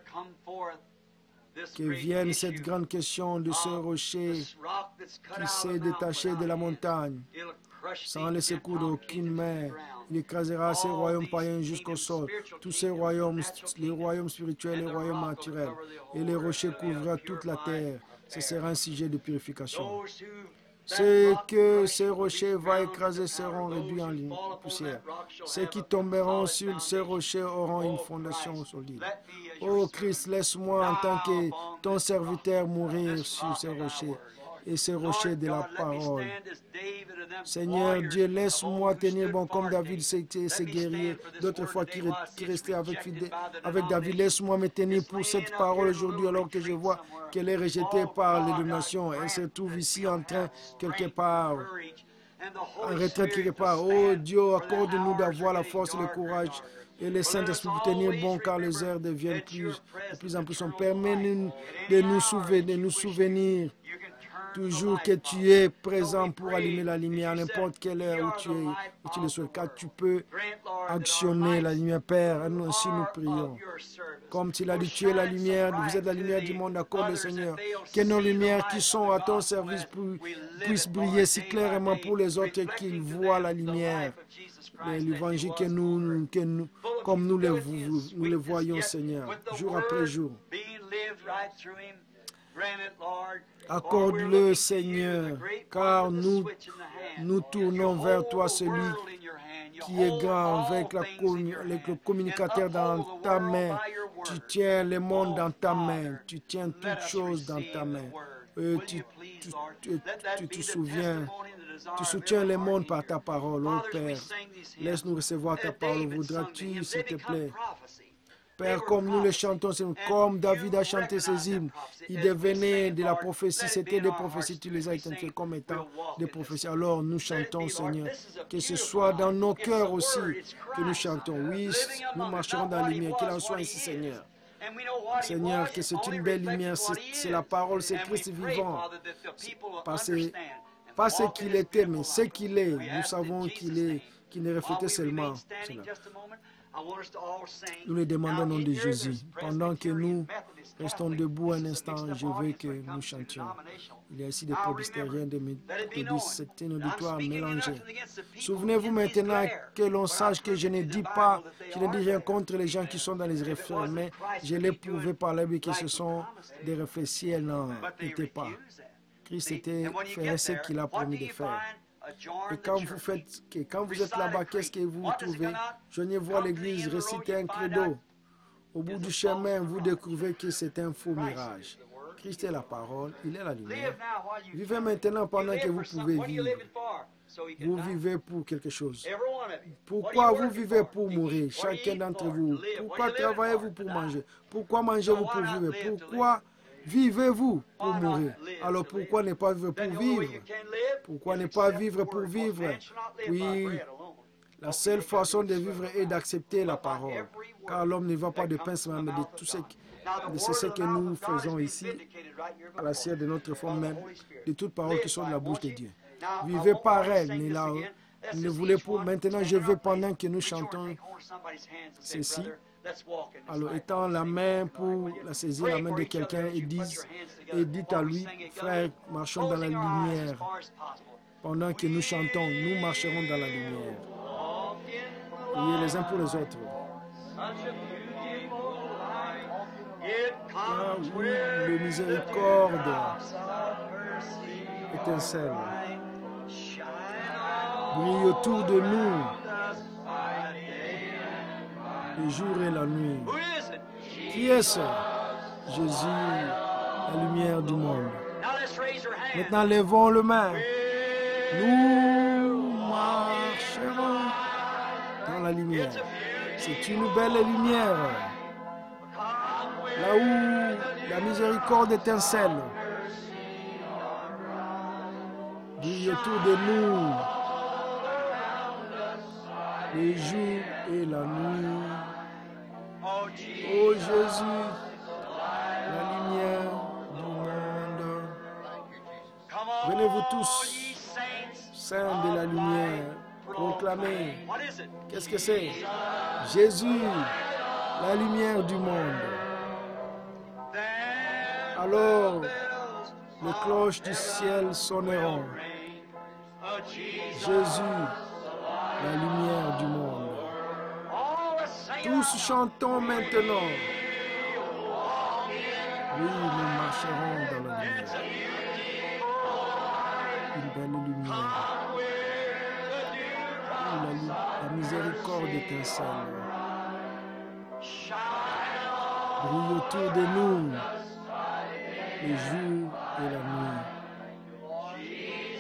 Que vienne cette grande question de ce rocher qui s'est détaché de la montagne, sans laisser coudre aucune main. Il écrasera ces royaumes païens jusqu'au sol, tous ces royaumes, les royaumes spirituels, les royaumes naturels, et les rochers couvrira toute la terre. Ce sera un sujet de purification. Ceux que ces rochers vont écraser seront réduits en poussière. Ceux qui tomberont sur ces rochers auront une fondation solide. Ô Christ, laisse-moi en tant que ton serviteur mourir sur ces rochers et ces rochers de la parole. Seigneur Dieu, laisse-moi tenir bon comme David, ces guerriers d'autrefois qui restaient avec David. Laisse-moi me tenir pour cette parole aujourd'hui alors que je vois qu'elle est rejetée par les nations. Elle se trouve ici en train quelque part, en retraite quelque part. Oh Dieu, accorde-nous d'avoir la force et le courage et le Saint-Esprit pour tenir bon car les heures deviennent de plus en plus sombres. Permets-nous de nous souvenir toujours que tu es présent pour allumer la lumière à n'importe quelle heure où tu le souhaites, car tu peux actionner la lumière, Père. Ainsi nous prions. Comme tu l'as dit, tu es la lumière, vous êtes la lumière du monde, accorde, Seigneur. Que nos lumières qui sont à ton service puissent briller si clairement pour les autres qu'ils voient la lumière. L'évangile comme nous le voyons, Seigneur, jour après jour. Accorde-le, Seigneur, car nous tournons vers toi, celui qui est grand, avec le communicateur dans ta main. Tu tiens le monde dans ta main, tu tiens toutes choses dans ta main. Tu te souviens, tu soutiens le monde par ta parole, oh Père. Laisse-nous recevoir ta parole. Voudras-tu, s'il te plaît, Père, comme nous le chantons, comme David a chanté ses hymnes, il devenait de la prophétie, c'était des prophéties, tu les as identifiées comme étant des prophéties. Alors nous chantons, Seigneur, que ce soit dans nos cœurs aussi que nous chantons. Oui, nous marcherons dans la lumière, qu'il en soit ainsi, Seigneur. Seigneur, que c'est une belle lumière, c'est la parole, c'est Christ vivant. Pas ce qu'il était, mais ce qu'il est. Nous savons qu'il ne reflétait seulement cela. Nous le demandons au nom de Jésus. Pendant que nous restons debout un instant, je veux que nous chantions. Il y a ici des presbytériens, des méthodistes, c'est une auditoire mélangée. Souvenez-vous maintenant que l'on sache que je ne dis rien contre les gens qui sont dans les réflexes, mais je l'ai prouvé par la Bible que ce sont des réflexes si elles n'en étaient pas. Christ ferait ce qu'il a promis de faire. Et quand vous êtes là-bas, qu'est-ce que vous trouvez? Venez voir l'église, réciter un credo. Au bout du chemin, vous découvrez que c'est un faux mirage. Christ est la parole, il est la lumière. Vivez maintenant pendant que vous pouvez vivre. Vous vivez pour quelque chose. Pourquoi vous vivez pour mourir, chacun d'entre vous? Pourquoi travaillez-vous pour manger? Pourquoi mangez-vous pour vivre? Pourquoi vivez-vous pour mourir? Alors pourquoi ne pas vivre pour vivre? Pourquoi ne pas vivre pour vivre? Oui, la seule façon de vivre est d'accepter la parole. Car l'homme ne va pas de pain seulement, mais de tout ce que nous faisons ici, à la chair de notre forme même, de toutes paroles qui sont de la bouche de Dieu. Vivez par elle, ne voulez pas. Maintenant, je veux, pendant que nous chantons ceci, alors étends la main pour la saisir, la main de quelqu'un et dites à lui, frère, marchons dans la lumière. Pendant que nous chantons, nous marcherons dans la lumière. Priez les uns pour les autres. Ah oui, le miséricorde étincelle. Brille autour de nous, le jour et la nuit. Qui est-ce? Jésus, la lumière du monde. Maintenant, levons le main. Nous marcherons dans la lumière. C'est une belle lumière. Là où la miséricorde étincelle. Brille autour de nous. Le jour et la nuit. Oh Jésus, la lumière du monde. Venez-vous tous, saints de la lumière, proclamez. Qu'est-ce que c'est? Jésus, la lumière du monde. Alors, les cloches du ciel sonneront. Jésus, la lumière du monde. Tous chantons maintenant. Oui, nous marcherons dans la lumière. Une belle lumière. La miséricorde étincelle. Brille autour de nous, le jour et la nuit.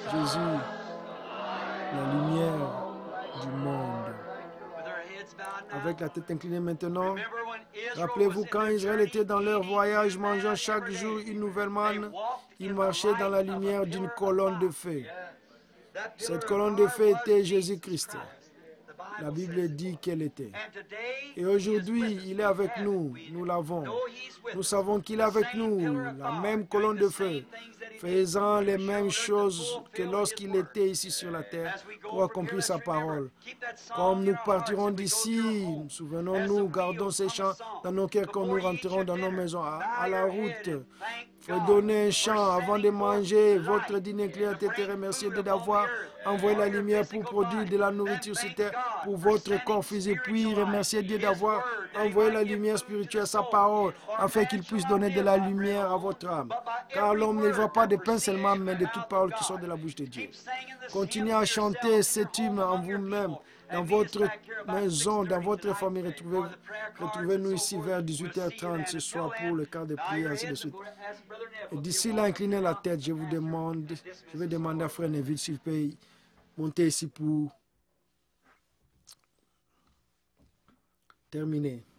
Jésus, la lumière du monde. Avec la tête inclinée maintenant, rappelez-vous quand Israël était dans leur voyage, mangeant chaque jour une nouvelle manne, ils marchaient dans la lumière d'une colonne de feu. Cette colonne de feu était Jésus-Christ. La Bible dit qu'elle était. Et aujourd'hui, il est avec nous. Nous l'avons. Nous savons qu'il est avec nous. La même colonne de feu, faisant les mêmes choses que lorsqu'il était ici sur la terre pour accomplir sa parole. Comme nous partirons d'ici, souvenons-nous, gardons ces chants dans nos cœurs quand nous rentrerons dans nos maisons. À la route, fredonnez un chant avant de manger. Votre dîner clair été remercié d'avoir envoyé la lumière pour produire de la nourriture sur terre pour votre corps physique. Puis remerciez Dieu d'avoir envoyé la lumière spirituelle, sa parole, afin qu'il puisse donner de la lumière à votre âme. Car l'homme ne vit pas de pain seulement, mais de toute parole qui sort de la bouche de Dieu. Continuez à chanter cet hymne en vous-même, dans votre maison, dans votre famille. Retrouvez-nous ici vers 18h30 ce soir pour le quart de prière, ainsi de suite. Et d'ici là, inclinez la tête, je vais demander à Frère Neville s'il peut monter ici pour terminer.